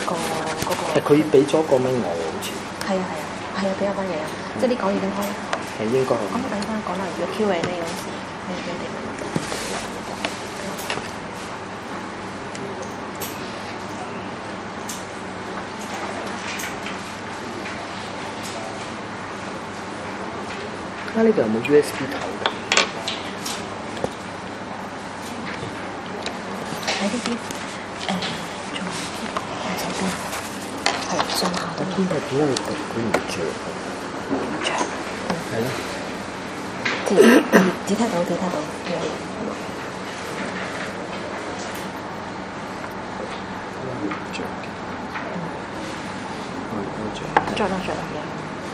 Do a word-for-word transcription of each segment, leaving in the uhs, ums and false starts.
個嗰個。 誒，佢俾咗個名我好似。 係啊係啊係啊，俾咗乜嘢啊？即係啲講已經開。 係應該。 咁等翻講啦，如果 Q and A 嗰時，你你哋問問。 啊！呢度有冇 U S B 頭嘅？ 喺呢啲誒做手機，係上下都。 邊個點解你佢佢唔着？ 唔着。 係咯。 只只睇到，只睇到。 唔着嘅。嗯，唔着。 着啦着啦嘅。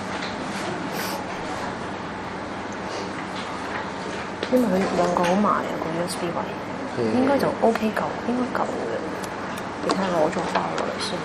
因為佢兩個好埋啊，個 U S B 位，嗯、應該就 OK 夠，應該夠嘅。你睇下攞咗翻落嚟先。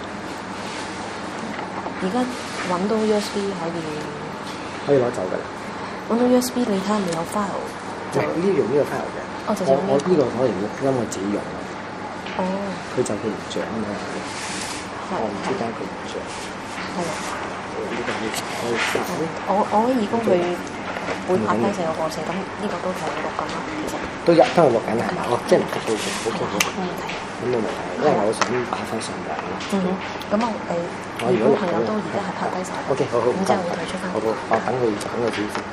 而家揾到 U S B 可以可以攞走㗎啦。 揾到 U S B， 你睇下未有 file。 就呢用呢個 file 嘅。 哦，就我我呢個可以錄音我自己用。 哦。佢就佢唔着啊嘛。我唔知點解佢唔着。 係啊。 呢個可以可以發。 我我可以義工佢。會拍低成個過程，咁呢個都係錄緊啦。其實都入都係錄緊啊！哦，即係唔得到嘅，好嘅好。 冇問題。 咁冇問題，因為我想擺翻上嚟啦。 嗯哼，咁我誒， 我如果朋友都而家係拍低晒。 O K，好好。 咁之後會退出翻。 好好，我等佢就等佢指示。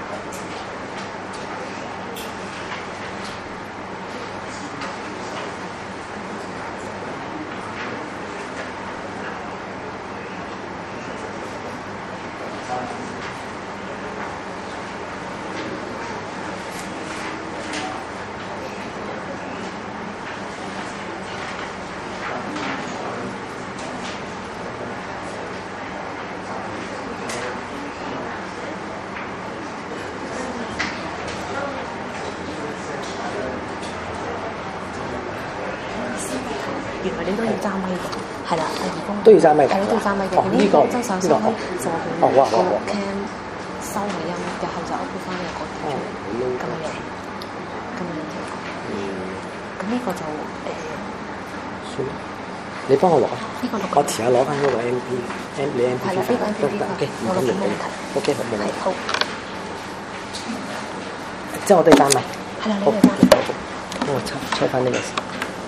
原來你都要揸咪㗎，係啦，阿義工都要揸咪㗎， 係咯，都要揸咪嘅。 哦，呢個周手收開就話佢個 cam 收尾音，日後就 upload 翻一個咁樣，咁樣就嗯，咁呢個就誒， 算啦，你幫我錄啊， 呢個錄， 我遲下攞翻嗰個 M P M 你 M P 係啦，呢個 M P 得，OK， 唔緊要冇問題 ，OK，好冇問題， 好， 即係我都要揸咪， 係啦，你都要揸， 咁我抽抽翻呢個先。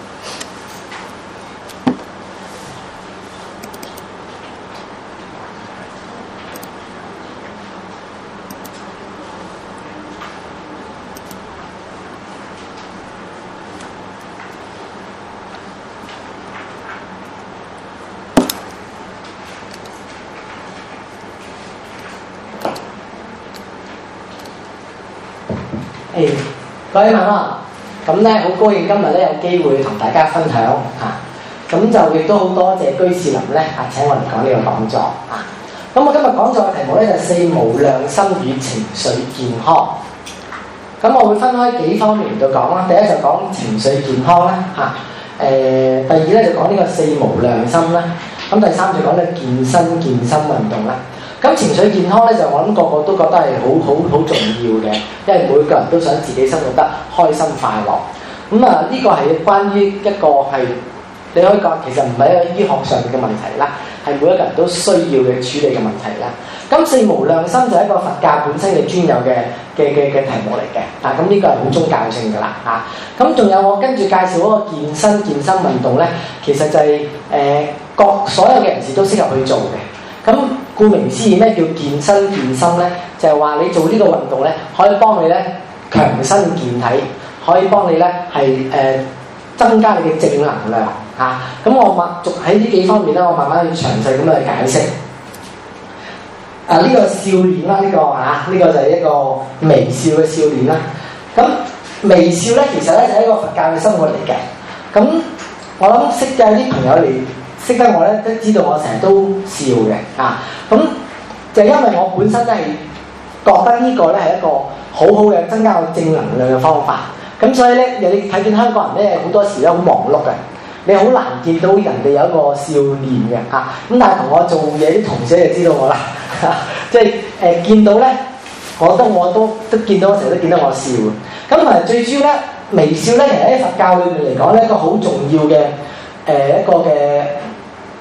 誒，各位晚安。咁咧好高興今日咧有機會同大家分享嚇，咁、啊、就亦都好多謝居士林咧嚇請我嚟講呢個講座嚇。咁、啊、我今日講座嘅題目咧就係、是、四無量心與情緒健康。咁我會分開幾方面嚟到講啦。第一就講情緒健康啦嚇，誒、啊、第二咧就講呢個四無量心啦。咁第三就講呢健身健身運動啦。咁情緒健康咧，就我諗個個都覺得係好好好重要嘅，因為每個人都想自己生活得開心快樂。咁啊，呢個係關於一個係你可以講，其實唔係一個醫學上面嘅問題啦，係每一個人都需要嘅處理嘅問題啦。咁四無量心就係一個佛教本身嘅專有嘅嘅嘅嘅題目嚟嘅，啊咁呢個係好宗教性㗎啦，啊咁仲有我跟住介紹嗰個健身健身運動咧，其實就係、是、誒、呃、各所有嘅人士都適合去做嘅。咁顧名思義，咩叫健身健身咧？就係、是、話你做呢個運動咧，可以幫你咧強身健體，可以幫你咧係誒增加你嘅正能量嚇。咁、啊、我慢續喺呢幾方面咧，我慢慢去詳細咁去解釋。啊，呢、這個笑臉啦，呢、這個嚇，呢、啊這個就係一個微笑嘅笑臉啦。咁微笑咧，其實咧就係一個佛教嘅生活嚟嘅。咁我諗識嘅啲朋友嚟。識得我咧，都知道我成日都笑嘅啊！咁就因為我本身咧係覺得呢個咧係一個好好嘅增加我正能量嘅方法。咁所以咧，你睇見香港人咧好多時咧好忙碌嘅，你好難見到人哋有一個笑臉嘅嚇。咁、啊、但係同我做嘢啲同事就知道我啦，即係誒見到咧，我都我都都見到，成日都見到我笑。咁同埋最主要咧，微笑咧其實喺佛教裏面嚟講咧一個好重要嘅誒、呃、一個嘅。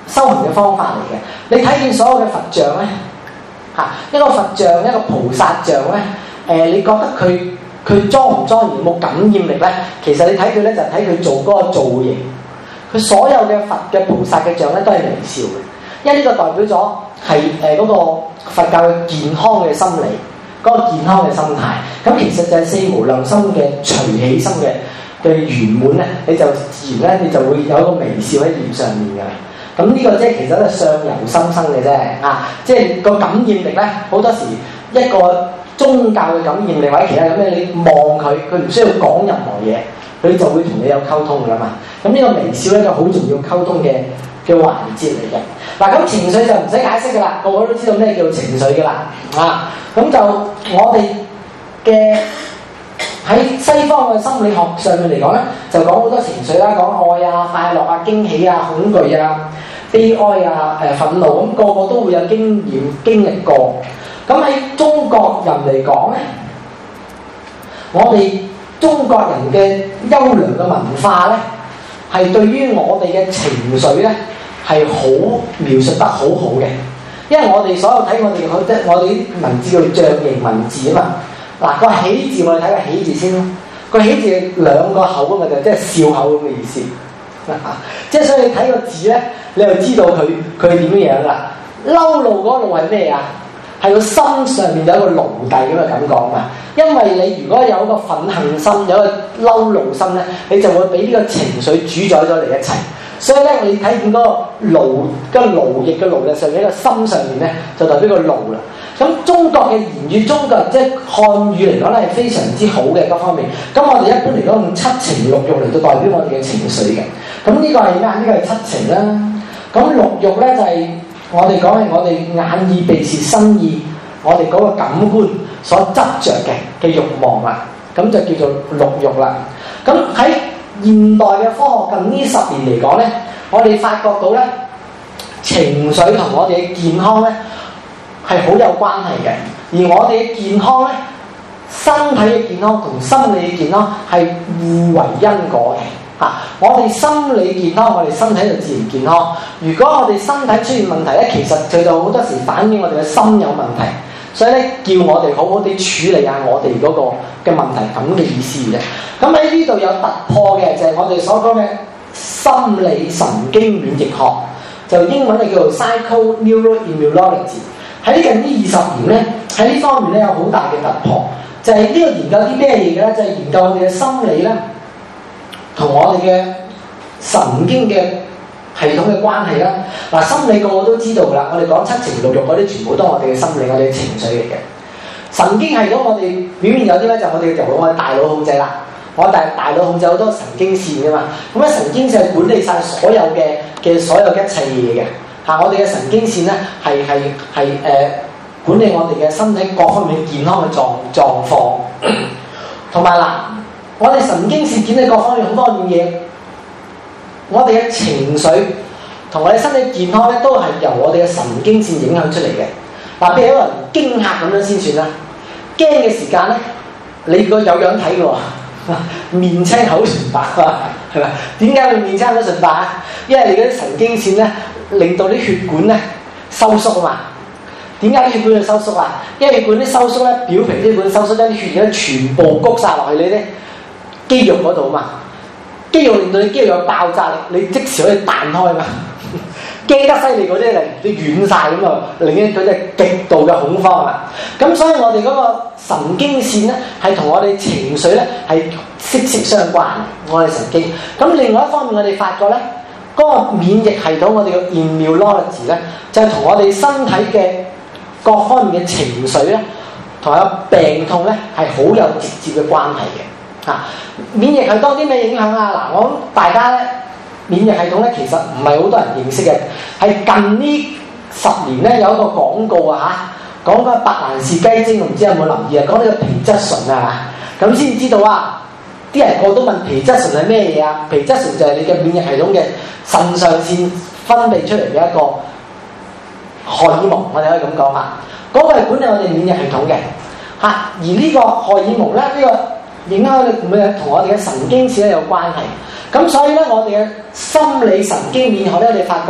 修行嘅方法嚟嘅。你睇見所有嘅佛像咧，嚇一個佛像一個菩薩像咧，誒、呃、你覺得佢佢莊唔莊嚴冇感染力咧？其實你睇佢咧就睇佢做嗰個造型，佢所有嘅佛嘅菩薩嘅像咧都係微笑嘅，因為呢個代表咗係誒嗰個佛教嘅健康嘅心理，嗰、那個健康嘅心態。咁其實就係四無量心嘅隨喜心嘅嘅圓滿咧，你就自然咧你就會有一個微笑喺臉上面㗎啦。咁呢個即係其實都係相由心生嘅啫，啊！即係個感染力咧，好多時一個宗教嘅感染力或者其他咁嘅，你望佢，佢唔需要講任何嘢，佢就會同你有溝通㗎嘛。咁呢個微笑咧就好重要溝通嘅嘅環節嚟嘅。嗱，咁情緒就唔使解釋㗎啦，個個都知道咩叫情緒㗎啦，啊！咁就我哋嘅喺西方嘅心理學上面嚟講咧，就講好多情緒啦，講愛啊、快樂啊、驚喜啊、恐懼啊、悲哀啊、誒憤怒，咁個個都會有經驗經歷過。咁喺中國人嚟講咧，我哋中國人嘅優良嘅文化咧，係對於我哋嘅情緒咧係好描述得好好嘅。因為我哋所有睇我哋好即係我哋啲文字叫象形文字啊嘛。嗱，個喜字我哋睇個喜字先咯。個喜字兩個口咁啊，就即係笑口咁嘅意思。即係所以你睇個字咧，你就知道佢佢點樣啦。嬲怒嗰個怒係咩啊？係個心上面有一個奴隸咁嘅感覺啊嘛。因為你如果有一個憤恨心，有一個嬲怒心咧，你就會俾呢個情緒主宰咗你一切。所以咧，你睇見嗰個奴，嗰個奴役嘅奴嘅上面，一個心上面咧，就代表個奴啦。咁中國嘅言語，中國即係漢語嚟講咧，係非常之好嘅各方面。咁我哋一般嚟講用七情六欲嚟到代表我哋嘅情緒嘅。咁呢個係咩？呢個係七情啦。咁六欲咧就係、是、我哋講係我哋眼耳鼻舌身意，我哋嗰個感官所執着嘅嘅慾望啦。咁就叫做六欲啦。咁喺現代嘅科學近呢十年嚟講咧，我哋發覺到咧，情緒同我哋嘅健康咧係好有關係嘅。而我哋嘅健康咧，身體嘅健康同心理嘅健康係互為因果嘅。嚇、啊，我哋心理健康，我哋身體就自然健康。如果我哋身體出現問題咧，其實佢就好多時反映我哋嘅心有問題。所以咧，叫我哋好好地處理下我哋嗰個嘅問題，咁嘅意思嘅。咁喺呢度有突破嘅，就係、是、我哋所講嘅心理神經免疫學，就英文係叫做 psychoneuroimmunology。喺近呢二十年咧，喺呢方面咧有好大嘅突破。就係、是、呢個研究啲咩嘢嘅咧？就係、是、研究我哋嘅心理咧，同我哋嘅神經嘅系統嘅關係啦。嗱，心理個個都知道㗎啦。我哋講七情六欲嗰啲，全部都係我哋嘅心理，我哋嘅情緒嚟嘅。神經系統我哋表面有啲咧，就係、我哋由我哋大腦控制啦。我大大腦控制好多神經線㗎嘛。咁咧神經線係管理晒所有嘅嘅所有一切嘢嘅。嚇，我哋嘅神經線咧係係係誒管理我哋嘅身體各方面健康嘅狀狀況。同埋嗱，我哋神經線管理各方面好多樣嘢。我哋嘅情緒同我哋身體健康咧，都係由我哋嘅神經線影響出嚟嘅。嗱，譬如有人驚嚇咁樣先算啦。驚嘅時間咧，你個有樣睇嘅喎，面青口唇白啊，係咪？點解會面青口唇白啊？因為你嗰啲神經線咧，令到啲血管咧收縮啊嘛。點解啲血管要收縮啊？因為血管啲收縮咧，表皮啲管收縮，將啲血液咧全部谷晒落去你啲肌肉嗰度啊嘛。肌肉令到你肌肉有爆炸力，你即時可以彈開嘛。驚得犀利嗰啲嚟，你軟晒咁啊，令到佢哋極度嘅恐慌啊。咁所以我哋嗰個神經線咧，係同我哋情緒咧係息息相關。我哋神經。咁另外一方面，我哋發覺咧，嗰、那個免疫系統，我哋嘅 immunology 咧，就係、是、同我哋身體嘅各方面嘅情緒咧，同埋病痛咧，係好有直接嘅關係嘅。啊，免疫係多啲咩影響啊？嗱，我諗大家咧，免疫系統咧其實唔係好多人認識嘅，係近呢十年咧有一個廣告啊嚇，講個白蘭氏雞精，唔知有冇留意啊？講呢個皮質醇啊，咁先知道啊！啲人個個都問皮質醇係咩嘢啊？皮質醇就係你嘅免疫系統嘅腎上腺分泌出嚟嘅一個荷爾蒙，我哋可以咁講啊。嗰、那個係管理我哋免疫系統嘅嚇、啊，而呢個荷爾蒙咧，呢、這個影響力同我哋嘅神經線咧有關係，咁所以咧我哋嘅心理神經免疫學咧，你發覺咧，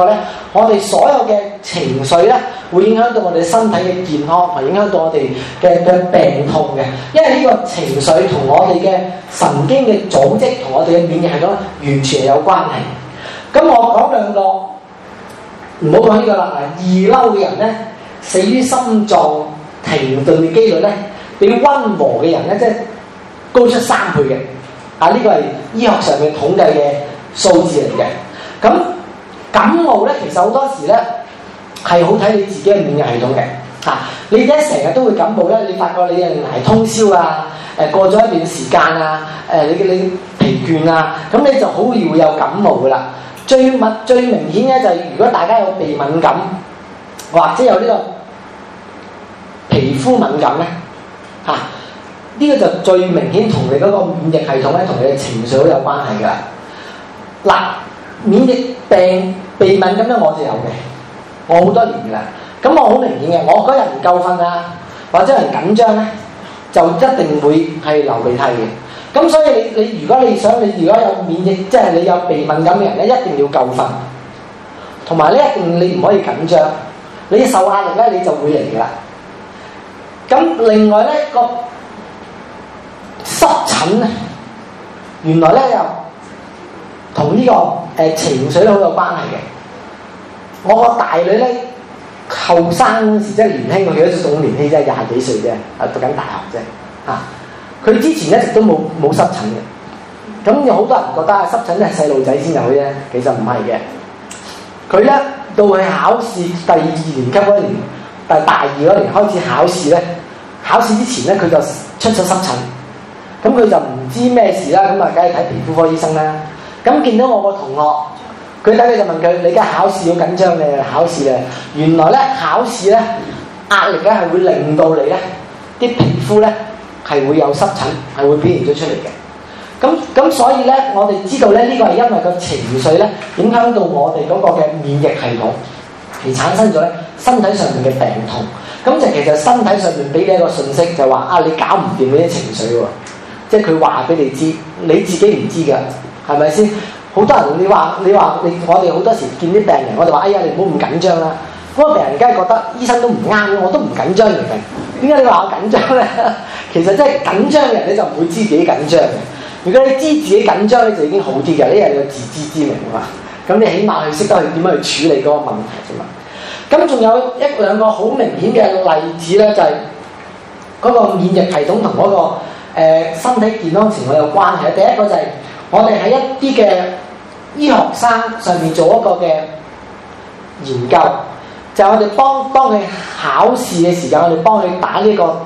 我哋所有嘅情緒咧，會影響到我哋身體嘅健康，同影響到我哋嘅嘅病痛嘅。因為呢個情緒同我哋嘅神經嘅組織同我哋嘅免疫系統完全係有關係。咁我講兩個，唔好講呢個啦。易嬲嘅人咧，死於心臟停頓嘅機率咧，比溫和嘅人咧，即係高出三倍嘅。啊，呢個係醫學上面統計嘅數字嚟嘅。咁感冒咧，其實好多時咧係好睇你自己嘅免疫系統嘅。嚇、啊，你一成日都會感冒咧，你發覺你係捱通宵啊，誒、呃、過咗一段時間啊，誒、呃、你你疲倦啊，咁你就好易會有感冒噶啦。最密最明顯嘅就係如果大家有鼻敏感，或者有呢個皮膚敏感咧，嚇、啊、呢、這個就最明顯同你嗰個免疫系統咧，同你嘅情緒好有關係噶。嗱、啊，免疫病鼻敏感咧，我就有嘅，我好多年噶啦。咁我好明顯嘅，我嗰日唔夠瞓啊，或者人緊張咧，就一定會係流鼻涕嘅。咁所以你你如果你想你如果有免疫，即係你有鼻敏感嘅人咧，一定要夠瞓，同埋咧一定你唔可以緊張，你受壓力咧你就會嚟噶啦。咁另外咧個濕疹咧，原來咧又同呢個誒情緒都好有關係嘅。我個大女咧。後生嗰時即係年輕，佢幾多歲？仲年輕啫，廿幾歲啫，啊讀緊大學啫。嚇、啊，佢之前一直都冇冇濕疹嘅。咁有好多人覺得濕疹係細路仔先有嘅啫，其實唔係嘅。佢咧到佢考試第二年級嗰年，第大二嗰年開始考試咧，考試之前咧佢就出咗濕疹。咁佢就唔知咩事啦，咁啊梗係睇皮膚科醫生啦。咁見到我個同學。佢睇你就問佢：你而家考試好緊張嘅考試咧？原來咧考試咧壓力咧係會令到你咧啲皮膚咧係會有濕疹，係會表現咗出嚟嘅。咁咁所以咧，我哋知道咧呢、這個係因為個情緒咧影響到我哋嗰個嘅免疫系統，而產生咗咧身體上面嘅病痛。咁就其實身體上面俾你一個訊息，就話啊你搞唔掂嗰啲情緒喎，即係佢話俾你知，你自己唔知㗎，係咪先？好多人你話你話你，我哋好多時見啲病人，我哋話：哎呀，你唔好咁緊張啦。嗰個病人梗係覺得醫生都唔啱，我都唔緊張嚟嘅。點解你話我緊張咧？其實真係緊張嘅人你就唔會知自己緊張嘅。如果你知自己緊張咧，就已經好啲嘅。呢樣有自知之明啊嘛。咁你起碼去識得去點樣去處理嗰個問題啫嘛。咁仲有一兩個好明顯嘅例子咧，就係、是、嗰個免疫系統同嗰、那個、呃、身體健康情況有關係。第一個就係、是。我哋喺一啲嘅醫學生上面做一個嘅研究，就係、是、我哋幫幫佢考試嘅時間，我哋幫佢打呢個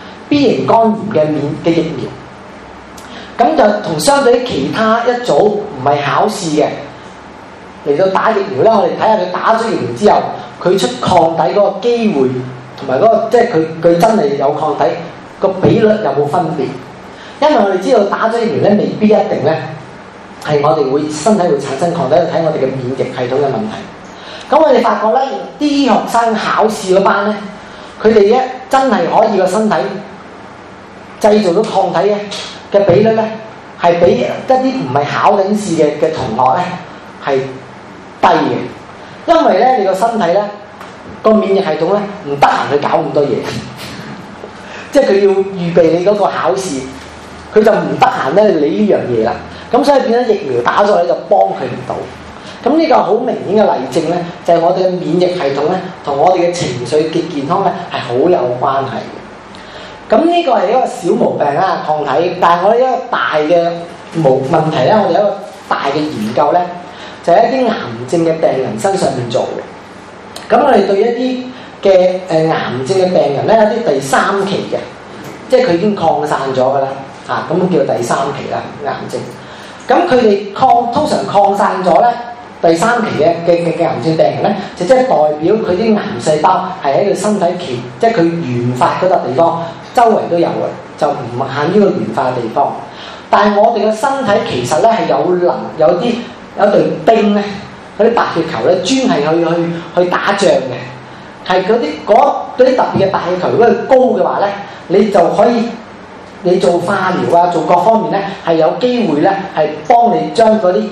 B 型肝炎嘅免嘅疫苗。咁就同相對於其他一組唔係考試嘅嚟到打疫苗咧，我哋睇下佢打咗疫苗之後，佢出抗體嗰個機會同埋嗰個即係佢佢真係有抗體個比率有冇分別？因為我哋知道打咗疫苗咧，未必一定咧係我哋會身體會產生抗體，去睇我哋嘅免疫系統嘅問題。咁我哋發覺咧，啲學生考試嗰班咧，佢哋咧真係可以個身體製造到抗體嘅嘅比率咧，係比一啲唔係考緊試嘅嘅同學咧係低嘅。因為咧，你個身體咧個免疫系統咧唔得閒去搞咁多嘢，即係佢要預備你嗰個考試。佢就唔得閒咧理呢樣嘢啦，咁所以變咗疫苗打咗咧就幫佢唔到。咁呢個好明顯嘅例證咧，就係、是、我哋嘅免疫系統咧同我哋嘅情緒嘅健康咧係好有關係嘅。咁呢個係一個小毛病啦，抗體。但係我哋一個大嘅無問題咧，我哋有一個大嘅研究咧，就係、是、一啲癌症嘅病人身上面做嘅。咁我哋對一啲嘅誒癌症嘅病人咧，有啲第三期嘅，即係佢已經擴散咗㗎啦。啊，咁叫做第三期啦，癌症。咁佢哋擴通常擴散咗咧，第三期嘅嘅嘅癌症病人咧，就即係代表佢啲癌細胞係喺佢身體其，即係佢原發嗰笪地方周圍都有嘅，就唔限於個原發嘅地方。但係我哋嘅身體其實咧係有能有啲有隊兵咧，嗰啲白血球咧專係去去去打仗嘅，係嗰啲嗰啲特別嘅白血球，如果佢高嘅話咧，你就可以。你做化療啊，做各方面咧，係有機會咧，係幫你將嗰啲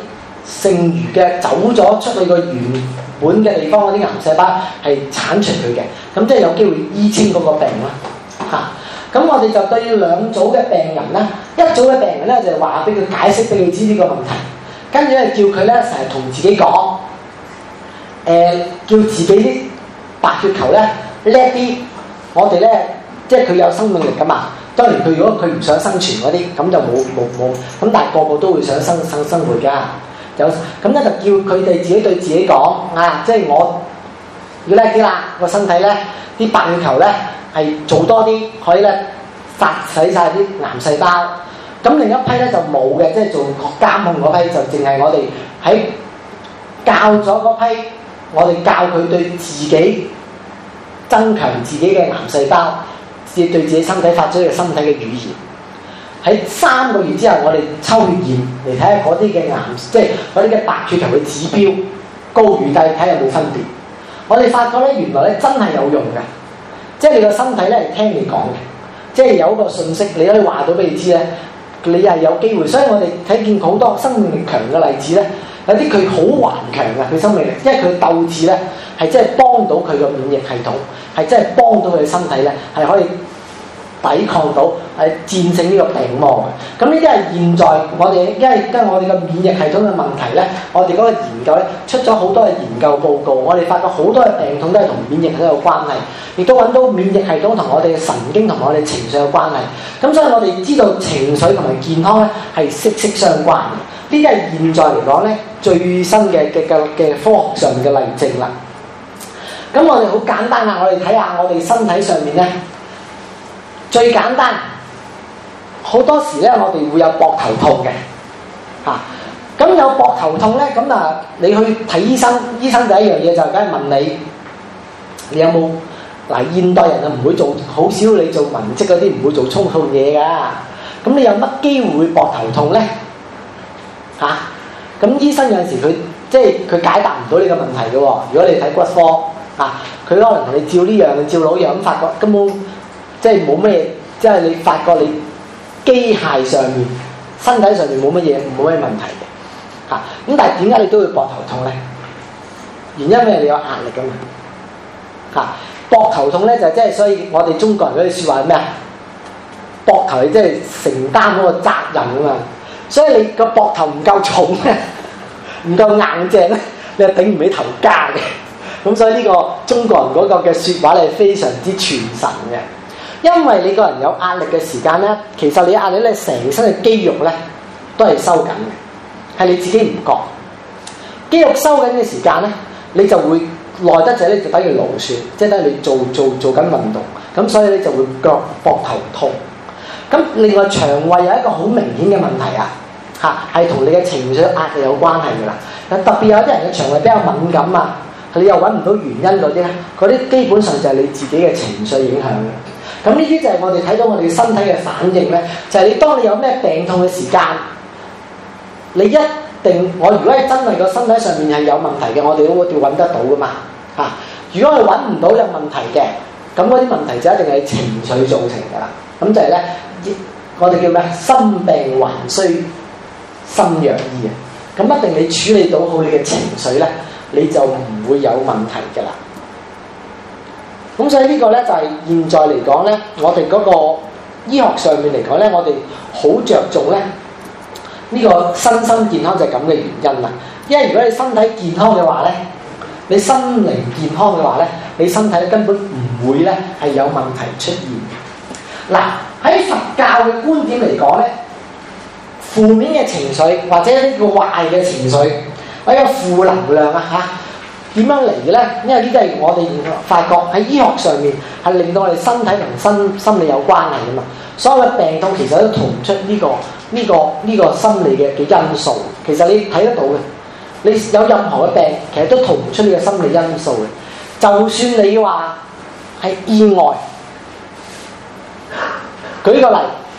剩餘嘅走咗出去個原本嘅地方嗰啲癌細胞係剷除佢嘅，咁即係有機會醫清嗰個病啦嚇。咁、啊、我哋就對兩組嘅病人咧，一組嘅病人咧就話俾佢解釋俾佢知呢個問題，跟住咧叫佢咧成日同自己講，誒、呃、叫自己啲白血球咧叻啲，我哋咧即係佢有生命力噶嘛。當然佢如果佢唔想生存嗰啲，咁就冇冇冇，咁但係個個都會想生生生活㗎。有咁咧就叫佢哋自己對自己講啊，即係我要叻啲啦，個身體咧啲白血球咧係做多啲，可以咧殺死晒啲癌細胞。咁另一批咧就冇嘅，即係做監控嗰批就淨係我哋喺教咗嗰批，我哋教佢對自己增強自己嘅癌細胞，至對自己身體發出嘅身體嘅語言。喺三個月之後，我哋抽血驗嚟睇下嗰啲嘅癌，即係嗰啲嘅白血球嘅指標高與低，睇下有冇分別。我哋發覺咧，原來咧真係有用嘅，即係你個身體咧係聽你講嘅，即係有一個信息，你可以話到俾你知咧，你係有機會。所以我哋睇見好多生命力強嘅例子咧，有啲佢好頑強嘅佢生命力，因為佢鬥志咧係真係幫到佢個免疫系統，係真係幫到佢身體咧係可以抵抗到係戰勝呢個病魔嘅。咁呢啲係現在我哋因為跟我哋嘅免疫系統嘅問題咧，我哋嗰個研究咧出咗好多嘅研究報告，我哋發覺好多嘅病痛都係同免疫系統有關係，亦都揾到免疫系統同我哋嘅神經同我哋情緒有關係。咁所以我哋知道情緒同埋健康咧係息息相關嘅。呢啲係現在嚟講咧最新嘅嘅嘅嘅科學上面嘅例證啦。咁我哋好簡單啦，我哋睇下我哋身體上面咧。最簡單，好多時咧，我哋會有膊頭痛嘅，嚇、啊。咁有膊頭痛咧，咁啊，你去睇醫生，醫生第一樣嘢就梗係問你，你有冇嗱？現代人啊，唔會做，好少你做文職嗰啲唔會做粗重嘢㗎。咁你有乜機會會膊頭痛咧？嚇、啊！咁醫生有陣時佢即係佢解答唔到呢個問題嘅喎。如果你睇骨科，啊，佢可能同你照呢樣照嗰樣，咁發覺根本。即係冇咩，即係你發覺你機械上面、身體上面冇乜嘢，冇咩問題嘅嚇。咁但係點解你都會膊頭痛咧？原因咩？你有壓力㗎嘛嚇。膊頭痛咧就即係，所以我哋中國人嗰句説話係咩啊？膊頭係即係承擔嗰個責任㗎嘛。所以你個膊頭唔夠重咧，唔夠硬淨咧，你係頂唔起頭家嘅。咁所以呢個中國人嗰個嘅説話咧係非常之傳神嘅。因為你個人有壓力嘅時間咧，其實你壓力咧成身嘅肌肉咧都係收緊嘅，係你自己唔覺。肌肉收緊嘅時間咧，你就會耐得滯咧，就等於勞損，即係等於你做做做緊運動，咁所以咧就會腳膊頭痛。咁另外腸胃有一個好明顯嘅問題啊，嚇係同你嘅情緒壓力有關係㗎啦。特別有啲人嘅腸胃比較敏感啊，你又揾唔到原因嗰啲咧，嗰啲基本上就係你自己嘅情緒影響嘅。咁呢啲就係我哋睇到我哋身體嘅反應咧，就係、是、你當你有咩病痛嘅時間，你一定我如果係真係個身體上面係有問題嘅，我哋都會揾得到噶嘛嚇、啊。如果係揾唔到有問題嘅，咁嗰啲問題就一定係情緒造成㗎啦。咁就係咧，我哋叫咩？心病還須心藥醫啊！咁一定你處理到好你嘅情緒咧，你就唔會有問題㗎啦。咁所以呢個咧就係現在嚟講咧，我哋嗰個醫學上面嚟講咧，我哋好着重咧呢個身心健康就係咁嘅原因啦。因為如果你身體健康嘅話咧，你心靈健康嘅話咧，你身體根本唔會咧係有問題出現。嗱，喺佛教嘅觀點嚟講咧，負面嘅情緒或者呢個壞嘅情緒，或者負能量啊嚇。點樣嚟嘅咧？因為呢啲係我哋發覺喺醫學上面係令到我哋身體同心心理有關係㗎嘛。所有嘅病痛其實都逃唔出呢個呢個呢個心理嘅嘅因素。其實你睇得到嘅，你有任何嘅病，其實都逃唔出呢個心理因素嘅。就算你話係意外，舉個例，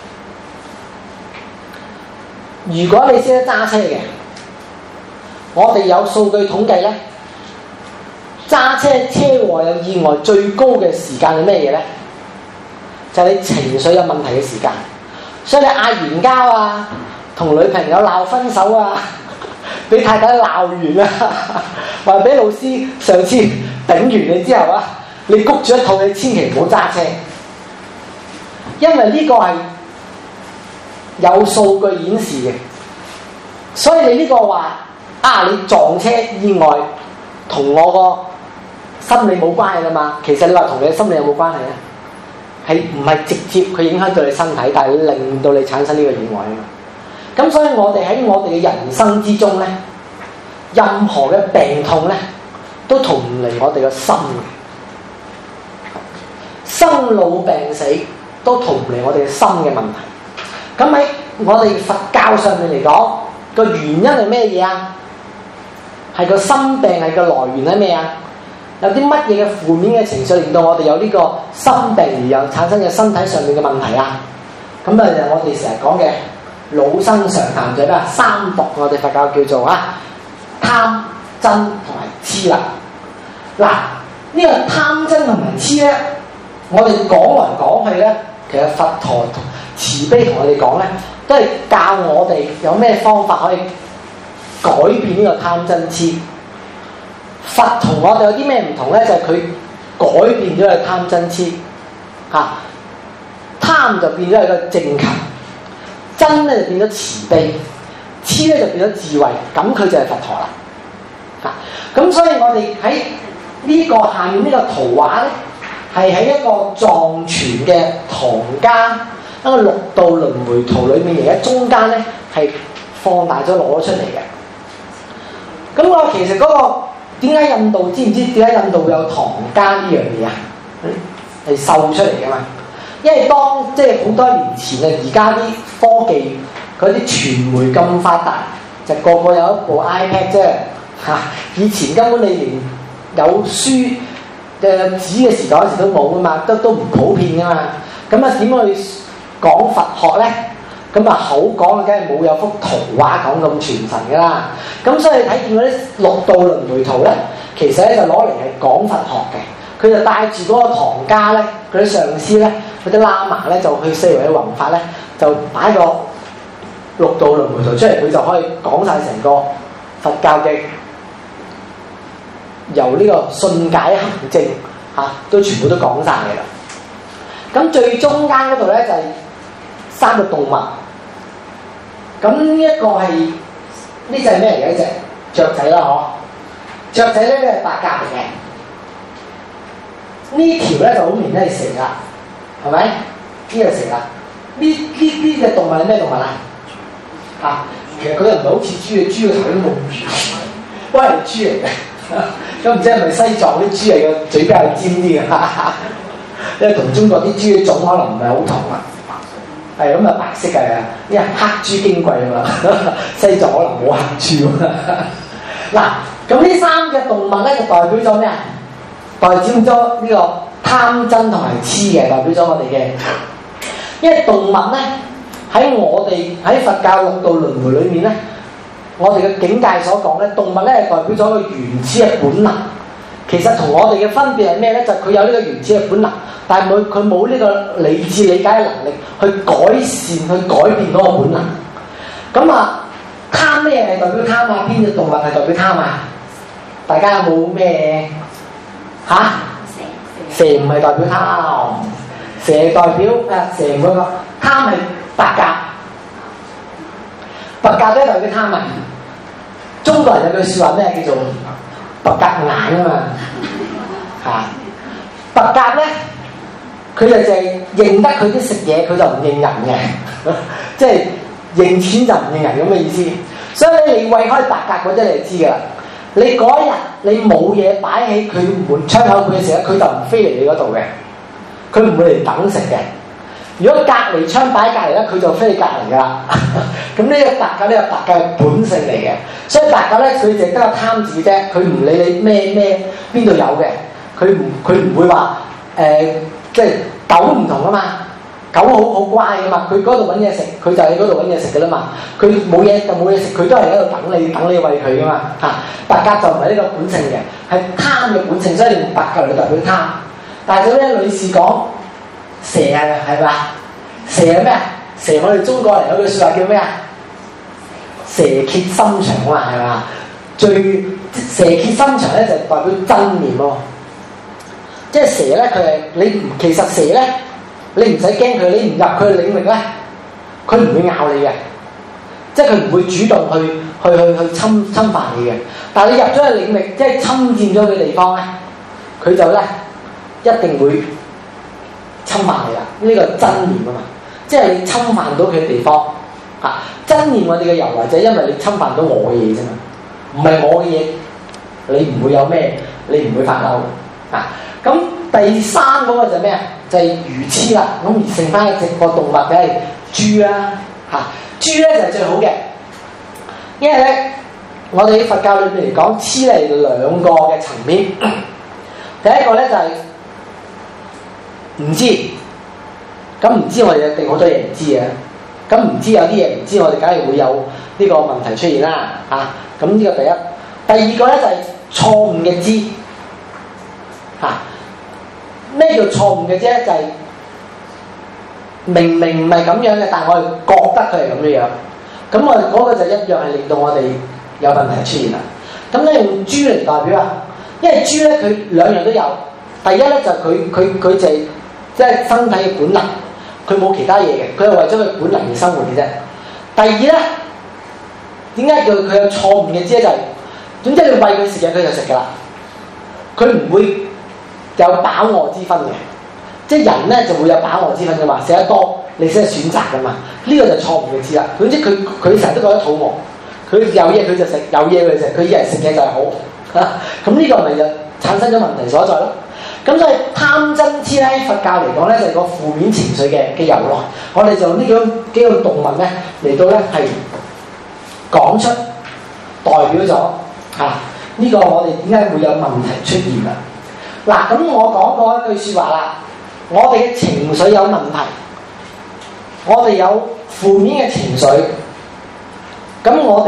如果你識得揸車嘅，我哋有數據統計咧。揸車車禍有意外最高嘅時間係咩嘢咧？就係、是、你情緒有問題嘅時間。所以你嗌完交啊，同女朋友鬧分手啊， 俾太太鬧完啦，或者俾老師上次頂完你之後啊，你谷住一肚，你千祈唔好揸車，因為呢個係有數據顯示嘅。所以你呢個話啊，你撞車意外同我個心理冇關係㗎嘛？其實你話同你嘅心理有冇關係咧？係唔係直接佢影響到你身體，但係令到你產生呢個意外啊嘛？咁所以我哋喺我哋嘅人生之中咧，任何嘅病痛咧，都逃唔離我哋嘅心嘅，生老病死都逃唔離我哋嘅心嘅問題。咁喺我哋佛教上面嚟講，個原因係咩嘢啊？係個心病係個來源係咩啊？有啲乜嘢嘅負面嘅情緒令到我哋有呢個心病而又產生嘅身體上面嘅問題啊？咁啊，就我哋成日講嘅老生常談就係咩啊？三毒，我哋佛教叫做啊貪、嗔同埋痴啦。嗱，呢個貪嗔同埋痴咧，我哋講來講去咧，其實佛陀慈悲同我哋講咧，都係教我哋有咩方法可以改變呢個貪嗔痴。佛同我哋有啲咩唔同咧？就係、是、佢改變咗個貪嗔痴，嚇、啊、貪就變咗係個正勤，嗔咧就變咗慈悲，痴咧就變咗智慧，咁佢就係佛陀啦。嚇、啊、咁所以我哋喺呢個下面呢個圖畫咧，係喺一個藏傳嘅唐家一個六道輪迴圖裏面，而家中間咧係放大咗攞出嚟嘅。咁我其實嗰、那個點解印度知唔知點解印度有唐家呢樣嘢啊？係秀出嚟嘅嘛。因為當即係好多年前啊，而家啲科技嗰啲傳媒咁發達，就個個有一部 iPad 啫嚇。以前根本你連有書嘅紙嘅時代嗰時都冇噶嘛，都都唔普遍噶嘛。咁啊點去講佛學咧？咁啊口講啊，梗係冇有幅圖畫講咁傳神噶啦。咁所以睇見嗰啲六道輪迴圖咧，其實咧就攞嚟係講佛學嘅。佢就帶住嗰個唐家咧，嗰啲上師咧，嗰啲喇嘛咧，就去四圍去弘法咧，就擺個六道輪迴圖出嚟，佢就可以講晒成個佛教嘅由呢個信解行證嚇、啊，都全部都講晒嘅啦。咁最中間嗰度咧就係、是、三個動物。咁呢一個係呢隻係咩嚟嘅？呢隻雀仔啦，嗬！雀仔咧咧係白鴿嚟嘅。呢條咧就好明顯係蛇啦，係咪？呢個蛇啦。呢呢呢隻動物係咩動物啊？啊，其實佢又唔係好似豬嘅，豬嘅頭都冇住，不過係豬嚟嘅。咁唔知係咪西藏啲豬嚟嘅嘴比較尖啲嘅？因為同中國啲豬嘅種可能唔係好同啊。係咁啊，白色嘅，因為黑豬矜貴啊嘛，西藏可能冇黑豬喎。嗱，咁呢三隻動物咧就代表咗咩啊？代表咗呢個貪嗔同埋痴嘅，代表咗我哋嘅。因為動物咧喺我哋喺佛教六道輪迴裏面咧，我哋嘅境界所講咧，動物咧係代表咗個原始嘅本能。其實同我哋嘅分別係咩咧？就係、是、佢有呢個原始嘅本能，但係冇佢冇呢個理智理解嘅能力去改善、去改變嗰個本能。咁啊，貪咩係代表貪啊？邊隻動物係代表貪啊？大家有冇咩嚇？蛇唔係代表貪，蛇代表誒蛇唔會講貪係白鴿，白鴿咧代表貪啊！中國人有句説話咩叫做？白鴿眼啊嘛，嚇、啊！白鴿咧，佢就淨係認得佢啲食嘢，佢就唔認人嘅，即係認錢就唔認人咁嘅意思。所以你餵開白鴿嗰啲，你就知噶啦。你嗰日你冇嘢擺喺佢門窗口佢嘅時候，佢就唔飛嚟你嗰度嘅，佢唔會嚟等食嘅。如果隔離窗擺隔離咧，佢就飛去隔離噶啦。咁呢個白鴿呢個白鴿係本性嚟嘅，所以白鴿咧佢淨得個貪字啫，佢唔理你咩咩邊度有嘅，佢唔佢唔會話誒、呃，即係狗唔同啊嘛，狗好好乖噶嘛，佢嗰度揾嘢食，佢就喺嗰度揾嘢食噶啦嘛，佢冇嘢就冇嘢食，佢都係喺度等你等你餵佢噶嘛嚇。白鴿就唔係呢個本性嘅，係貪嘅本性，所以用白鴿嚟代表貪。但係嗰啲女士講。蛇啊，係咪啊？蛇係咩啊？蛇我哋中國人有句説話叫咩啊？ 蛇蠍心腸啊嘛，係嘛？最蛇蠍心腸咧就代表真念咯。即係蛇咧，佢係你其實蛇咧，你唔使驚佢，你唔入佢嘅領域咧，佢唔會咬你嘅，即係佢唔會主動去去去去侵侵犯你嘅。但係你入咗去領域，即係侵佔咗佢地方咧，佢就咧一定會侵犯你啦。呢、這個真念啊嘛，即係你侵犯到佢嘅地方啊。真念我哋嘅由來就係因為你侵犯到我嘅嘢啫嘛，唔係我嘅嘢，你唔會有咩，你唔會發嬲啊。咁第三嗰個就係咩啊？就係、是、愚痴啦。咁而剩翻嘅直個動物梗係豬啦嚇。豬咧就係最好嘅，因為咧我哋喺佛教裏面嚟講，痴係兩個嘅層面。第一個咧就係、是、唔知，咁唔知我哋一定好多嘢唔知嘅。咁唔知有啲嘢唔知，我哋梗係會有呢個問題出現啦嚇。咁、啊、呢個第一。第二個咧就係、是、錯誤嘅知嚇。咩、啊、叫錯誤嘅知咧？就係、是、明明唔係咁樣嘅，但係我哋覺得佢係咁樣樣。咁我哋嗰個就一樣係令到我哋有問題出現啦。咁咧用豬嚟代表啊，因為豬咧佢兩樣都有。第一咧就係佢佢佢就係即係身體嘅本能。佢冇其他嘢嘅，佢係為咗佢本能而生活嘅啫。第二咧，點解叫佢有錯誤嘅知咧？就係、是、總之你餵佢食嘢，佢就食㗎啦。佢唔會有飽餓之分嘅，即係人咧就會有飽餓之分㗎嘛。食得多，你先係選擇㗎嘛。呢、這個就錯誤嘅知啦。總之佢佢成日都覺得肚餓，佢有嘢佢就食，有嘢佢食，佢以為食嘢就係好嚇。咁、啊、呢個咪就產生咗問題所在咯。咁所以貪嗔痴咧，佛教嚟講咧就係個負面情緒嘅嘅由來。我哋就呢種幾種動物咧嚟到咧係講出代表咗嚇呢個我哋點解會有問題出現啊？嗱，咁我講過一句説話啦，我哋嘅情緒有問題，我哋有負面嘅情緒，咁我哋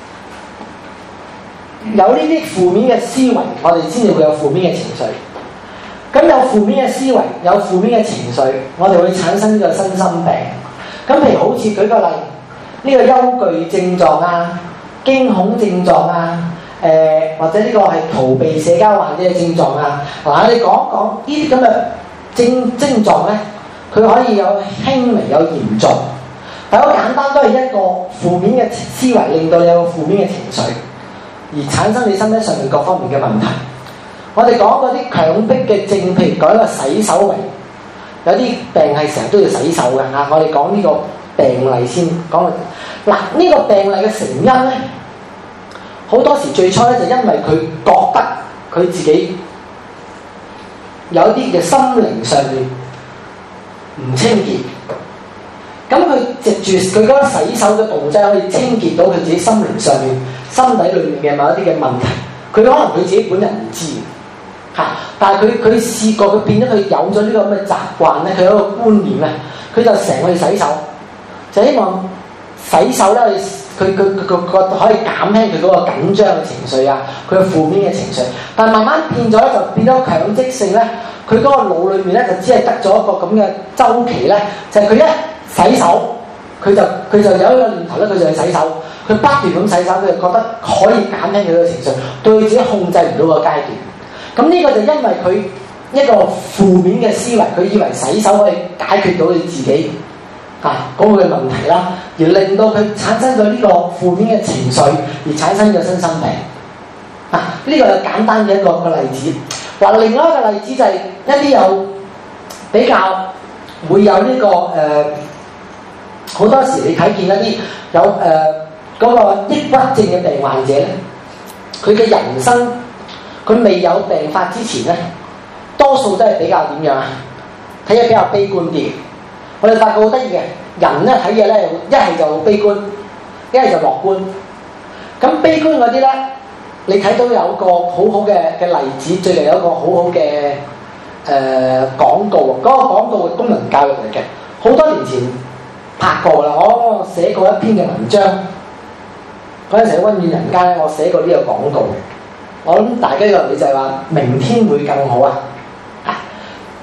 有呢啲負面嘅思維，我哋先至會有負面嘅情緒。咁有負面嘅思維，有負面嘅情緒，我哋會產生呢個身心病。咁譬如好似舉個例，呢、這個憂懼症狀啊、驚恐症狀啊、誒、呃、或者呢個係逃避社交患者嘅症狀啊。嗱，你講講呢啲咁嘅症症狀咧，佢可以有輕微有嚴重，但好簡單都係一個負面嘅思維，令到你有個負面嘅情緒，而產生你身體上面各方面嘅問題。我哋講嗰啲強迫嘅症，譬如講一個洗手為，有啲病係成日都要洗手嘅嚇。我哋講呢個病例先講。嗱，呢個病例嘅成因咧，好多時最初咧就因為佢覺得佢自己有啲嘅心靈上面唔清潔，咁佢藉住佢嗰個洗手嘅動作可以清潔到佢自己心靈上面、心底裏面嘅某一啲嘅問題。佢可能佢自己本人唔知。但係佢佢試過，佢變咗佢有咗呢個咁嘅習慣咧，佢有一個觀念咧，佢就成日去洗手，就希望洗手咧，佢佢佢佢可以減輕佢嗰個緊張嘅情緒啊，佢嘅負面嘅情緒。但係慢慢變咗咧，就變咗強迫性咧，佢嗰個腦裏面咧就只係得咗一個咁嘅周期咧，就係、是、佢一洗手，佢就佢就有一個念頭咧，佢就去洗手，佢不斷咁洗手，佢就覺得可以減輕佢嘅情緒，對佢自己控制唔到個階段。咁呢個就因為佢一個負面嘅思維，佢以為洗手可以解決到佢自己嚇嗰個嘅問題啦，而令到佢產生咗呢個負面嘅情緒，而產生咗身心病。啊，呢個係簡單嘅一個個例子。嗱，另外一個例子就係一啲有比較會有呢個誒，好多時你睇見一啲有誒嗰個抑鬱症嘅病患者咧，佢嘅人生。佢未有病發之前咧，多數都係比較點樣啊？睇嘢比較悲觀啲。我哋發覺好得意嘅，人咧睇嘢咧，一係就悲觀，一係就樂觀。咁悲觀嗰啲咧，你睇到有個好好嘅嘅例子，最近有一個好好嘅誒廣告，嗰、那個廣告係功能教育嚟嘅，好多年前拍過啦。我寫過一篇嘅文章，嗰陣時喺溫暖人間咧，我寫過呢個廣告。我諗大家嘅理就係話明天會更好啊！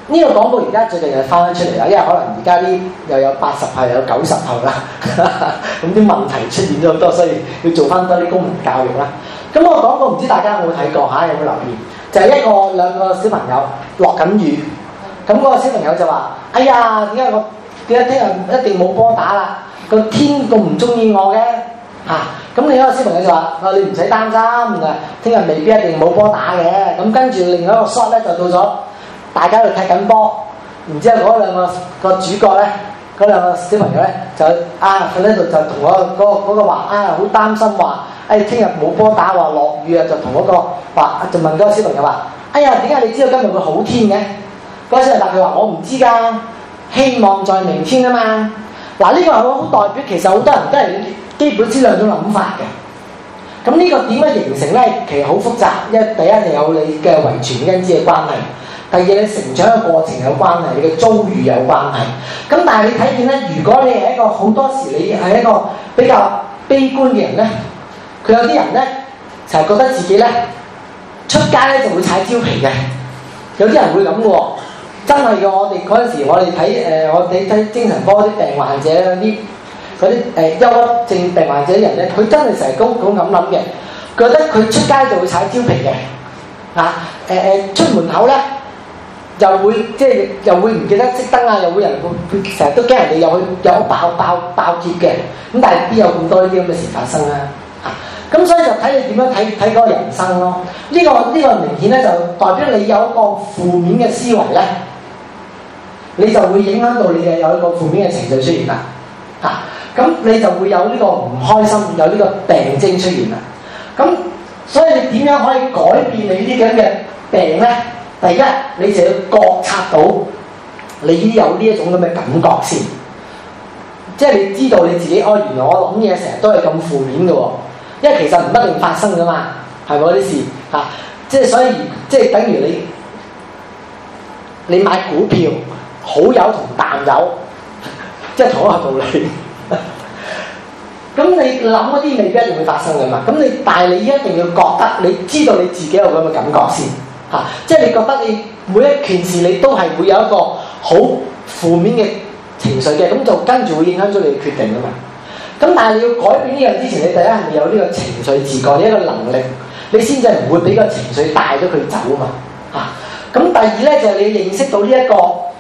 呢個廣告而家最近又翻返出嚟啦，因為可能而家啲又有八十後又有九十後啦，咁啲問題出現咗好多，所以要做翻多啲公民教育啦。咁個廣告唔知大家有冇睇過嚇？有冇留意？就係、是、一個兩個小朋友落緊雨，咁嗰個小朋友就話：哎呀，點解我點解聽日一定冇波打啦？個天咁唔中意我嘅嚇。咁、啊、另一個小朋友就話：啊，你唔使擔心啊，聽日未必一定冇波打嘅。咁跟住另外一個 shot 咧就到咗。大家喺度踢緊波，然之後嗰兩個個主角咧，嗰兩個小朋友咧就啊，佢喺度就同嗰、嗰個嗰、嗰個話啊，好擔心話，誒聽日冇波打話落雨啊，就同嗰、嗰個話就問嗰個小朋友話：哎呀，點解你知道今日會好天嘅？嗰、嗰個小朋友答佢話：我唔知㗎，希望在明天啊嘛。嗱、啊，呢、呢個係好代表，其實好多人都係基本知兩種諗法嘅。咁呢個點樣形成咧？其實好複雜，因為第一就有你嘅遺傳因子嘅關係。第二，你成長嘅過程有關係，你嘅遭遇有關係。咁但係你睇見咧，如果你係一個好多時你係一個比較悲觀嘅人咧，佢有啲人咧就係覺得自己咧出街咧就會踩蕉皮嘅。有啲人會咁嘅喎，真係嘅。我哋嗰陣時我哋睇誒，我哋睇精神科啲病患者嗰啲嗰啲誒憂鬱症病患者啲人咧，佢真係成日都咁咁諗嘅，覺得佢出街就會踩蕉皮嘅。啊誒誒、呃，出門口咧。又會即係又會唔記得熄燈啊！又會人會成日都驚人哋又去有爆爆爆劫嘅。咁但係邊有咁多呢啲咁嘅事發生啊？啊！咁所以就睇你點樣睇睇嗰個人生咯。呢、這個呢、這個明顯咧就代表你有一個負面嘅思維咧，你就會影響到你嘅有一個負面嘅情緒出現啦。嚇、啊！咁你就會有呢個唔開心，有呢個病徵出現啦。咁所以你點樣可以改變你呢啲咁嘅病咧？第一，你就要覺察到你已經有呢一種咁嘅感覺先，即係你知道你自己哦，原來我諗嘢成日都係咁負面嘅喎，因為其實唔一定發生噶嘛，係咪嗰啲事嚇、啊？即係所以，即係等於你你買股票，好友同淡友，即係同一個道理。咁你諗嗰啲未必一定會發生噶嘛，咁你但係你一定要覺得，你知道你自己有咁嘅感覺先。啊、即係你覺得你每一件事你都係會有一個好負面嘅情緒嘅，咁就跟住會影響咗你嘅決定㗎嘛。咁但係你要改變呢樣之前，你第一係咪有呢個情緒自覺呢一個能力，你先至唔會俾個情緒帶咗佢走啊嘛。嚇、啊！咁第二咧就係、是、你認識到呢一個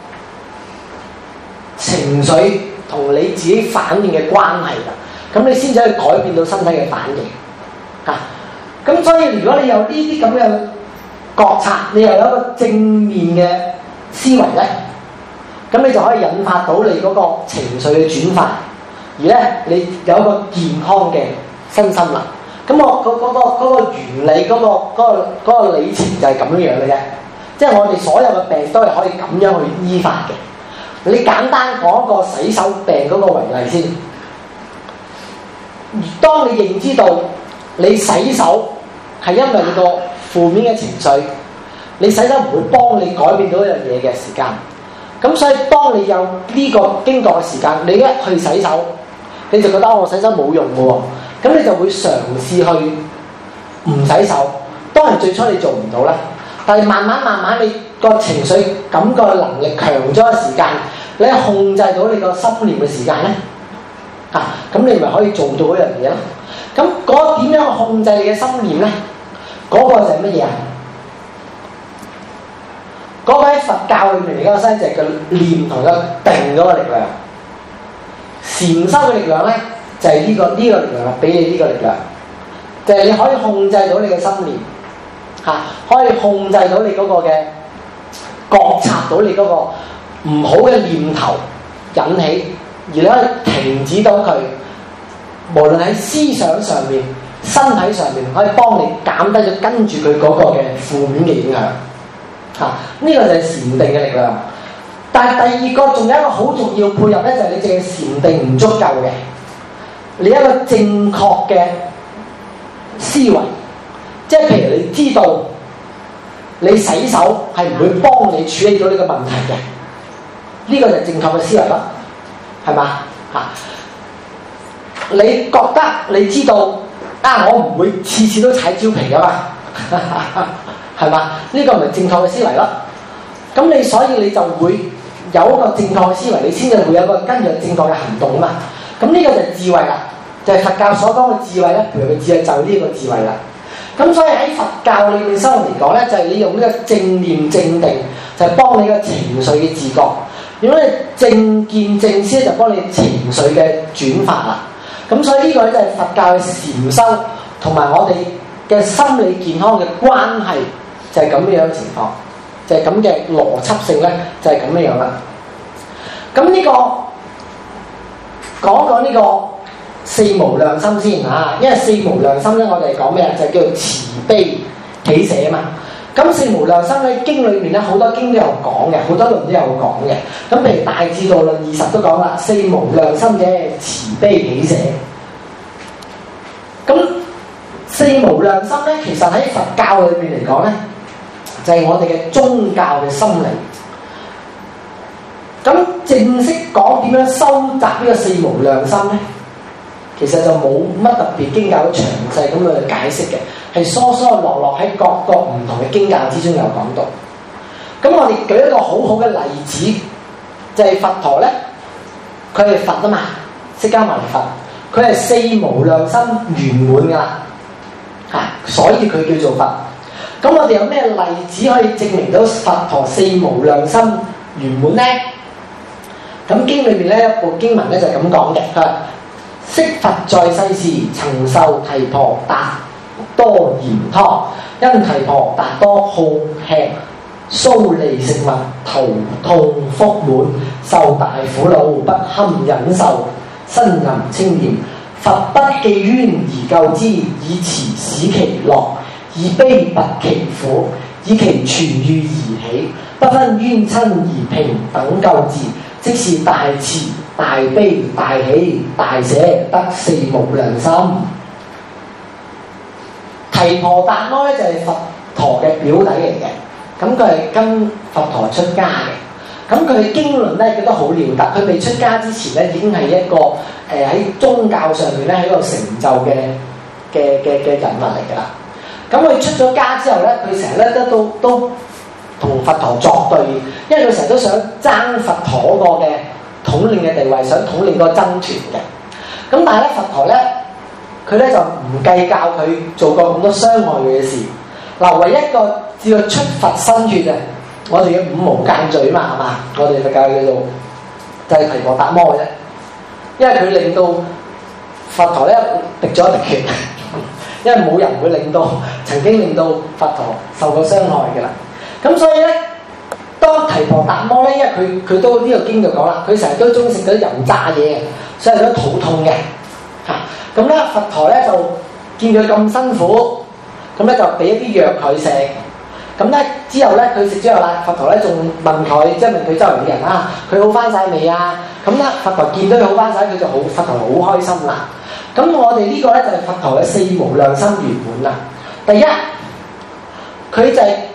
情緒同你自己反應嘅關係啦，咁你先至可以改變到身體嘅反應。嚇、啊！咁所以如果你有呢啲咁嘅覺察，你又有一個正面嘅思維咧，咁你就可以引發到你嗰個情緒嘅轉化，而咧你有一個健康嘅身心啦。咁我嗰嗰個嗰個原理嗰個嗰個嗰個理程就係咁樣樣嘅啫，即係我哋所有嘅病都係可以咁樣去醫法嘅。你簡單講一個洗手病嗰個為例先，當你認知到你洗手係因為你個負面嘅情緒，你洗手唔會幫你改變到一樣嘢嘅時間，咁所以當你有呢個經過嘅時間，你一去洗手，你就覺得我洗手冇用嘅喎，咁你就會嘗試去唔洗手。當然最初你做唔到啦，但係慢慢慢慢你個情緒感覺能力強咗嘅時間，你控制到你個心念嘅時間咧，啊，咁你咪可以做到嗰樣嘢咯。咁嗰點樣去控制你嘅心念咧？嗰個就係乜嘢啊？嗰個喺佛教裏面嚟講，先就係個念同個定嗰個力量。禪修嘅力量咧，就係呢個呢個力量啦，俾你呢個力量，就係你可以控制到你嘅心念，嚇，可以控制到你嗰個嘅覺察到你嗰個唔好嘅念頭引起，而你可以停止到佢，無論喺思想上面、身體上面，可以幫你減低咗跟住佢嗰個嘅負面嘅影響。嚇、啊，呢、這個就係禪定嘅力量。但係第二個仲有一個好重要配合咧，就係、是、你淨係禪定唔足夠嘅，你一個正確嘅思維，即係譬如你知道你洗手係唔會幫你處理到呢個問題嘅，呢、這個就係正確嘅思維咯，係嘛？嚇、啊，你覺得你知道啊，我唔會次次都踩蕉皮噶嘛，係嘛？呢、這個咪正確嘅思維咯。 咁你所以你就會有一個正確嘅思維，你先至會有一個跟住正確嘅行動啊嘛。咁呢個就係智慧啦，就係、是、佛教所講嘅智慧咧。譬如佢智慧就係呢個智慧啦。咁所以喺佛教裏面修嚟講咧，就係、是、你用呢個正念正定，就係、是、幫你個情緒嘅自覺；如果你正見正思咧，就幫你情緒嘅轉化啦。咁所以呢個咧就係佛教嘅禪修同埋我哋嘅心理健康嘅關係，就係咁樣嘅情況，就係咁嘅邏輯性咧，就係咁樣樣啦。咁呢、這個講講呢個四無量心先啊，因為四無量心咧，我哋講咩啊？就係叫做慈悲喜捨啊嘛。咁四無量心咧，經裏面咧好多經都有講嘅，好多論都有講嘅。咁譬如《大智度論》二十都講啦，四無量心者慈悲喜捨。咁四無量心咧，其實喺佛教裏面嚟講咧，就係、是、我哋嘅宗教嘅心理。咁正式講點樣收集呢個四無量心咧，其實就冇乜特別經教詳細咁去解釋嘅，係疏疏落落喺各個唔同嘅經教之中有講到。咁我哋舉一個好好嘅例子，就係、是、佛陀咧，佢係佛啊嘛，釋迦牟尼佛，佢係四無量心圓滿噶啦，嚇，所以佢叫做佛。咁我哋有咩例子可以證明到佛陀四無量心圓滿咧？咁經裏面咧一部經文咧就係咁講嘅，佢話：昔佛在世時，曾受提婆達多鹽湯，因提婆達多好吃蘇利食物，頭痛腹滿，受大苦惱，不堪忍受，呻吟稱念。佛不記冤而救之，以慈使其樂，以悲拔其苦，以其痊癒而喜，不分冤親而平等救治。即是大慈大悲大喜大捨，得四無量心。提婆達摩咧就係佛陀嘅表弟嚟嘅，咁佢係跟佛陀出家嘅。咁佢嘅經論咧，佢都好了得。佢未出家之前咧，已經係一個誒喺、呃、宗教上面咧，係一個成就嘅嘅嘅嘅人物嚟㗎啦。咁佢出咗家之後咧，佢成日咧都都都同佛陀作對，因為佢成日都想爭佛陀嗰個嘅統領嘅地位，想統領個僧團嘅。咁但係咧，佛陀咧，佢咧就唔計較佢做過咁多傷害佢嘅事。嗱，唯一一個只要出佛身血嘅，我哋嘅五無間罪嘛，係嘛？我哋佛教叫做就係提婆達摩嘅啫，因為佢令到佛陀咧滴咗一滴血，因為冇人會令到曾經令到佛陀受過傷害嘅啦。咁所以咧，當提婆達摩咧，因為佢佢都呢、這個經就講啦，佢成日都中意食嗰啲油炸嘢，所以佢都肚痛嘅嚇。咁咧，佛陀咧就見佢咁辛苦，咁咧就俾一啲藥佢食。咁咧之後咧，佢食咗後啦，佛陀咧仲問佢，即係問佢周圍嘅人啊，佢好翻晒未啊？咁咧，佛陀見到佢好翻晒，佢就好，佛陀好開心啦。咁我哋呢個咧就係佛陀嘅四無量心圓滿啦。第一，佢就係、是。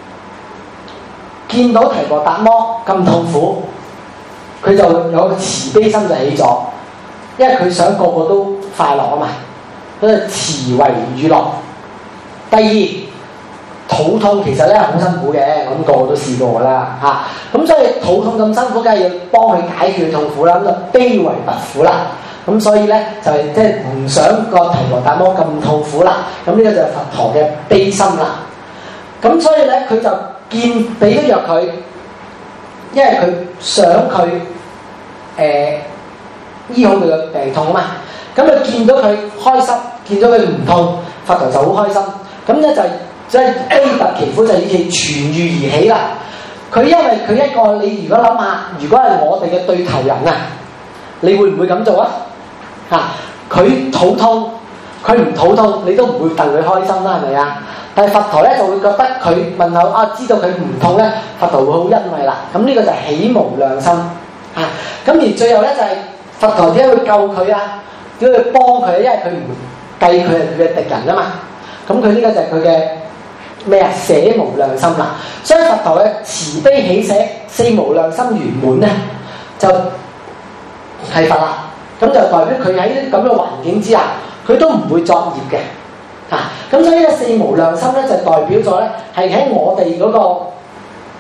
見到提婆達摩咁痛苦，佢就有個慈悲心就起咗，因為佢想個個都快樂啊嘛，佢就慈為娛樂。第二，肚痛其實咧好辛苦嘅，我諗個個都試過啦嚇。咁、啊、所以肚痛咁辛苦，梗係要幫佢解決痛苦啦。咁就悲為拔苦啦。咁所以咧就係即係唔想個提婆達摩咁痛苦啦。咁呢個就係佛陀嘅悲心啦。咁所以咧佢就見俾咗藥佢，因為佢想佢誒、呃、醫好佢嘅病痛啊嘛。咁佢見到佢開心，見到佢唔痛，佛陀就好開心。咁咧就即係悲拔其苦，就以其痊癒而喜啦。佢因為佢一個，你如果諗下，如果係我哋嘅對頭人啊，你會唔會咁做啊？嚇，佢肚痛，佢唔肚痛，你都唔會戥佢開心啦，係咪啊？但係佛陀咧就會覺得佢問候啊，知道佢唔痛咧，佛陀會好欣慰啦。咁呢個就係喜無量心嚇。咁、啊、而最後咧就係、是、佛陀點解會救佢啊？點解會幫佢？因為佢唔計佢係佢嘅敵人啊嘛。咁佢呢個就係佢嘅咩啊？捨無量心啦。所以佛陀嘅慈悲喜捨四無量心圓滿咧，就係、是、佛啦。咁就代表佢喺咁嘅環境之下，佢都唔會作業嘅。嚇、啊，咁所以呢四無量心咧就代表咗咧係喺我哋嗰個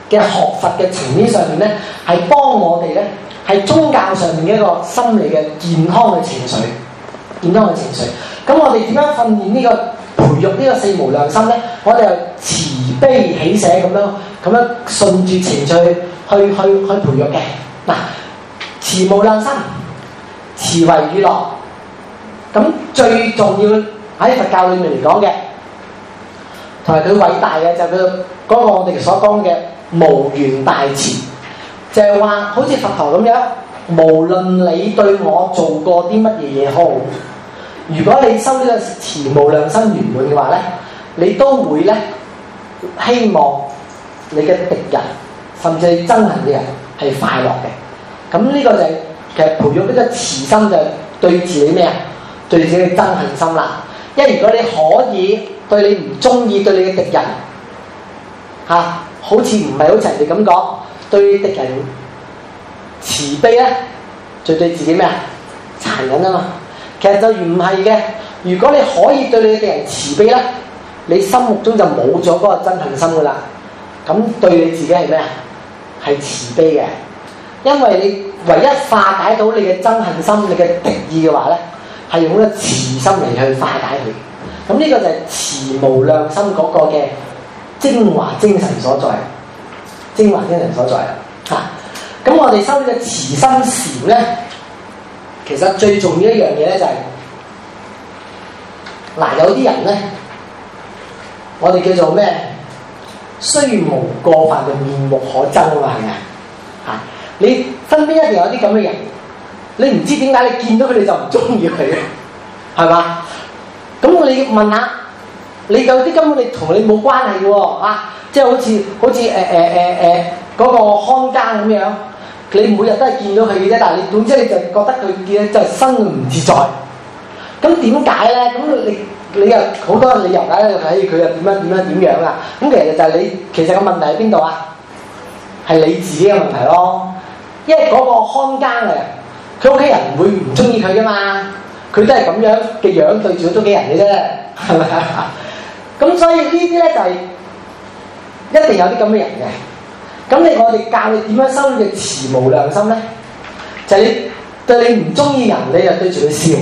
嘅學佛嘅層面上面咧，係幫我哋咧係宗教上面嘅一個心理嘅健康嘅情緒，健康嘅情緒。咁我哋點樣訓練呢、這個培育呢個四無量心咧？我哋係慈悲喜捨咁樣咁樣順住情緒去去去培育嘅。嗱，慈無量心，慈為與樂。咁最重要喺佛教裏面嚟講嘅，同埋佢偉大嘅就係佢嗰個我哋所講嘅無緣大慈，就係話好似佛陀咁樣，無論你對我做過啲乜嘢嘢好，如果你修呢個慈無量心圓滿嘅話咧，你都會咧希望你嘅敵人甚至係憎恨嘅人係快樂嘅。咁呢個就係、是、其實培育呢個慈心就係對自己咩啊？對自己嘅憎恨心啦。因為如果你可以對你唔中意對你嘅敵人嚇、啊，好似唔係好似人哋咁講，對敵人慈悲咧，就對自己咩啊？殘忍啊嘛。其實就唔係嘅。如果你可以對你嘅敵人慈悲咧，你心目中就冇咗嗰個憎恨心噶啦。咁對你自己係咩啊？係慈悲嘅。因為你唯一化解到你嘅憎恨心、你嘅敵意嘅話咧，係用呢個慈心嚟去化解佢。咁呢個就係慈無量心嗰個嘅精華精神所在，精華精神所在啦。嚇、啊！咁我哋修呢個慈心禪咧，其實最重要一樣嘢咧就係、是，嗱、啊、有啲人咧，我哋叫做咩？雖無過犯就面目可憎啊嘛，係咪啊？嚇！你身邊一定有啲咁嘅人，你唔知點解你見到佢哋就唔中意佢嘅，係嘛？咁你問下，你有啲根本你同你冇關係嘅喎，啊，即係好似好似誒誒誒誒嗰個看更咁樣，你每日都係見到佢嘅啫，但係你總之你就覺得佢嘅就係身唔自在。咁點解咧？咁你你又好多理由解咧，睇佢又點樣點樣點樣啊？咁其實就係你其實個問題喺邊度啊？係你自己嘅問題咯。因為嗰個看更嘅，佢屋企人唔會唔中意佢噶嘛，佢都係咁樣嘅樣對住屋企人嘅啫，係咪啊？咁所以呢啲咧就係、是、一定有啲咁嘅人嘅。咁你我哋教你點樣修嘅慈無量心咧？就係、是、你對你唔中意人，你就對住佢笑。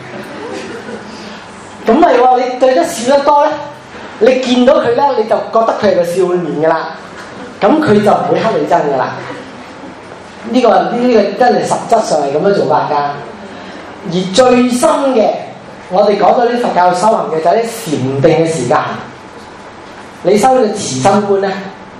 咁咪話你對得笑得多咧，你見到佢咧，你就覺得佢係個笑面噶啦，咁佢就唔會黑你憎噶啦。呢、這個呢、這個真係實質上係咁樣做法㗎。而最深嘅，我哋講到啲佛教修行嘅就係啲禪定嘅時間。你修嘅慈心觀咧，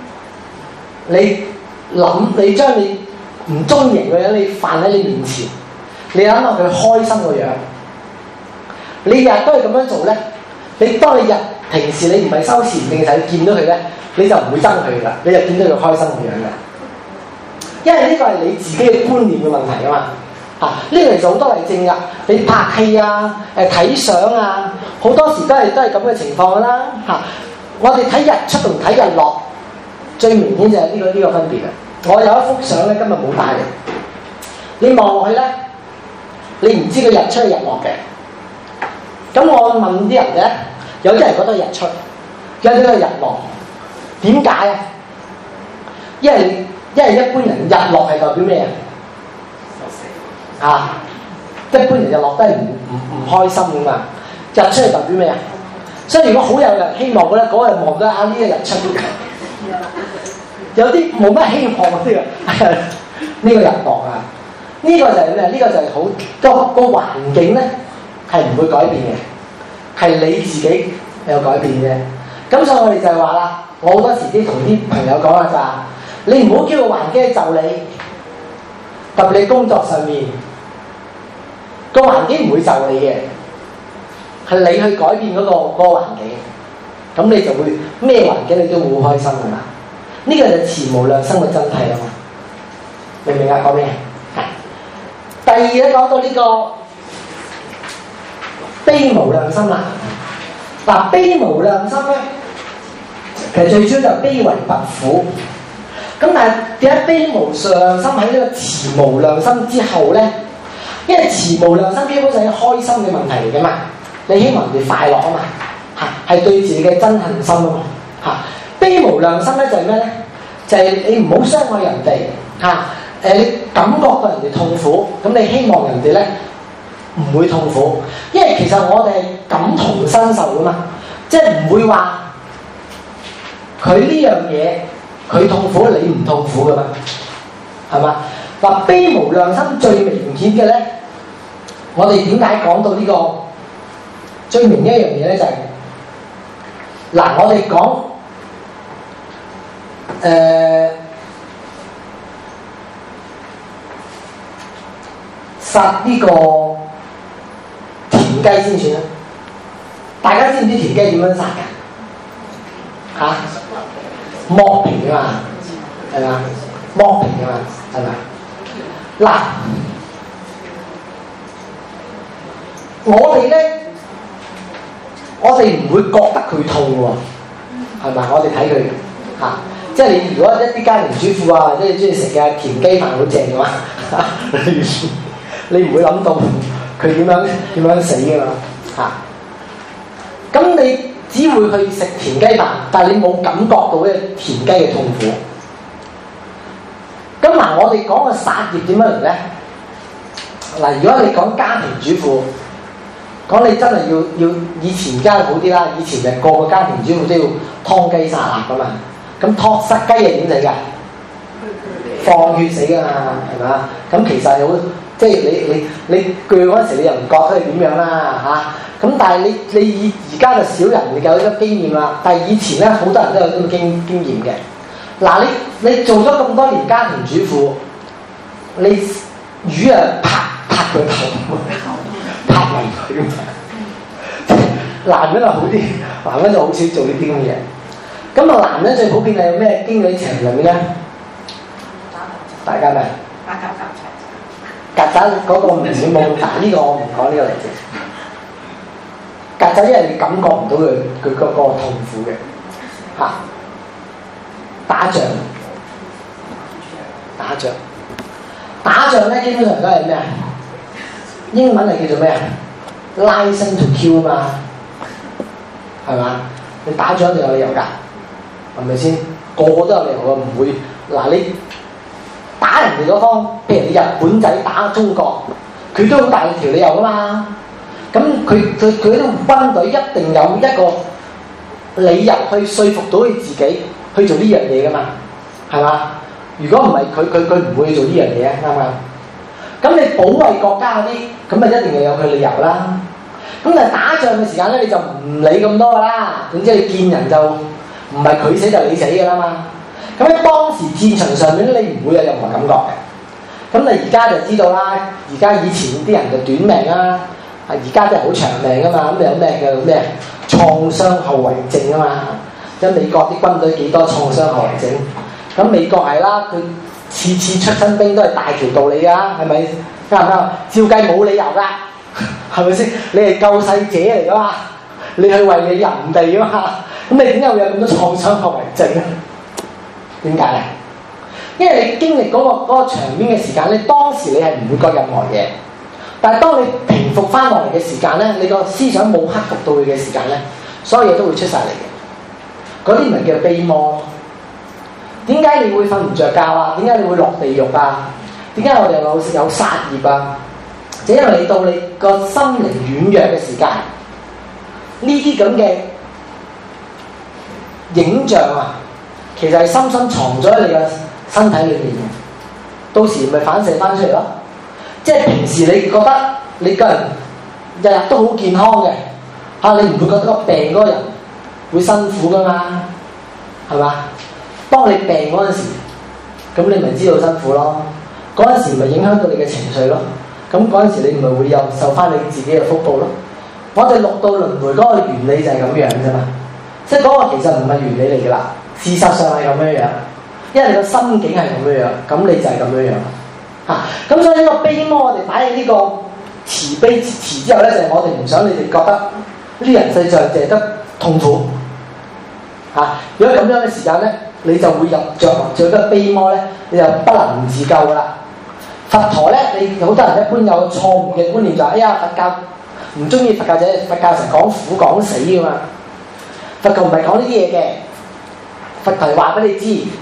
你諗你將你唔中意嘅樣，你放喺你面前，你諗下佢開心個樣。你日日都係咁樣做咧，你當你日平時你唔係修禪定嘅時候，你見到佢咧，你就唔會憎佢㗎，你就見到佢開心個樣㗎。因為呢個係你自己嘅觀念嘅問題啊嘛，嚇呢個其實好多例證㗎。你拍戲啊、誒睇相啊，好多時都係都係咁嘅情況啦，嚇、啊。我哋睇日出同睇日落，最明顯就係呢、呢個呢、呢個分別啊。我有一幅相咧，今日冇帶嚟，你望落去咧，你唔知佢日出日落嘅。咁我問啲人咧，有啲人覺得日出，有啲係日落，點解啊？因為因為一般人日落係代表咩啊？啊，一般人日落都係唔唔唔開心噶嘛。日出係代表咩啊？所以如果好有人希望嘅咧，嗰日望到啊呢個日出，有啲冇乜希望啲啊，呢個日落啊，呢、這個就係咩？呢、這個就係好個個環境咧係唔會改變嘅，係你自己有改變嘅。咁所以我哋就係話啦，我好多時啲同啲朋友講啦就係。你唔好叫個環境就你，特別你工作上面個環境唔會就你嘅，係你去改變嗰、嗰個嗰、嗰個環境，咁你就會咩環境你都會好開心噶啦。呢、呢個就係慈無量心嘅真諦啊嘛，明唔明啊？講咩啊？第二咧講到呢個悲無量心啦，嗱悲無量心咧，其實最主要就悲為拔苦。咁但係點解悲無量心喺呢個慈無量心之後咧？因為慈無量心基本上係開心嘅問題嚟嘅嘛，你希望人哋快樂啊嘛，嚇係對自己嘅憎恨心啊嘛，嚇悲無量心咧就係咩咧？ 就係、是、你唔好傷害人哋嚇。誒、啊，你感覺到人哋痛苦，咁你希望人哋咧唔會痛苦，因為其實我哋係感同身受噶嘛，即係唔會話佢呢樣嘢佢痛苦，你唔痛苦噶嘛，係嘛？嗱，悲無量心最明顯嘅咧，我哋點解講到呢、這個最明顯一樣嘢咧？就係、是、嗱，我哋講誒殺呢個田雞先算啦。大家知唔知田雞點樣殺㗎？嚇、啊，剝皮㗎嘛，係嘛？剝皮㗎嘛，係咪？嗱，我哋咧，我哋唔會覺得佢痛喎，係咪？我哋睇佢嚇，即係你如果一啲家庭主婦啊，或者你中意食嘅田雞飯好正嘅話，你唔會諗到佢點樣點樣死㗎嘛嚇。咁你只會去食田雞飯，但係你冇感覺到嘅田雞嘅痛苦。咁嗱，我哋講個殺業點樣嚟咧？嗱，如果你講家庭主婦，講你真係要要以前家好啲啦，以前就個個家庭主婦都要劏雞殺鴨噶嘛。咁劏殺雞係點死㗎？放血死㗎嘛，係嘛？咁其實好，即係你你你鋸嗰陣時，你又唔覺得係點樣啦嚇。咁但係你你以而家就少人你有呢個經驗啦，但係以前咧好多人都有咁嘅經經驗嘅。嗱，你你做咗咁多年家庭主婦，你魚啊拍拍佢頭，拍埋佢。男人就好啲，男人就好少做呢啲咁嘅嘢。咁啊，男人最普遍係有咩經理場上面咧？大家咩？打曱甴。曱甴嗰個唔會冇咁大，呢個我唔講呢個例子。曱甴因為你感覺唔到佢佢嗰個痛苦嘅嚇。打仗，打仗，打仗咧，基本上都係咩啊？英文係叫做咩啊 ？License to kill 嘛，係嘛？你打仗就有理由㗎，係咪先？個個都有理由㗎，唔會嗱你打人哋嗰方，譬如你日本仔打中國，佢都好大條理由㗎嘛。咁佢佢佢啲軍隊一定有一個理由去說服到佢自己。去做呢樣嘢㗎嘛，係嘛？如果唔係佢佢佢唔會做呢樣嘢啊，啱唔啱？咁你保衛國家嗰啲，咁啊一定要有佢理由啦。咁但係打仗嘅時間咧，你就唔理咁多㗎啦。總之你見人就唔係佢死就你死㗎啦嘛。咁喺當時戰場上面咧，你唔會有任何感覺嘅。咁你而家就知道啦。而家以前啲人就短命啦，啊而家啲人好長命㗎嘛。咁有咩叫咩創傷後遺症啊嘛？因美國啲軍隊幾多創傷後遺症？咁美國係啦，佢次次出親兵都係大條道理㗎，係咪？啱唔啱？照計冇理由㗎，係咪先？你係救世者嚟㗎嘛？你去為你人哋㗎嘛？咁你點解會有咁多創傷後遺症咧？點解咧？因為你經歷嗰個嗰個場面嘅時間咧，當時你係唔會覺任何嘢，但係當你平復翻落嚟嘅時間咧，你個思想冇克服到佢嘅時間咧，所有嘢都會出晒嚟嘅。嗰啲唔係叫悲魔。點解你會瞓唔着覺啊？點解你會落地獄啊？點解我哋有有殺業啊？就因為你到你個心靈軟弱嘅時間，呢啲咁嘅影像啊，其實係深深藏咗喺你嘅身體裏面嘅。到時咪反射翻出嚟咯。即係平時你覺得你個人日日都好健康嘅，嚇你唔會覺得個病嗰個人會辛苦噶嘛，係嘛？當你病嗰陣時，咁你咪知道辛苦咯。嗰陣時咪影響到你嘅情緒咯。咁嗰陣時你咪會有受翻你自己嘅福報咯。我哋六道輪迴嗰個原理就係咁樣啫嘛。即係嗰個其實唔係原理嚟㗎啦，事實上係咁樣樣。因為你個心境係咁樣樣，咁你就係咁樣樣嚇。咁、啊、所以呢個悲魔我哋擺喺呢個慈悲慈之後咧，就係、是、我哋唔想你哋覺得呢啲人世上淨係得痛苦嚇、啊。如果咁樣嘅時間咧，你就會入著著得悲魔咧，你就不能自救噶啦。佛陀咧，你好多人一般有錯誤嘅觀念就係、是，哎呀佛教唔中意佛教者，佛教成日講苦講死噶嘛。佛教唔係講呢啲嘢嘅，佛陀話俾你知，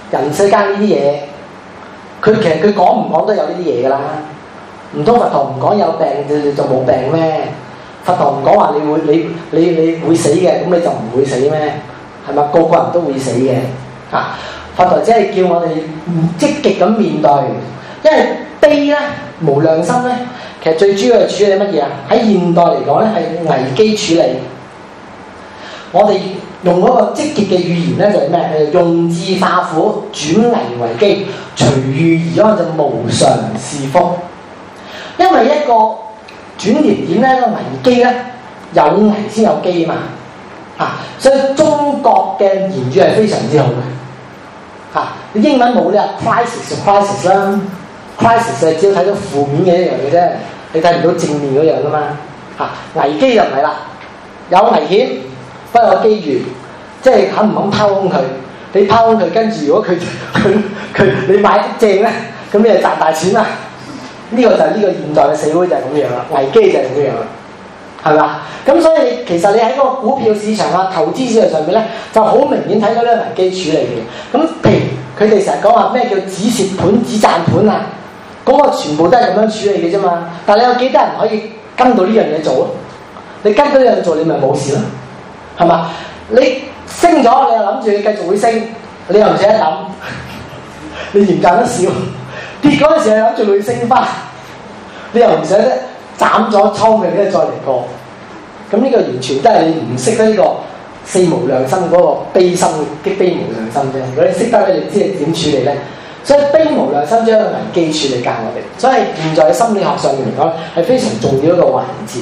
人世間呢啲嘢，佢其實佢講唔講都有呢啲嘢㗎啦。唔通佛陀唔講有病你就冇病咩？佛陀唔講話你會你你你會死嘅，咁你就唔會死咩？係咪？個個人都會死嘅。啊，佛陀只係叫我哋積極咁面對，因為悲咧、無量心咧，其實最主要係處理乜嘢啊？喺現代嚟講咧，係危機處理。我哋用嗰個積極嘅語言咧，就係咩？誒，用智化苦，轉危為機，隨遇而安就無常是福。因為一個轉捩點咧，一個危機咧，有危先有機嘛。啊，所以中國嘅言語係非常之好嘅。啊，英文冇咧 crisis crisis 啦 ，crisis 係只要睇到負面嘅一樣嘅啫，你睇唔到正面嗰樣噶嘛。啊，危機就唔係啦，有危險。不過機遇，即係肯唔肯拋空佢？你拋空佢，跟住如果佢佢佢你買得正咧，咁你就賺大錢啦。呢、這個就係呢個現代嘅社會就係咁樣啦，危機就係咁樣啦，係嘛？咁所以其實你喺嗰個股票市場啊、投資市場上面咧，就好明顯睇到呢個危機處理嘅。咁譬如佢哋成日講話咩叫止蝕盤、止賺盤啊，嗰、那個全部都係咁樣處理嘅啫嘛。但係你有幾多人可以跟到呢樣嘢做啊？你跟到呢樣做，你咪冇事咯。係嘛？你升咗，你又諗住你繼續會升，你又唔捨得諗，你嫌賺得少。跌嗰陣時，你諗住會升翻，你又唔捨得斬咗倉嘅，跟住再嚟過。咁呢個完全都係你唔識得呢個四無量心嗰個悲心嘅悲無量心啫。如果你識得咧，你知係點處理咧。所以悲無量心將個危機處理教我哋。所以現在喺心理學上面嚟講，係非常重要一個環節。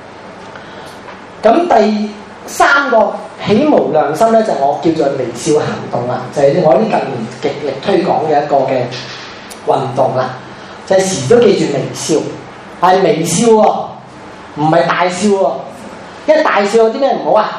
咁第三個起無量心咧，就係、我叫做微笑行動啦，就係、是、我呢近年極力推廣嘅一個嘅運動啦，就係、是、時都記住微笑，係微笑喎、哦，唔係大笑喎、哦，因為大笑有啲咩唔好啊？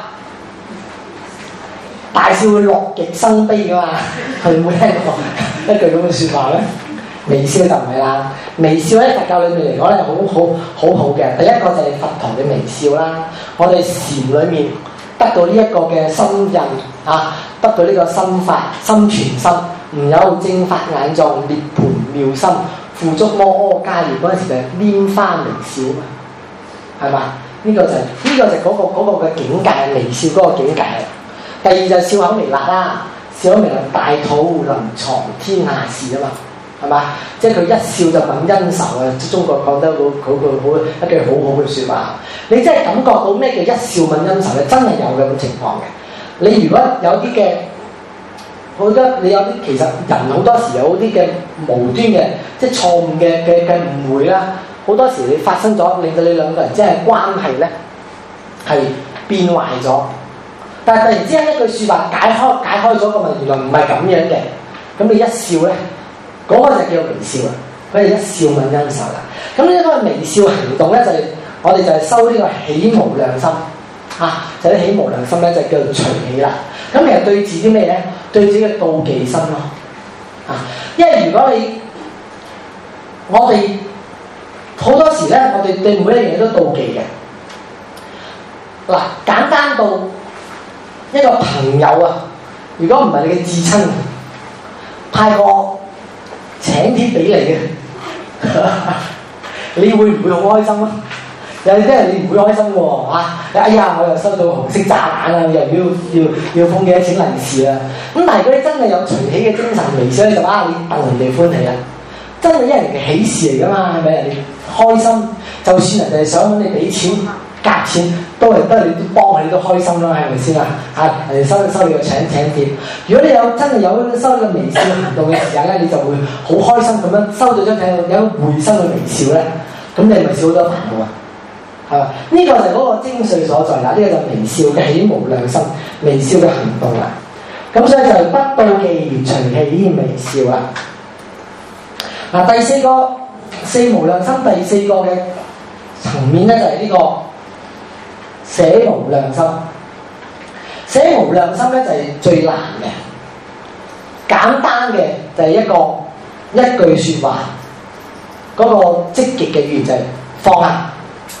大笑會樂極生悲噶嘛，佢有冇聽過一句咁嘅説話咧？微笑就唔係啦，微笑喺佛教裏面嚟講咧，好好好好嘅。第一個就係佛陀嘅微笑啦，我哋禪裏面得到呢一個嘅心印啊，得到呢個心法心全心，唔有正法眼藏涅槃妙心，付足摩訶迦葉嗰陣時就係拈花微笑啊，係嘛？呢、這個就係、是、呢、這個就係嗰、那個嗰、那個嘅境界，微笑嗰個境界。第二就係笑口微辣啦，笑口微辣大肚能藏天下事啊嘛。係嘛？即係佢一笑就泯恩仇啊！中國講得好好句好一句好好嘅説話。你真係感覺到咩叫一笑泯恩仇咧？真係有嘅咁情況嘅。你如果有啲嘅，我覺得你有啲其實人好多時有啲嘅無端嘅，即係錯誤嘅嘅嘅誤會啦。好多時你發生咗，令到你兩個人即係關係咧係變壞咗。但係突然之間一句説話解開解開咗個問題，原來唔係咁樣嘅。咁你一笑咧？嗰個就叫微笑啦，佢係一笑泯恩仇啦。咁呢一個微笑行動咧，就係、是、我哋就係收呢個起無量心，嚇、啊，就啲、是、起無量心咧，就叫做隨喜啦。咁其實對治啲咩咧？對治嘅妒忌心咯，嚇、啊。因為如果你我哋好多時咧，我哋對每一樣嘢都妒忌嘅。嗱、啊，簡單到一個朋友啊，如果唔係你嘅至親，派個請帖俾你嘅，你會唔會好開心啊？有啲人你唔會開心喎，嚇！哎呀，我又收到紅色炸彈啦，又要要要封幾多錢利是啦。咁但係如果你真係有隨喜嘅精神微笑咧，就啊，你戥人哋歡喜啦，真係一人嘅喜事嚟噶嘛，係咪？人哋開心，就算人哋想揾你俾錢夾錢，都係都係你幫佢，你都開心啦，係咪先啊？嚇！人哋收收你個請請帖，如果你有真係有收呢個微笑行動嘅時候咧，你就會好開心咁樣收到張睇，有回心嘅微笑咧，咁你咪少好多煩惱啊！係嘛？呢、這個就係嗰個精髓所在啦。呢、這個就微笑嘅起無量心，微笑嘅行動啦。咁所以就係不妒忌，隨喜微笑啦。嗱，第四個四無量心，第四個嘅層面咧就係、是、呢個捨無量心。捨無量心咧就係最難嘅，簡單嘅就係一個一句説話，嗰、那個積極嘅語言就係放下。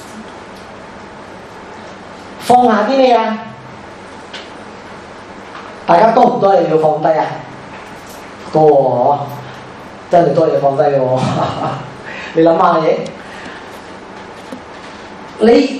放下啲咩啊？大家多唔多嘢要放低啊？ 多喎，真係多嘢放低喎。你諗下嘢，你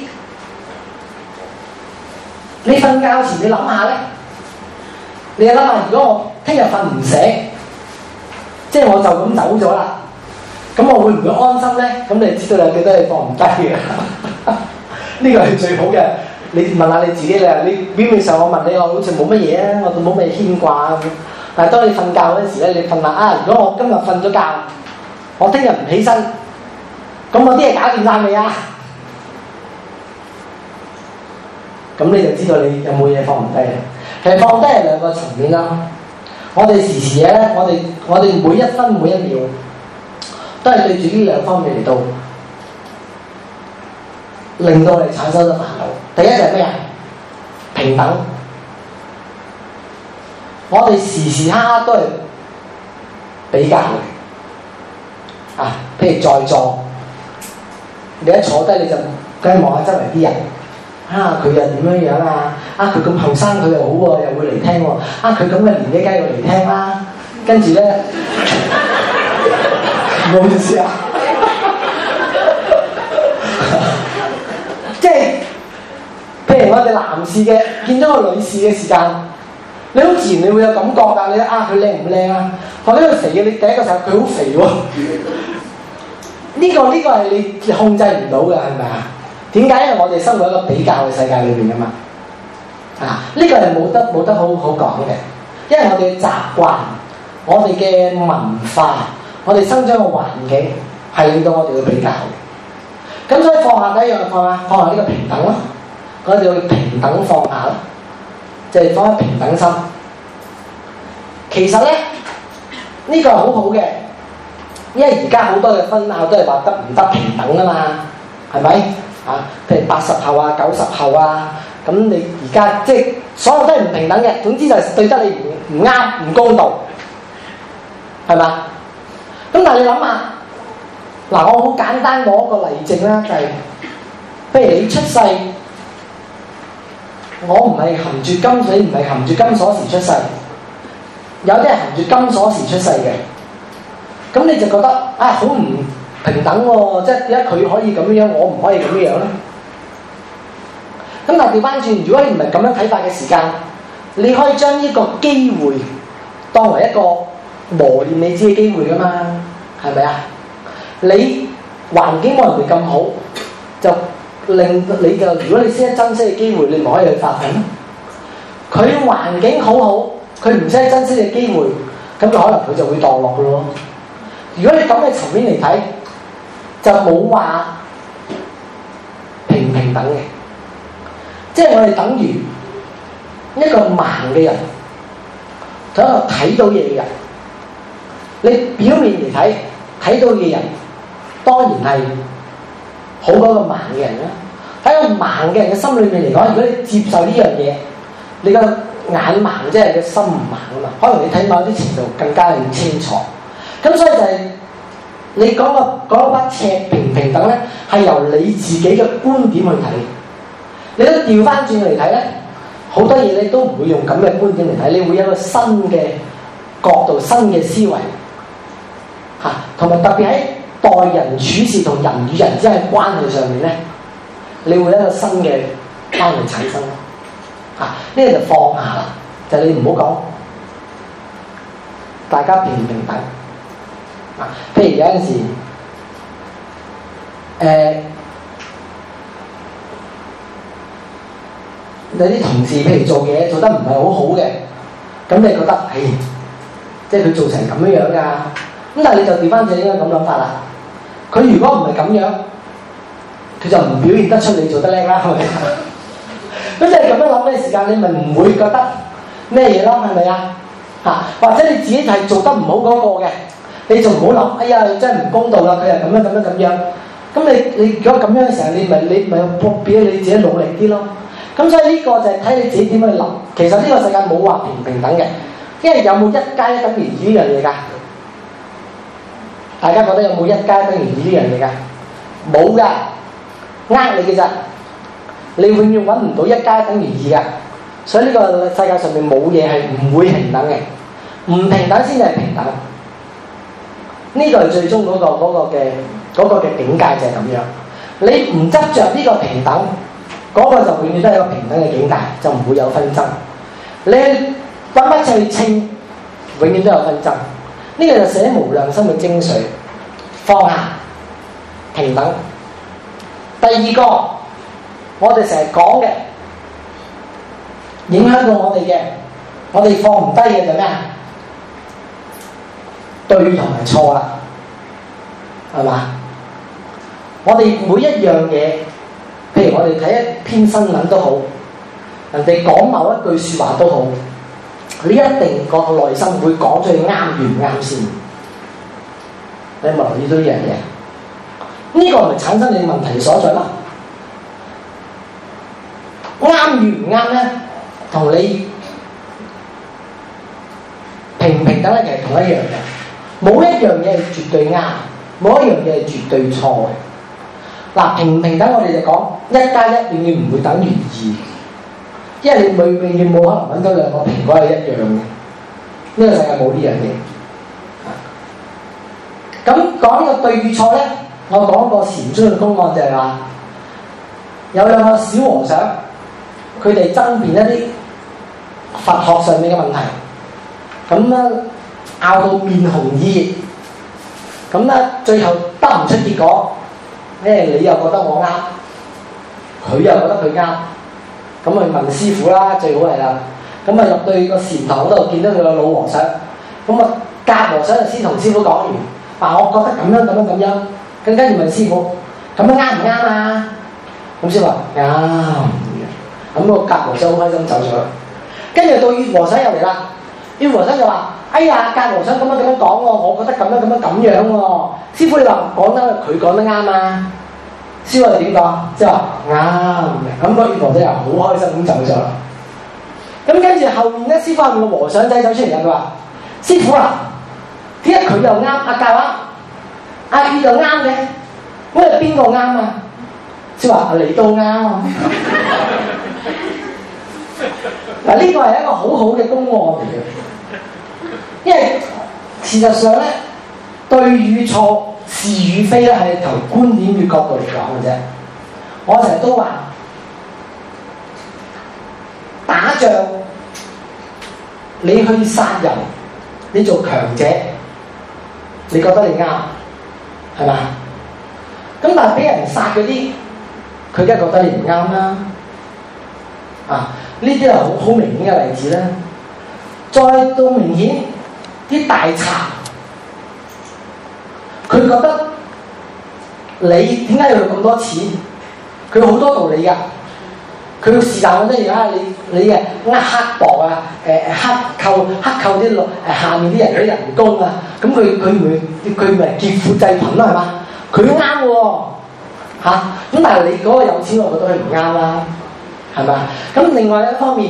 你瞓覺前你諗下咧，你諗下，如果我聽日瞓唔醒，即係我就咁走咗啦，咁我會唔會安心咧？咁你知道有幾多嘢放唔低嘅？呢個係最好嘅。你問下你自己啦，你表面上我問你，我好似冇乜嘢啊，我冇咩牽掛咁。但係當你瞓覺嗰陣時咧，你瞓下啊，如果我今日瞓咗覺，我聽日唔起身，咁我啲嘢搞掂晒未啊？咁你就知道你有冇嘢放唔低啦。其實放低係兩個層面啦。我哋時時嘢咧，我哋我哋每一分每一秒都係對住呢兩方面嚟到，令到我哋產生咗煩惱。第一就係咩啊？平等。我哋時時刻刻都係比較嘅。啊，譬如在座，你一坐低你就梗係望下周圍啲人。啊！佢又點樣樣啊？啊！佢咁後生，佢又好喎，又會嚟聽喎。啊！佢咁嘅年紀，梗係要嚟聽啦。跟住咧，唔好意思啊，即係譬如我哋男士嘅見咗個女士嘅時間，你好自然你會有感覺㗎。你啊，佢靚唔靚啊？或者佢肥嘅，你第一個時候佢好肥喎。呢個呢個係你控制唔到嘅，係咪啊？點解？因為我哋生活喺一個比較嘅世界裏面㗎嘛，啊！呢、這個係冇得冇得好好講嘅，因為我哋嘅習慣、我哋嘅文化、我哋生長嘅環境係令到我哋去比較嘅。咁所以放下第一樣放下放下呢個平等咯，我哋要平等放下咯，就係、是、放喺平等心。其實咧，呢、這個係好好嘅，因為而家好多嘅分拗都係話得唔得平等啊嘛，係咪？啊，譬如八十後啊、九十後啊，咁你而家即係所有都係唔平等嘅，總之就係對得你唔唔啱、唔公道，係嘛？咁但係你諗下，嗱，我好簡單攞一個例證啦，就係、是、譬如你出世，我唔係含住金水，唔係含住金鎖匙出世，有啲係含住金鎖匙出世嘅，咁你就覺得啊，好唔平等喎，即係點解佢可以咁樣，我唔可以咁樣咧？咁但係調翻轉，如果你唔係咁樣睇法嘅時間，你可以將呢個機會當為一個磨練你自己嘅機會噶嘛，係咪啊？你環境冇人哋咁好，就令你就如果你識得珍惜嘅機會，你咪可以去發奮咯。佢環境好好，佢唔識得珍惜嘅機會，咁就可能佢就會墮落噶咯。如果你咁嘅層面嚟睇，就冇話平唔平等嘅，即係我哋等於一個盲嘅人同一個睇到嘢嘅人。你表面嚟睇睇到嘅人，當然係好過個盲嘅人啦。喺個盲嘅人嘅心裏面嚟講，如果你接受呢樣嘢，你個眼盲即係個心唔盲啊嘛，可能你睇某啲程度更加係清楚。咁所以就係、是。你講個嗰把尺平唔平等咧，係由你自己嘅觀點去睇。你都調翻轉嚟睇咧，好多嘢你都唔會用咁嘅觀點嚟睇，你會有一個新嘅角度、新嘅思維嚇，同埋特別喺待人處事同人與人之間嘅關係上面咧，你會有一個新嘅關係產生嚇。呢、這個就放下啦，就係、你唔好講大家平唔平等。啊，譬如有陣時，誒、呃，有啲同事譬如做嘢做得唔係好好嘅，咁你覺得，唉，即係佢做成咁樣樣㗎，咁但係你就調翻轉應該咁諗法啦。佢如果唔係咁樣，佢就唔表現得出你做得叻啦，係咪？咁即係咁樣諗嘅時間，你咪唔會覺得咩嘢咯，係咪啊？嚇，或者你自己係做得唔好嗰個嘅。你就唔好諗，哎呀，真係唔公道啦！佢係咁樣咁樣咁樣，咁你你如果咁樣嘅時候，你咪你咪俾你自己努力啲咯。咁所以呢個就係睇你自己點去諗。其實呢個世界冇話平唔平等嘅，因為有冇一加一等於二呢樣嘢㗎？大家覺得有冇一加一等於二呢樣嘢㗎？冇㗎，呃你嘅咋？你永遠揾唔到一加一等於二㗎。所以呢個世界上面冇嘢係唔會平等嘅。 唔平等先至係平等。呢個係最終嗰個嗰個嘅嗰個嘅境界就係咁樣。你唔執着呢個平等，嗰個就永遠都係一個平等嘅境界，就唔會有紛爭。你揾乜去稱，永遠都有紛爭。呢個就寫無量心嘅精髓，放下平等。第二個，我哋成日講嘅，影響到我哋嘅，我哋放唔低嘅就咩啊？對同埋錯啦，係嘛？我哋每一樣嘢，譬如我哋睇一篇新聞都好，人哋講某一句説話都好，你一定個內心會講出去啱與唔啱先。你有冇留意到呢樣嘢？呢、這個咪產生你問題所在咯。啱與唔啱咧，同你平唔平等咧，其實同一樣嘅。冇一樣嘢係絕對啱，冇一樣嘢係絕對錯嘅。嗱，平唔平等我哋就講一加一永遠唔會等於二，因為你永永遠冇可能揾到兩個蘋果係一樣嘅。呢、這個世界冇呢樣嘢。咁講呢個對與錯咧，我講個禪宗嘅公案就係話，有兩個小和尚，佢哋爭辯一啲佛學上面嘅問題，咁咧拗到面紅耳熱，咁咧最後得唔出結果，咩你又覺得我啱，佢又覺得佢啱，咁去問師傅啦，最好係啦，咁啊入到個禪堂嗰度見到佢個老和尚，咁啊格和尚就先同師傅講完，話我覺得咁樣咁樣咁樣，咁跟住問師傅，咁樣啱唔啱啊？咁師傅話啱，咁個格和尚好開心走咗啦，跟住到月和尚又嚟啦，月和尚就話。哎呀，格和尚咁樣咁樣講喎，我覺得咁樣咁樣咁樣喎。師傅你話講得佢講得啱啊？師傅你點講？即係話啱嘅。咁個月和尚又好開心咁走咗啦。咁跟住後面咧，師傅話個和尚仔走出嚟佢話：師傅啊，點解佢又啱，阿格啱，阿月又啱嘅？咁係邊個啱啊？師傅話：你都啱啊。嗱，呢個係一個好好嘅公案嚟嘅。因為事實上咧，對與錯、是與非咧，係從觀點與角度嚟講嘅啫。我成日都話，打仗你去殺人，你做強者，你覺得你啱，係嘛？咁但係俾人殺嗰啲，佢梗係覺得你唔啱啦。啊，呢啲係好好明顯嘅例子啦。再到明顯。啲大賊，佢覺得你點解要用咁多錢？佢好多道理㗎。佢是但嗰啲嘢啊，你你誒呃刻薄啊，誒誒克扣克扣啲誒下面啲人嗰啲人工啊，咁佢佢唔會佢咪劫富濟貧啦係嘛？佢啱喎嚇，咁但係你嗰個有錢，我覺得佢唔啱啦，係嘛？咁另外一方面，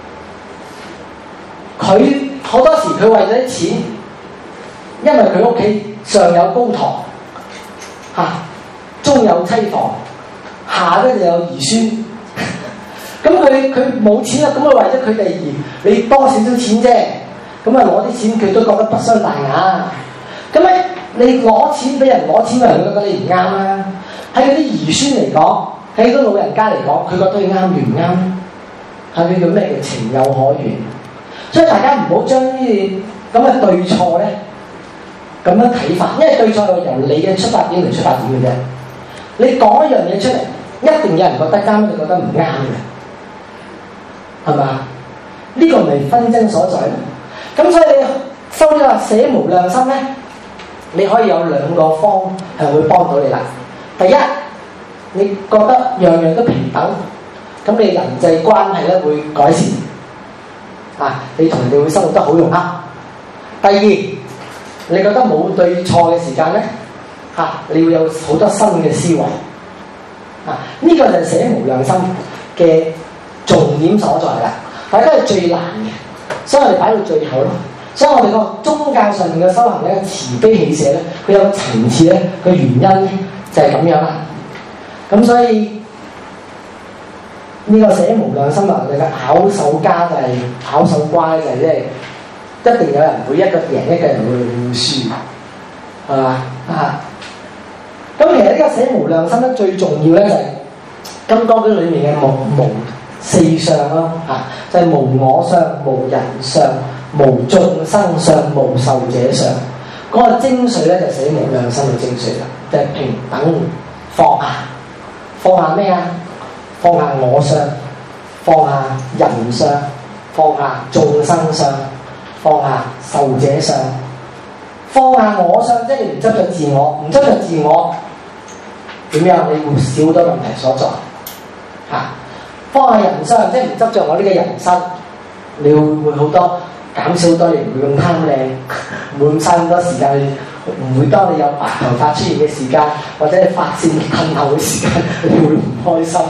佢。好多時佢為咗啲錢，因為佢屋企上有高堂，嚇、啊，中有妻房，下咧就有兒孫。咁佢佢冇錢啦，咁佢為咗佢哋而你多少少錢啫，咁啊攞啲錢佢都覺得不傷大雅。咁咧你攞錢俾人攞錢，人覺得你唔啱啦。喺嗰啲兒孫嚟講，喺嗰啲老人家嚟講，佢覺得你啱與唔啱，係佢叫咩叫情有可原。所以大家唔好將呢啲咁嘅對錯咧咁樣睇法，因為對錯係由你嘅出發點嚟出發點嘅啫。你講一樣嘢出嚟，一定有人覺得啱，你覺得唔啱嘅，係嘛？呢、這個咪紛爭所在咯。咁所以你收咗話寫無量心咧，你可以有兩個方係會幫到你啦。第一，你覺得樣樣都平等，咁你人際關係咧會改善。啊！你同人哋會生活得好融洽。第二，你覺得冇對錯嘅時間咧，嚇、啊，你會有好多新嘅思維。啊！呢、這個就係寫無量心嘅重點所在啦。大家係最難嘅，所以我哋擺到最後咯。所以我哋個宗教上面嘅修行咧，慈悲喜捨咧，佢有個層次咧，個原因咧就係咁樣啦。咁所以。呢個寫無量心啊！你嘅巧手家就係巧手乖就係即係一定有人會一個贏，一個人會輸，係嘛啊？咁其實呢個捨無量心咧，最重要咧就係《金剛經》裏面嘅無無四相咯，啊，就係、是、無我相、無人相、無眾生相、無壽者相。嗰、那個精髓咧就捨無量心嘅精髓啦，就係、是、平等放下，放下咩啊？放下我相，放下人相，放下眾生相，放下壽者相。放下我相，即係你唔執着自我，唔執着自我。點樣？你會少好多問題所在嚇、啊。放下人相，即係唔執着我呢個人生，你會會好多減少好多，你唔會咁貪靚，唔會咁嘥咁多時間，唔會當你有白頭髮出現嘅時間，或者你髮線褪後嘅時間，你會唔開心。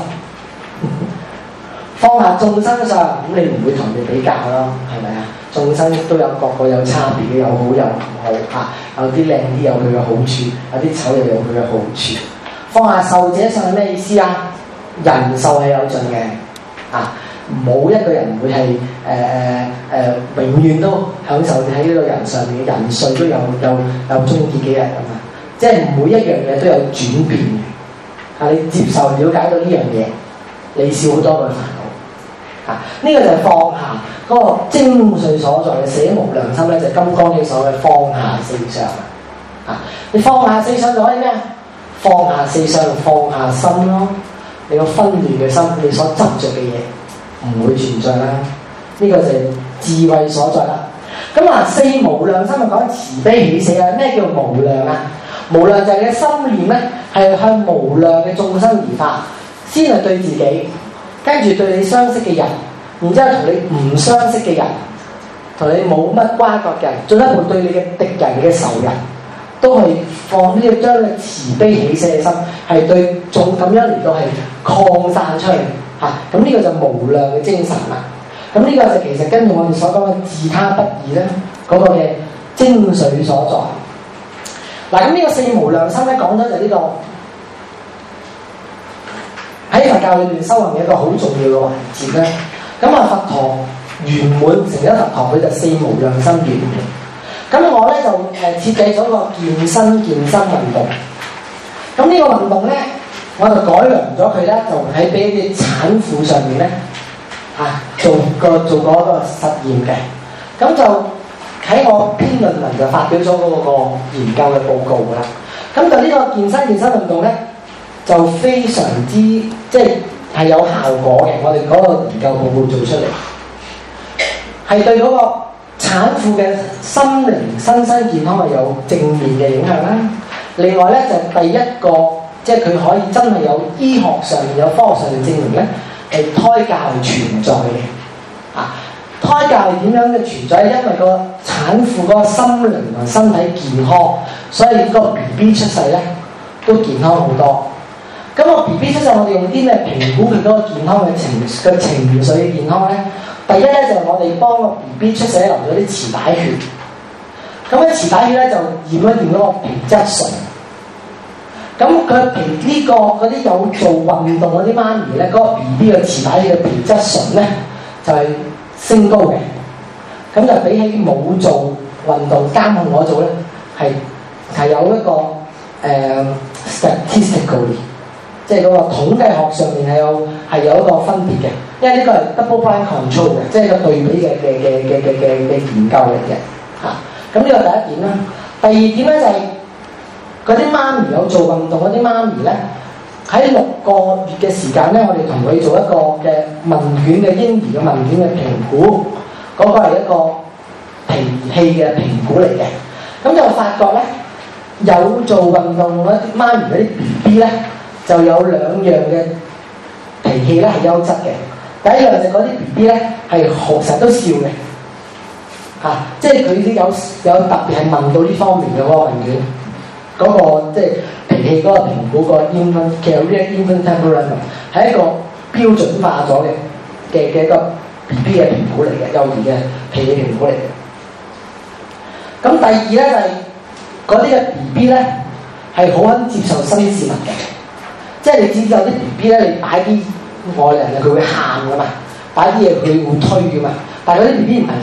放下眾生相，咁你唔會同你比較咯，係咪啊？眾生都有各個有差別嘅，有好有唔好嚇，有啲靚啲有佢嘅好處，有啲醜又有佢嘅好處。放下壽者相係咩意思啊？人壽係有盡嘅，啊，冇一個人會係誒誒誒永遠都享受喺呢個人上面嘅人歲都有有有終結幾日㗎嘛，即係每一樣嘢都有轉變嘅。啊，你接受了解到呢樣嘢，你少好多嘅煩惱。啊，呢、這個就係放下嗰、那個精髓所在嘅捨無量心咧，就係、是、金剛經所謂放下四相啊！你放下四相就可以咩啊？放下四相，放下心咯。你個紛亂嘅心，你所執着嘅嘢唔會存在啦。呢、這個就係智慧所在啦。咁啊，四無量心就講慈悲喜捨啊。咩叫無量啊？無量就係你嘅心念咧，係向無量嘅眾生而發，先係對自己，跟住對你相識嘅人，然之後同你唔相識嘅人，同你冇乜瓜葛嘅人，進一步對你嘅敵人嘅仇人。都係放呢個將嘅慈悲喜捨嘅心，係對眾咁樣嚟到係擴散出去嚇。咁、啊、呢個就無量嘅精神啦。咁呢個就其實跟住我哋所講嘅自他不二咧，嗰、那個嘅精髓所在。嗱、啊，咁呢個四無量心咧講咗就呢、這個喺佛教裏邊修行嘅一個好重要嘅環節咧。咁啊，佛陀圓滿成咗佛陀，佢就四無量心圓滿。咁我咧就誒設計咗個健身健身運動。咁呢個運動咧，我就改良咗佢咧，就喺俾啲產婦上面咧嚇、啊、做個做過一個實驗嘅。咁就喺我篇論文就發表咗嗰個研究嘅報告㗎啦。咁就呢個健身健身運動咧，就非常之即係係有效果嘅。我哋嗰個研究報告做出嚟，係對嗰個產婦嘅心靈、身心健康係有正面嘅影響啦。另外咧，就第一個即係佢可以真係有醫學上面、有科學上面證明咧，係胎教係存在嘅。啊，胎教係點樣嘅存在？因為個產婦嗰個心靈同身體健康，所以個 B B 出世咧都健康好多。咁個 B B 出世，我哋用啲咩評估佢嗰個健康嘅情嘅情緒嘅健康咧？第一咧就係、是、我哋幫個 B B 出世留咗啲臍帶血，咁咧臍帶血咧就驗一驗嗰個皮質醇。咁佢皮呢、這個嗰啲有做運動嗰啲媽咪咧，嗰、那個 B B 嘅臍帶血嘅皮質醇咧就係、是、升高嘅。咁就比起冇做運動監控我做咧，係係有一個誒、呃、statistically， 即係嗰個統計學上面係有係有一個分別嘅。因為呢個係 double blind control 嘅，即係個對比嘅嘅嘅嘅嘅嘅嘅研究嚟嘅嚇。咁、啊、呢個第一點啦。第二點咧就係嗰啲媽咪有做運動嗰啲媽咪咧，喺六個月嘅時間咧，我哋同佢做一個嘅問卷嘅嬰兒嘅問卷嘅評估，嗰、那個係一個脾氣嘅評估嚟嘅。咁就發覺咧，有做運動嗰啲媽咪嗰啲 B B 咧，就有兩樣嘅脾氣咧係優質嘅。第一樣就嗰啲 B B 咧係學成日都笑嘅，嚇、啊，即係佢啲有有特別係問到呢方面嘅嗰個問卷，嗰、那個即係脾氣嗰個評估個 infant career infant temperament 係一個標準化咗嘅嘅嘅一個 B B 嘅評估嚟嘅，幼兒嘅脾氣評估嚟嘅。咁第二咧就係嗰啲嘅 B B 咧係好肯接受新事物嘅，即係你知唔知有啲 B B 咧，你擺啲外人啊，佢會喊噶嘛，擺啲嘢佢會推噶嘛。但係嗰啲 B B 唔係嘅，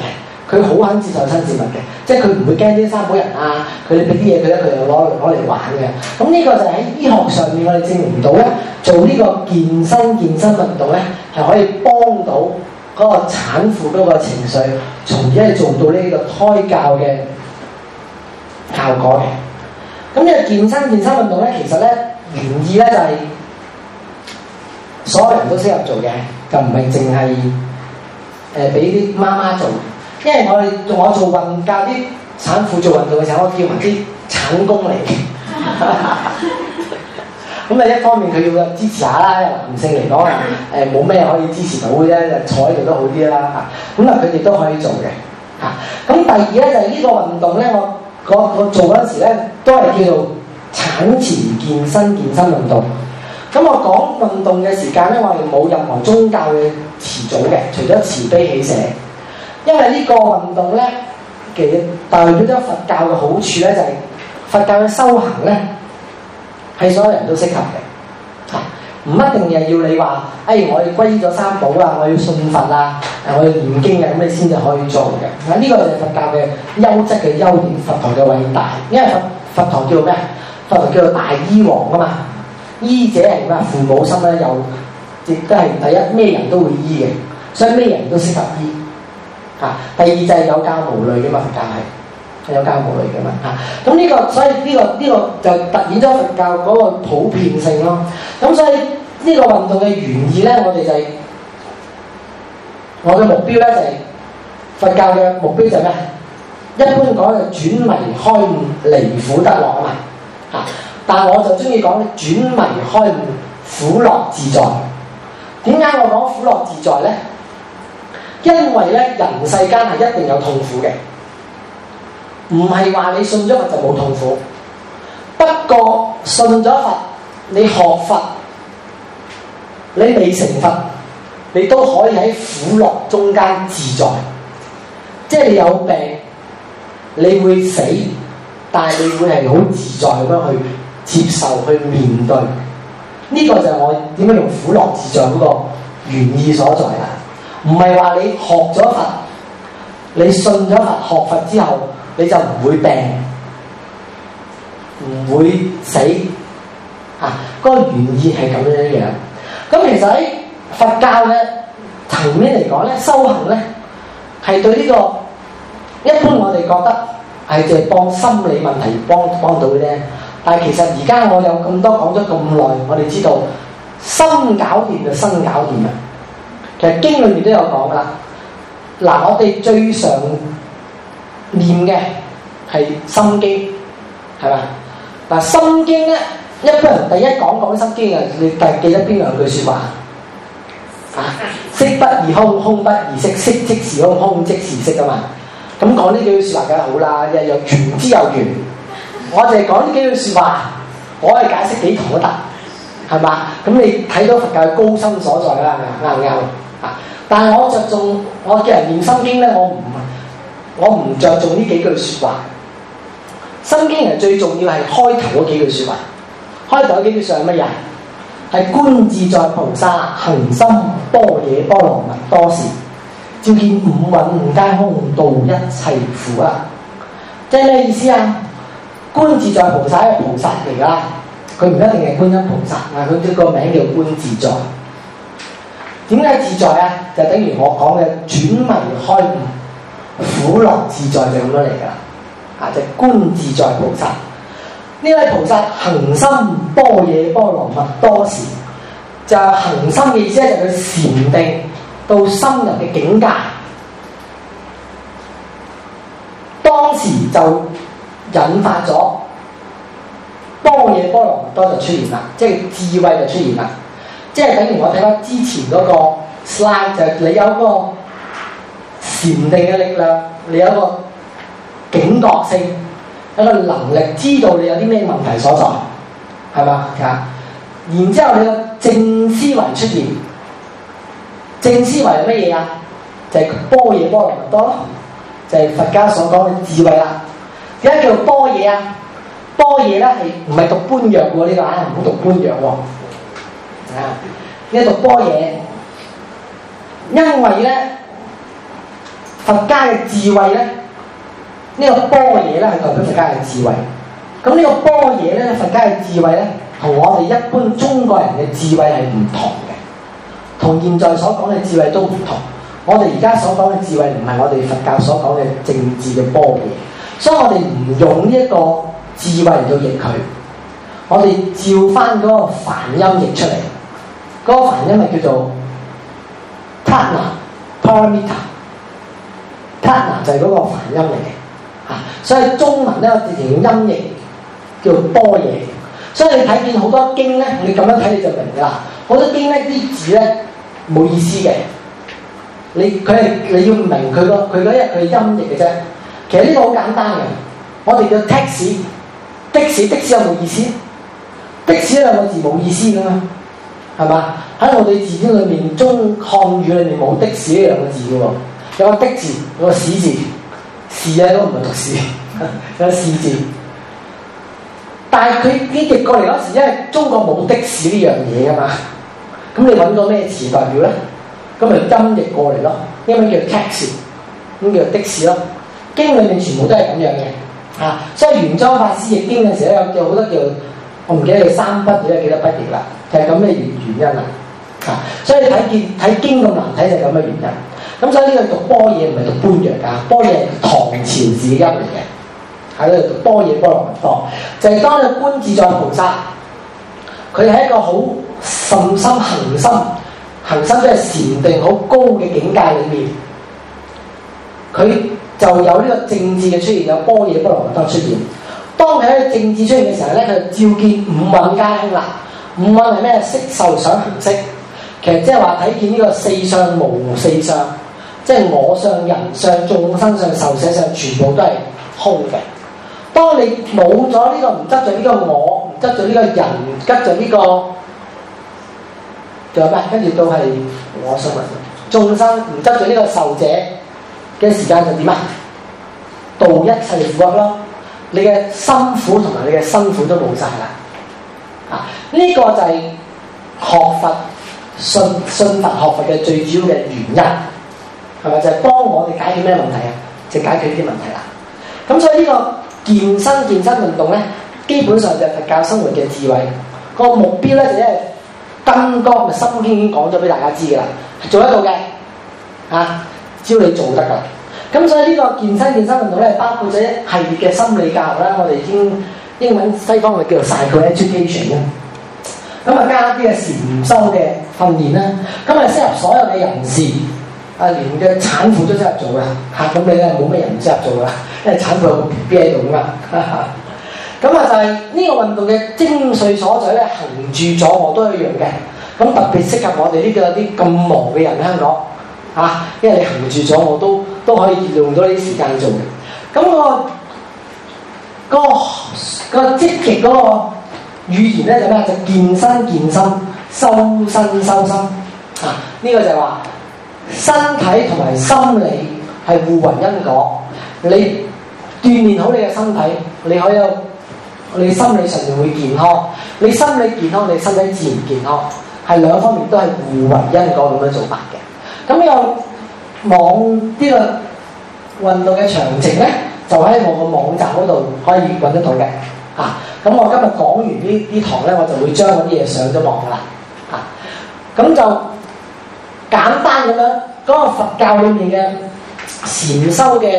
佢好肯接受新事物嘅，即係佢唔會驚啲三寶人啊，佢哋俾啲嘢佢咧，佢又攞攞嚟玩嘅。咁呢個就喺醫學上面，我哋證明到咧，做呢個健身健身運動咧，係可以幫到嗰個產婦嗰個情緒，從而係做到呢個胎教嘅效果嘅。咁呢個健身健身運動咧，其實咧原意咧就係所有人都適合做嘅，就唔係淨係誒俾啲媽媽做。因為我哋我做運教啲產婦做運動嘅時候，我叫埋啲產工嚟嘅。咁啊，一方面佢要支持下啦，男性嚟講啊，誒冇咩可以支持到嘅啫，就坐喺度都好啲啦嚇。咁啊，佢哋都可以做嘅嚇。咁第二咧就係呢個運動咧，我我我做嗰陣時咧都係叫做產前健身健身運動。咁我講運動嘅時間咧，我哋冇任何宗教嘅詞組嘅，除咗慈悲喜捨。因為呢個運動咧，其實代表咗佛教嘅好處咧，就係佛教嘅修行咧，係所有人都適合嘅，嚇唔一定係要你話，誒、哎、我要皈依咗三寶啊，我要信佛啊，誒我要念經嘅，咁你先至可以做嘅。嗱呢個就係佛教嘅優質嘅優點，佛陀嘅偉大。因為佛佛陀叫做咩？佛陀叫做大醫王啊嘛，醫者係咩？父母心咧，又亦都係第一，咩人都會醫嘅，所以咩人都適合醫。啊！第二就係有教無類嘅嘛，佛教係有教無類嘅嘛。啊！咁呢個所以呢個呢個就突顯咗佛教嗰個普遍性咯。咁所以呢個運動嘅原意咧，我哋就係我嘅目標咧，就係佛教嘅目標就係咩？一般講就轉迷開悟、離苦得樂啊嘛。啊！但係我就中意講轉迷開悟、苦樂自在。點解我講苦樂自在咧？因為咧，人世間係一定有痛苦嘅，唔係話你信咗佛就冇痛苦。不過信咗佛，你學佛，你未成佛，你都可以喺苦樂中間自在。即係你有病，你會死，但係你會係好自在咁樣去接受、去面對。呢、這個就係我點樣用苦樂自在嗰個原意所在啦。唔係話你學咗佛，你信咗佛，學佛之後你就唔會病，唔會死啊！嗰、那個原意係咁樣樣。咁其實喺佛教嘅層面嚟講咧，修行咧係對呢、這個一般我哋覺得係淨係幫心理問題幫幫到嘅啫。但係其實而家我有咁多講咗咁耐，我哋知道心搞掂就身搞掂啊！其實經裏面都有講啦，嗱我哋最常念嘅係心經，係咪？嗱心經咧，一般人第一講講心經啊，你第記得邊兩句説話啊？色不異空，空不異色，色即是空，空即是色啊嘛。咁講呢幾句説話梗係好啦，又有玄之又玄。我哋講呢幾句説話，我係解釋幾堂都得，係嘛？咁你睇到佛教嘅高深所在啦，啱唔啱？啊！但係我着重我叫人念心經咧，我唔我唔着重呢幾句説話。心經係最重要係開頭嗰幾句説話。開頭嗰幾句説話係乜嘢？係觀自在菩薩行深般若波羅蜜多時，照見五蘊皆空，度一切苦啊！即係咩意思啊？觀自在菩薩係菩薩嚟㗎，佢唔一定係觀音菩薩啊！佢個名叫觀自在。點解自在啊？就等於我講嘅轉迷開悟、苦樂自在就咁樣嚟㗎啦。啊，就觀自在菩薩。呢位菩薩行深般若波羅蜜多時，就係行深嘅意思咧，就係佢禪定到深入嘅境界。當時就引發咗般若波羅蜜多就出現啦，即係智慧就出現啦。即係等於我睇翻之前嗰個 slide，就係你有個禪定嘅力量，你有個警覺性，有個能力知道你有啲咩問題所在，係嘛？然之後你個正思維出現，正思維係乜嘢啊？就係般若波羅蜜多咯，就係佛家所講嘅智慧啦。點解叫做般若啊？般若咧係唔係讀般若喎？呢個啊唔好讀般若喎。啊！呢讀般若，因為咧佛家嘅智慧咧，呢、這個般若咧係代表佛家嘅智慧。咁呢個般若咧，佛家嘅智慧咧，同我哋一般中國人嘅智慧係唔同嘅，同現在所講嘅智慧都唔同。我哋而家所講嘅智慧唔係我哋佛教所講嘅政治嘅般若，所以我哋唔用呢一個智慧嚟到譯佢，我哋照翻嗰個梵音譯出嚟。嗰、那個梵音係叫做 Prajna Paramita Prajna 就係嗰個梵音嚟嘅嚇，所以中文咧我自然用音譯叫般若。所以你睇見好多經咧，你咁樣睇你就明㗎啦。好多經咧啲字咧冇意思嘅，你佢係你要明佢個佢嗰一佢音譯嘅啫。其實呢個好簡單嘅，我哋叫 taxi 的士，的士有冇意思？的士兩個字冇意思㗎嘛，係嘛？喺我哋字典裏面，中漢語裏面冇的士呢兩個字嘅喎，有個的字，有個士字，士啊都唔係讀士，有個士字。但係佢呢譯過嚟嗰時，因為中國冇的士呢樣嘢㗎嘛，咁你揾個咩詞代表咧？咁咪音譯過嚟咯，英文叫 taxi， 咁叫的士咯。經裏面全部都係咁樣嘅，啊，所以玄奘法師譯經嘅時候有叫好多叫我唔記得佢三筆定係幾多筆譯啦，就係咁嘅原原因啦，啊，所以睇見睇經咁難睇就係咁嘅原因。咁所以呢個讀般若唔係讀般若㗎，般若係唐朝字嘅音嚟嘅，喺度讀般若波羅蜜多，就係、是、當你觀自在菩薩，佢係一個好甚深恒心，恒心即係禪定好高嘅境界裏面，佢就有呢個正智嘅出現，有般若波羅蜜多出現。當佢喺正智出現嘅時候咧，佢就照見五蘊皆空啦。五蘊係咩？色受想行識。其實即係話睇見呢個四相無四相，即係我相、人相、眾生相、受捨相，全部都係空嘅。當你冇咗呢個唔執著呢個我，唔執著呢個人，唔執著呢個，仲有咩？跟住都係我相、眾生，唔執著呢個受者嘅時間就點啊？度一切苦厄咯，你嘅辛苦同埋你嘅辛苦都冇晒啦。啊，呢、這個就係學佛信信佛學佛嘅最主要嘅原因，係咪？就係、是、幫我哋解決咩問題啊？就解決呢啲問題啦。咁所以呢個健身健身運動咧，基本上就係佛教生活嘅智慧。個目標咧就係金剛嘅心經已經講咗俾大家知㗎啦，做得到嘅啊，只要你做得㗎。咁所以呢個健身健身運動咧，包括咗一系列嘅心理教育啦，我哋已經英文西方嘅叫做 psycho-education 啦。咁啊加啲嘅禪修嘅訓練啦，咁啊適合所有嘅人士，啊連嘅產婦都適合做㗎嚇。咁你咧冇咩人唔適合做㗎，因為產婦有個 B B 喺度㗎嘛。咁啊就係呢個運動嘅精髓所在咧，行住坐臥都係一樣嘅。咁特別適合我哋呢個啲咁忙嘅人香港嚇，因為你行住坐臥都都可以用到呢啲時間做嘅。咁、嗰個嗰、嗰個嗰、嗰個積極嗰個語言咧就咩？就健身健身，修身修身啊！呢、呢個就係話身體同埋心理係互為因果。你鍛鍊好你嘅身體，你可以有你心理上面會健康。你心理健康，你身體自然健康，係兩方面都係互為因果咁樣做法嘅。咁呢個網呢個運動嘅詳情咧，就喺我個網站嗰度可以揾得到嘅。嚇、啊！咁我今日講完呢啲堂咧，我就會將嗰啲嘢上咗網噶啦。嚇、啊！咁就簡單咁樣嗰、嗰個佛教裏面嘅禪修嘅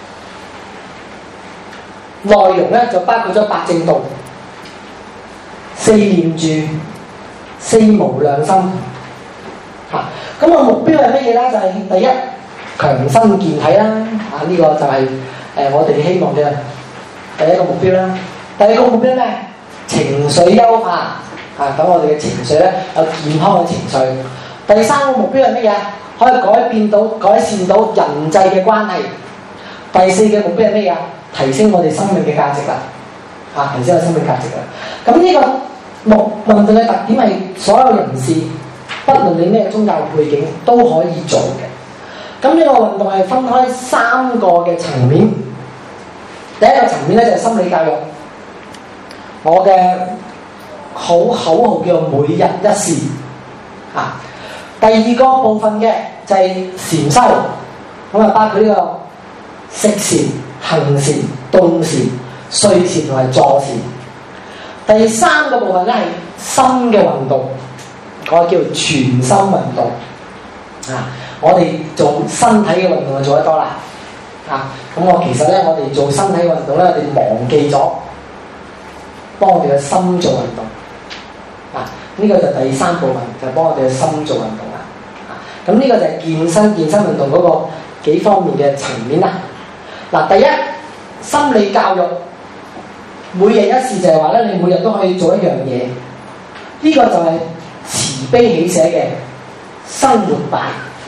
內容咧，就包括咗八正道、四念住、四無量心。嚇、啊！咁個目標係乜嘢咧？就係、是、第一強身健體啦。啊！呢、這個就係、是、誒、呃、我哋希望嘅第一個目標啦。第二個目標咩？情緒優化啊！等我哋嘅情緒咧有健康嘅情緒。第三個目標係乜嘢？可以改變到、改善到人際嘅關係。第四個目標係乜嘢？提升我哋生命嘅價值啦！啊，提升我生命價值啦！咁呢個目運動嘅特點係所有人士，不論你咩宗教背景都可以做嘅。咁呢個運動係分開三個嘅層面。第一個層面咧就係心理教育。我嘅好口號叫做每日一試啊。第二個部分嘅就係禪修， 咁啊，包括呢個食禪、行禪、動禪、睡禪同埋坐禪。第三個部分咧係心嘅運動，我叫全心運動啊！我哋做身體嘅運動就做得多啦啊！咁我其實咧，我哋做身體運動咧，我哋忘記咗幫我哋嘅心做運動啊！呢、這個就第三部分，就係幫我哋嘅心做運動啦啊！咁呢個就係健身健身運動嗰個幾方面嘅層面啦。嗱、啊，第一心理教育。每日一試就係話咧，你每日都可以做一樣嘢，呢、這個就係慈悲喜捨嘅生活法。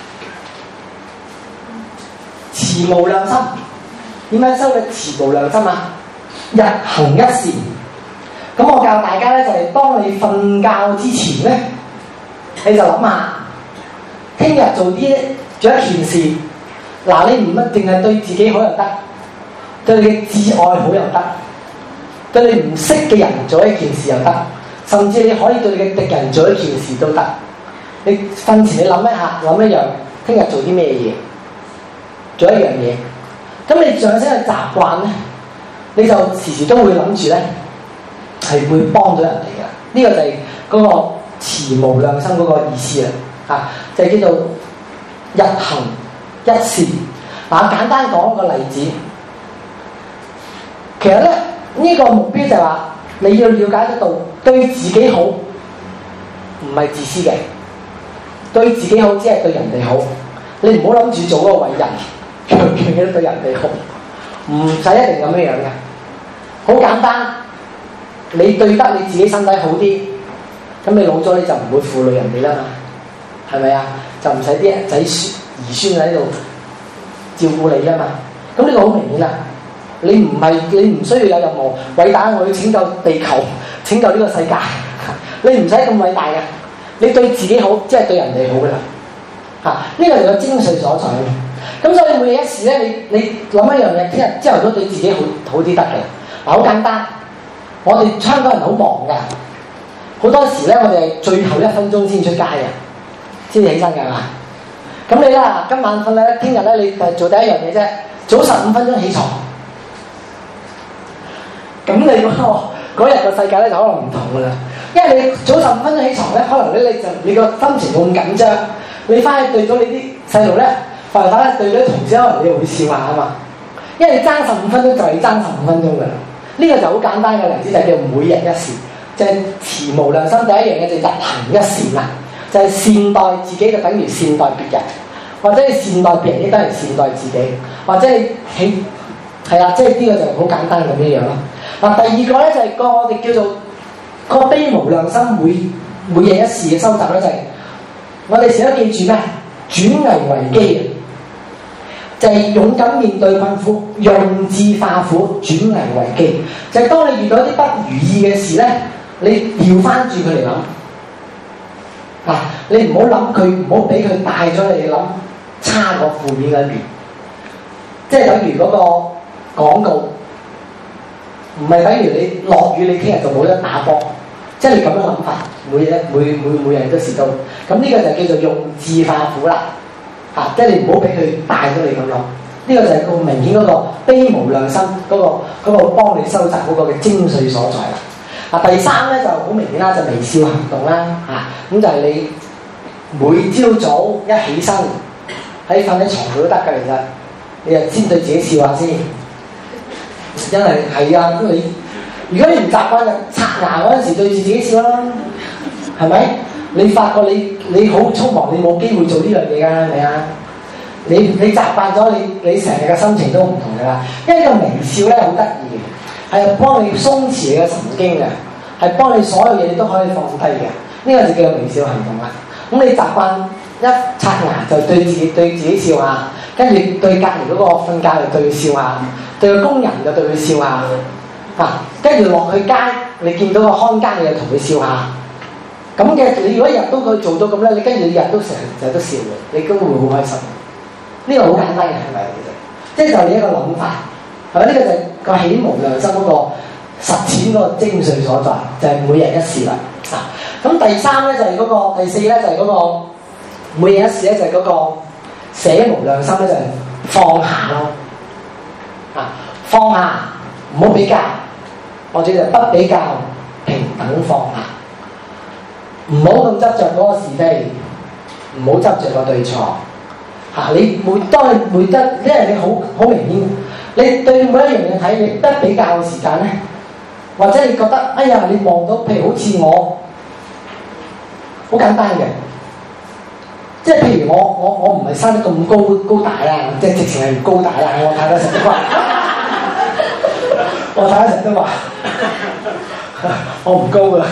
慈無量心，點解收嘅慈無量心啊？日行一善。咁我教大家咧，就係、是、當你瞓覺之前咧，你就諗下，聽日做啲做一件事。嗱，你唔一定係對自己好又得，對你嘅摯愛好又得。對你唔識嘅人做一件事又得，甚至你可以對你嘅敵人做一件事都得。你瞓前你諗一下，諗一樣，聽日做啲咩嘢，做一樣嘢。咁你養成嘅習慣咧，你就時時都會諗住咧，係會幫到人哋嘅。呢、這個就係嗰個慈無量心嗰個意思啦。啊，就係、是、叫做日行一善。嗱，簡單講一個例子，其實咧。呢個目標就係話，你要了解得到對自己好，唔係自私嘅。對自己好，只係對人哋好。你唔好諗住做嗰個偉人，樣樣嘢都對人哋好，唔使一定咁樣樣嘅。好簡單，你對得你自己身體好啲，咁你老咗你就唔會負累人哋啦嘛，係咪啊？就唔使啲仔孫兒孫喺度照顧你啊嘛。咁呢個好明顯啦。你唔係，你唔需要有任何偉大我去拯救地球、拯救呢個世界，你唔使咁偉大嘅。你對自己好，即係對人哋好噶啦。嚇、啊，呢、這個就係個精髓所在。咁所以每日一時咧，你你諗一樣嘢，聽日朝頭早對自己好好啲得嘅。嗱，好簡單，我哋香港人好忙㗎，好多時咧，我哋係最後一分鐘先出街嘅，先起身㗎嘛。咁你啦，今晚瞓咧，聽日咧，你誒做第一樣嘢啫，早十五分鐘起床。咁你嗰個嗰日個世界咧就可能唔同噶啦，因為你早十五分鐘起床咧，可能咧你就你個心情冇咁緊張，你翻去對咗你啲細路咧，快快咧對咗啲同事，可能你會笑下啊嘛，因為你爭十五分鐘就係爭十五分鐘噶啦。呢、這個就好簡單嘅例子，就係叫每日一善，就係、是、慈無量心。第一樣嘢就日行一善啦，就係、是、善待自己就等於善待別人，或者你善待別人亦等於善待自己，或者你起係啦，即係呢個就好簡單咁樣樣咯。嗱，第二個咧就係、是、個我哋叫做個悲無量心每每日一事嘅收集咧，就係、是、我哋成日都記住咩？轉危為機，就係、是、勇敢面對困苦，用智化苦，轉危為機。就係、是、當你遇到一啲不如意嘅事咧，你調翻轉佢嚟諗，啊，你唔好諗佢，唔好俾佢帶咗你諗差過負面嗰邊，即係等於嗰個廣告。唔係等於你落雨，你聽日就冇得打波，即係你咁樣諗法，每日每每每日都試到，咁呢個就叫做用智化苦啦，嚇、啊，即係你唔好俾佢帶咗你咁諗，呢、這個就係個明顯嗰個悲無量心嗰、那個嗰、那個幫你收集嗰個嘅精髓所在啦。啊，第三咧就好明顯啦，就微笑行動啦，嚇、啊，咁就係你每朝早一起身喺瞓喺床度都得㗎，其實你就先對自己笑下先。因為係啊，咁你如果你唔習慣就刷牙嗰陣時對住自己笑啦，係咪？你發覺你你好匆忙，你冇機會做呢樣嘢㗎，係咪啊？你你習慣咗，你你成日嘅心情都唔同㗎啦。因為個微笑咧好得意嘅，係幫你鬆弛你嘅神經嘅，係幫你所有嘢都可以放低嘅。呢、這個就叫微笑行動啦。咁你習慣一刷牙就對自己對自己笑下，跟住對隔離嗰個瞓覺就對佢笑下。對個工人就對佢笑下，啊，跟住落去街，你見到個看更你就同佢笑下，咁嘅你如果日都可以做到咁咧，你跟住你日都成日都笑嘅，你都會好開心。呢、這個好簡單嘅係咪？其實即係就你一個諗法，係咪？呢、這個就係個喜無量心嗰個實踐嗰個精髓所在，就係、是、每日一事啦。啊，咁第三咧就係、是、嗰、那個，第四咧就係嗰、那個每日一事咧就係嗰個捨無量心咧就係、是。 放下咯，啊放下唔好比較，或者就不比較，平等放下，唔好咁執着嗰個是非，唔好執着個對錯。嚇、啊！你每當你每得，因為你好好明顯，你對每一樣嘢睇，你不比較嘅時間咧，或者你覺得哎呀，你望到譬如好似我，好簡單嘅，即係譬如我我我唔係生得咁高高大啦，即係直情係唔高大啦，我太太成日都話，我太太成日都話，我唔高㗎，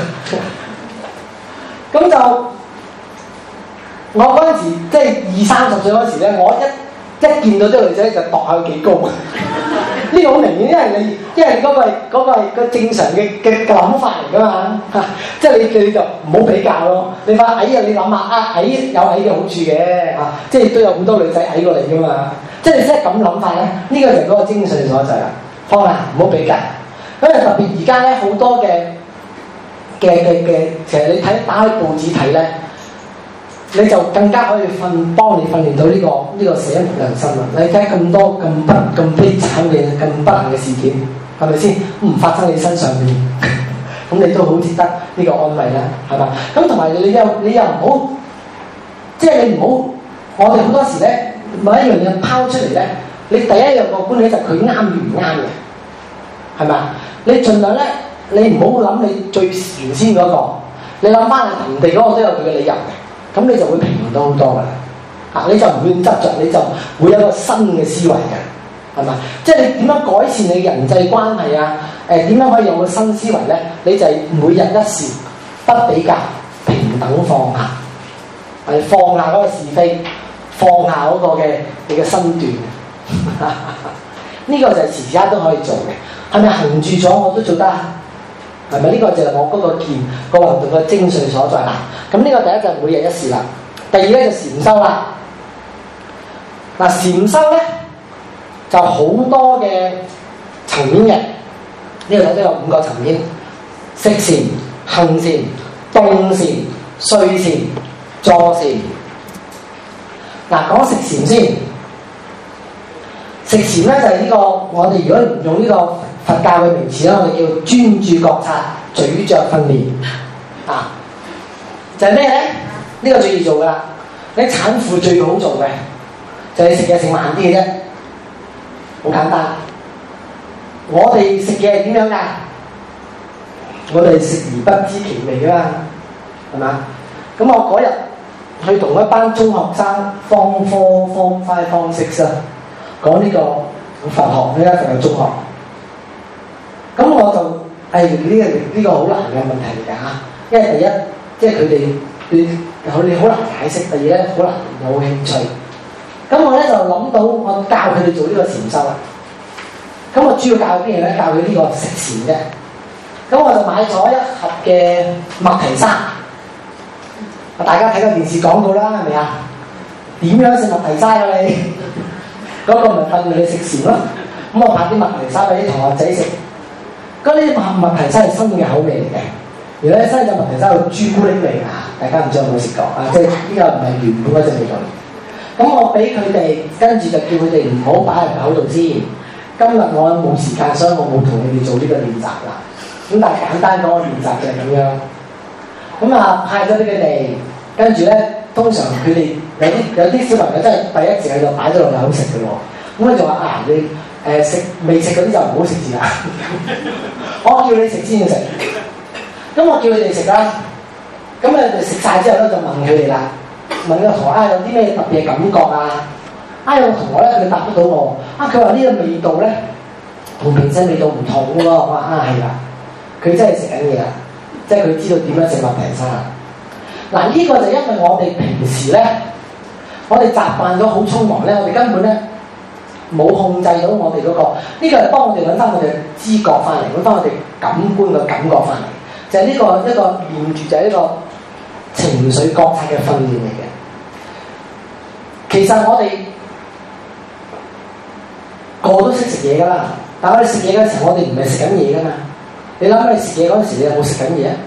咁就。我嗰陣時即係二三十歲嗰時咧，我一一見到啲女仔就度下佢幾高，呢個好明顯，因為你因為嗰個係嗰個係個正常嘅嘅諗法嚟㗎嘛，嚇、啊！即係你你就唔好比較咯。你話矮啊，你諗下啊，矮有矮嘅好處嘅嚇、啊，即係都有好多女仔矮過你㗎嘛。即係你真係咁諗法咧，呢、這個就係嗰個精髓所在啦。放下唔好比較，因為特別而家咧好多嘅嘅嘅嘅，其實你睇打開報紙睇咧。你就更加可以訓幫你訓練到呢、這個呢、這個寫良心啦！你睇咁多咁不咁悲慘嘅咁不幸嘅事件，係咪先？唔發生喺你身上面，咁你都好值得呢個安慰啦，係嘛？咁同埋你又你又唔好，即係你唔好，我哋好多時咧，某一樣嘢拋出嚟咧，你第一樣個觀點就佢啱與唔啱嘅，係嘛？你盡量咧，你唔好諗你最原先嗰、那個，你諗翻人哋嗰個都有佢嘅理由嘅。咁你就會平衡到好多㗎啦，啊！你就唔會執着，你就會有一個新嘅思維嘅，係嘛？即係你點樣改善你人際關係啊？誒、呃、點樣可以有個新思維咧？你就係每日一事不比較，平等放下，係放下嗰個是非，放下嗰個嘅你嘅身段，呢個就係時時刻都可以做嘅。係咪行住咗我都做得？係咪呢個就係我嗰個劍、嗰個運動嘅精髓所在啦？咁呢個第一就係每日一事啦。第二咧就禪修啦。嗱，禪修咧就好多嘅層面嘅。呢度睇到有五個層面：食禪、行禪、動禪、睡禪、坐禪。嗱，講食禪先。食禪咧就係呢個，我哋如果唔用呢個佛教嘅名詞咧，我哋叫專注覺察、咀嚼訓練啊。就係咩咧？呢、這個最易做噶啦，你產婦最好做嘅就係食嘢食慢啲嘅啫，好簡單。我哋食嘢係點樣㗎？我哋食而不知其味㗎嘛，係嘛？咁我嗰日去同一班中學生 form four form five form six啊，講呢個佛學，呢間佛教中學。咁我就誒呢個呢個好難嘅問題嚟㗎嚇，因為第一。即係佢哋，你佢哋好難解釋，第二咧好難有興趣。咁我咧就諗到，我教佢哋做呢個禪修啦。咁我主要教佢邊嘢咧？教佢呢個食禪嘅。咁我就買咗一盒嘅麥提沙。大家睇過電視廣告啦，係咪啊？點樣食麥提沙㗎你？嗰個咪訓你食禪咯。咁我拍啲麥提沙俾啲同學仔食。嗰啲麥麥提沙係新嘅口味嚟嘅。而咧新嘅麥提沙有朱古力味啊！大家唔知有冇食過啊？即係呢個唔係原本嗰隻味道。咁我俾佢哋，跟住就叫佢哋唔好擺入口度先。今日我冇時間，所以我冇同你哋做呢個練習啦。咁但係簡單講個練習就係咁樣。咁啊派咗俾佢哋，跟住咧通常佢哋有啲有啲小朋友真係第一次喺度擺咗落口食嘅喎。咁佢就話啊，你誒食未食嗰啲就唔好食住啦。我叫你食先要食。咁我叫佢哋食啦，咁啊食晒之後咧就問佢哋啦，問個同學啊有啲咩特別嘅感覺啊？啊有個同學咧佢答得到我，啊佢話呢個味道咧同平時味道唔同嘅喎，我話啊係啦，佢真係食緊嘢啦，即係佢知道點樣食麥提沙。嗱呢個就因為我哋平時咧，我哋習慣咗好匆忙咧，我哋根本咧冇控制到我哋嗰個，呢個係幫我哋揾翻我哋知覺翻嚟，揾翻我哋感官嘅感覺翻嚟。就係呢、這個一個念住，就係呢個情緒覺察嘅訓練嚟嘅。其實我哋個個都識食嘢㗎啦，但係我哋食嘢嗰陣時，我哋唔係食緊嘢㗎嘛。你諗下，你食嘢嗰陣時，你有冇食緊嘢啊？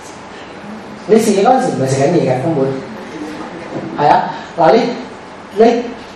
你食嘢嗰陣時唔係食緊嘢嘅根本。係啊，嗱你你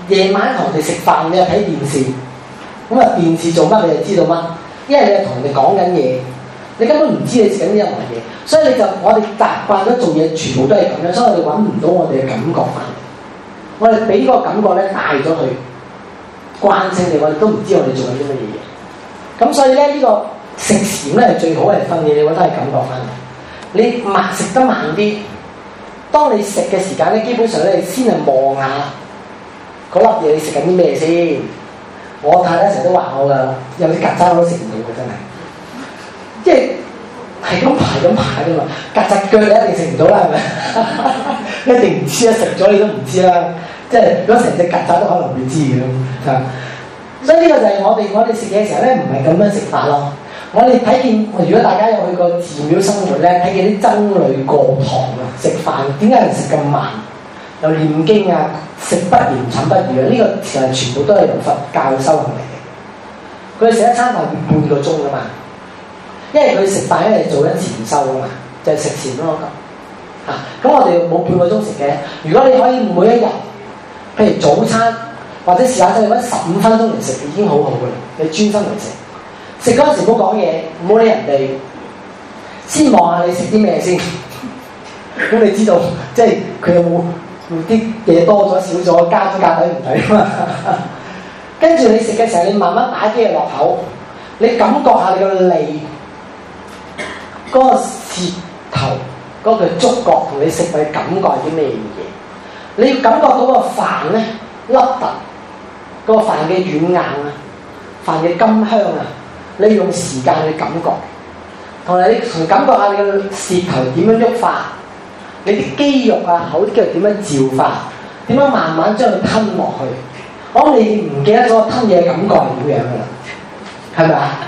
夜晚同人哋食飯，你又睇電視，咁啊電視做乜你就知道乜，因為你係同人哋講緊嘢，你根本唔知你食緊啲任何嘢，所以你就我哋習慣咗做嘢，全部都係咁樣，所以我哋揾唔到我哋嘅感覺翻嚟，我哋俾個感覺咧帶咗去慣性地，我哋都唔知我哋做緊啲乜嘢嘢，咁所以咧呢、呢個食禪咧係最好係訓練你覺得係感覺翻嚟，你慢食得慢啲，當你食嘅時間咧，基本上咧你先係望下嗰粒嘢你食緊啲咩先。我太太成日都話我㗎，有啲曱甴我都食唔到嘅，真係，即係係咁排咁排㗎嘛。曱甴腳你一定食唔到啦，係咪？一定唔知啊，食咗你都唔知啦。即係如果成隻曱甴都可能會知嘅咁啊。所以呢個就係我哋我哋食嘢嘅時候咧，唔係咁樣食法咯。我哋睇見，如果大家有去過寺廟生活咧，睇見啲僧侶過堂啊，食飯點解人食咁慢？又念經啊，食不言，寢不語啊！呢、這個其實全部都係由佛教修行嚟嘅。佢哋食一餐飯要半個鐘噶嘛，因為佢食飯因為做緊禪修噶嘛，就係、是、食禪咯咁。啊，咁我哋冇半個鐘食嘅。如果你可以每一日，譬如早餐或者試下真係揾十五分鐘嚟食，已經好好嘅啦。你專心嚟食，食嗰陣時唔好講嘢，唔好理人哋，先望下你食啲咩先。咁你知道即係佢有冇？啲嘢多咗少咗，加咗價抵唔抵啊嘛？跟住你食嘅時候，你慢慢打啲嘢落口，你感覺下你個脷嗰、嗰個舌頭嗰、嗰個觸覺同你食嘅感覺係啲咩嘢？你要感覺到個飯咧凹凸，嗰、嗰個飯嘅軟硬啊，飯嘅甘香啊，你用時間去感覺，同埋你同感覺下你個舌頭點樣喐法。你啲肌肉啊，口啲肌肉點樣照法？點樣慢慢將佢吞落去？我諗你唔記得咗吞嘢嘅感覺係點樣㗎啦？係咪啊？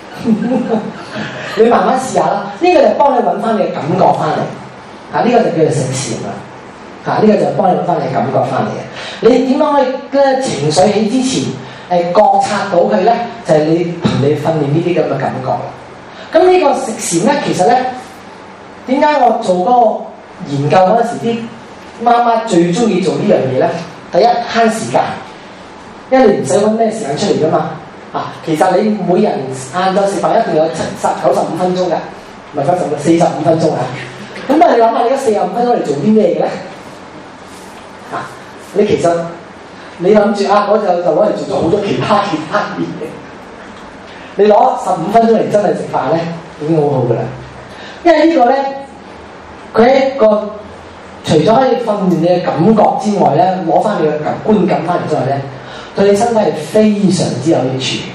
你慢慢試下啦。呢、這個就幫你揾翻你嘅感覺翻嚟。啊，呢、這個就叫做食禪啦。啊，呢、這個就幫你揾翻你嘅感覺翻嚟嘅。你點樣可以咧情緒起之前誒、呃、覺察到佢咧？就係、是、你憑你訓練呢啲咁嘅感覺啦。咁呢個食禪咧，其實咧點解我做嗰、那個研究嗰陣時，啲媽媽最中意做呢樣嘢咧。第一慳時間，因為你唔使揾咩時間出嚟噶嘛。啊，其實你每人晏晝食飯一定有七十九十五分鐘㗎，唔係九十五，四十五分鐘啊。咁但係你諗下，你而家四十五分鐘嚟做啲咩嘅咧？啊，你其實你諗住啊，嗰就就攞嚟做咗好多其他其他嘢。你攞十五分鐘嚟真係食飯咧，已經好好㗎啦。因為個呢個咧。佢係一個除咗可以訓練你嘅感覺之外咧，攞翻你嘅感觀感翻嚟之外咧，對你身體係非常之有益處。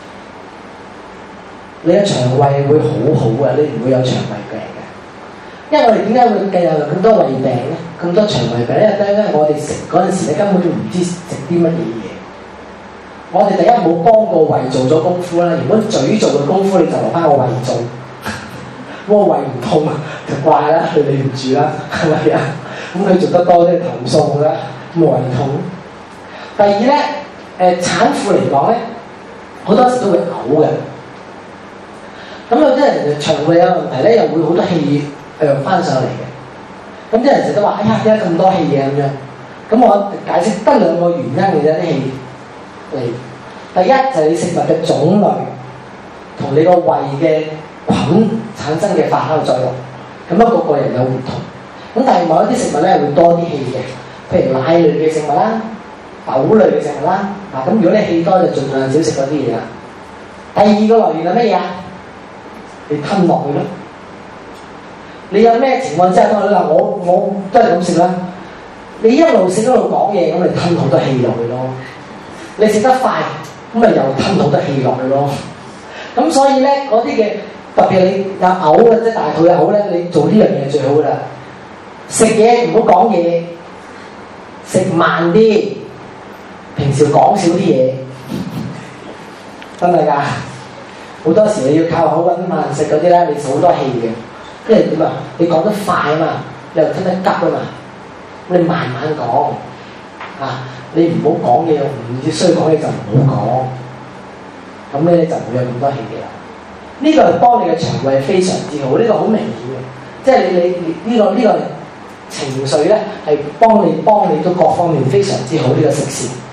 你嘅腸胃會好好嘅，你唔會有腸胃病嘅。因為我哋點解會計有咁多胃病咧？咁多腸胃病咧？因為我哋食嗰陣時咧，根本就唔知食啲乜嘢嘢。我哋第一冇幫個胃做咗功夫啦，如果嘴做嘅功夫，你就留翻個胃做。個胃唔痛就怪啦，佢理唔住啦，係咪啊？咁佢做得多啲投訴啦，咁胃痛。第二咧，誒、呃、產婦嚟講咧，好多時都會嘔嘅。咁有啲人就腸胃有問題咧，又會好多氣誒翻上嚟嘅。咁啲人成日都話：哎呀，點解咁多氣嘅咁樣？咁我解釋得兩個原因嘅啫，啲氣嚟。第一就係、是、你食物嘅種類同你個胃嘅菌產生嘅發酵作用，咁一個個人有唔同。咁但係某一啲食物咧會多啲氣嘅，譬如奶類嘅食物啦、豆類嘅食物啦。嗱，咁如果你氣多就盡量少食嗰啲嘢啦。第二個來源係乜嘢啊？你吞落去咯。你有咩情況之下吞落去？嗱，我我都係咁食啦。你一路食一路講嘢，咁咪吞好多氣落去咯。你食得快，咁咪又吞好多氣落去咯。咁所以咧，嗰啲嘅特別你有嘔嘅，即係大肚有嘔咧，你做呢樣嘢最好噶啦。食嘢唔好講嘢，食慢啲，平時講少啲嘢，真係㗎。好多時你要靠口揾慢食嗰啲咧，你受好多氣嘅。因為點啊？你講得快啊嘛，你又聽得急啊嘛，咁你慢慢講啊，你唔好講嘢，唔要需講嘢就唔好講，咁咧就唔會有咁多氣嘅啦。呢、這個係幫你嘅腸胃非常之好，呢、這個好明顯嘅，即係你你呢、這個呢、這個情緒咧係幫你幫你到各方面非常之好，呢、這個食禪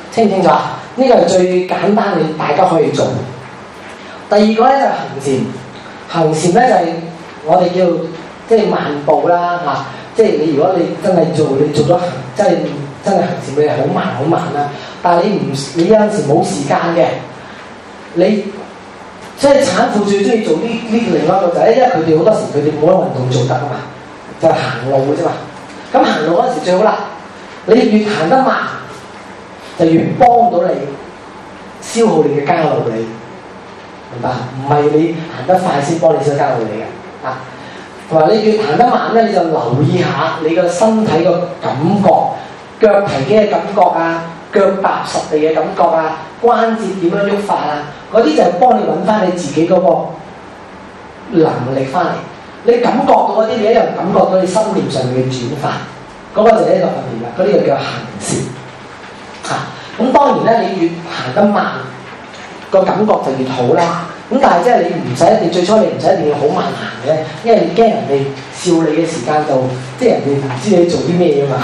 清唔清楚啊？呢個係最簡單嘅，大家可以做。第二個咧就係行禪，行禪咧就係我哋叫即係慢步啦嚇，即係你如果你真係做，你做咗行，即係真係行禪，你係好慢好慢啦。但係你唔，你有陣時冇時間嘅，你即係產婦最中意做呢呢另外一個就係，因為佢哋好多時佢哋冇乜運動做得啊嘛，就係行路嘅啫嘛。咁行路嗰陣時最好啦，你越行得慢，就越幫到你消耗你嘅卡路里，明白？唔係你行得快先幫你消耗卡路里嘅啊。同埋你越行得慢咧，你就留意下你個身體個感覺，腳提肌嘅感覺啊，腳踏實地嘅感覺啊，關節點樣喐法啊，嗰啲就係幫你揾翻你自己嗰個能力翻嚟。你感覺到嗰啲，你一樣感覺到你心念上面嘅轉化，嗰、那個就係一個訓練啦。嗰、這、呢個叫行禪嚇。咁、啊、當然咧，你越行得慢，個感覺就越好啦。咁但係即係你唔使一定最初你唔使一定要好慢行嘅，因為你驚人哋笑你嘅時間就即係人哋唔知你做啲咩啊嘛。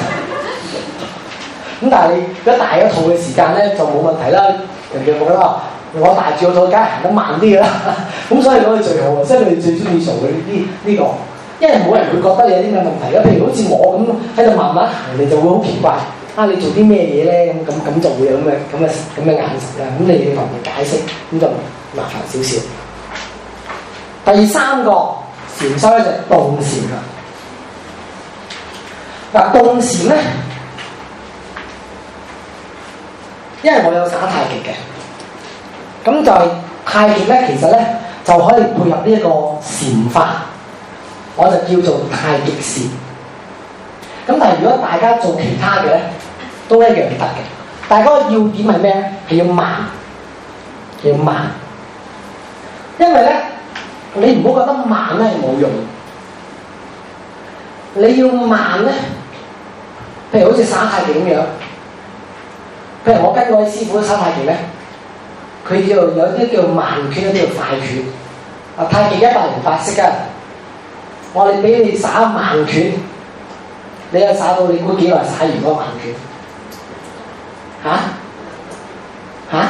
咁但係你如果大咗肚嘅時間咧就冇問題啦。人哋覺得話我大住個肚，梗係行得慢啲㗎啦。咁所以嗰個最好，即係你最中意做嘅呢呢個，因為冇人會覺得你有啲咩問題嘅。譬如好似我咁喺度慢慢行，你就會好奇怪啊！你做啲咩嘢咧？咁咁咁就會有咁嘅咁嘅咁嘅眼神啦。咁你要同人解釋，咁就麻煩少少。第三個禪修咧就係動禪啦。嗱，動禪咧，因為我有打太極嘅，咁就係太極咧，其實咧就可以配合呢一個禪法，我就叫做太極禪。咁但係如果大家做其他嘅咧，都一樣得嘅。但係嗰個要點係咩咧？係要慢，要慢。因為咧，你唔好覺得慢咧係冇用。你要慢咧，譬如好似耍太極咁樣。譬如我跟嗰位師傅耍太極咧，佢叫有啲叫慢拳，有啲叫快拳。啊，太極一百零八式啊！我哋俾你耍慢拳，你又耍到你估幾耐耍完嗰個慢拳？嚇嚇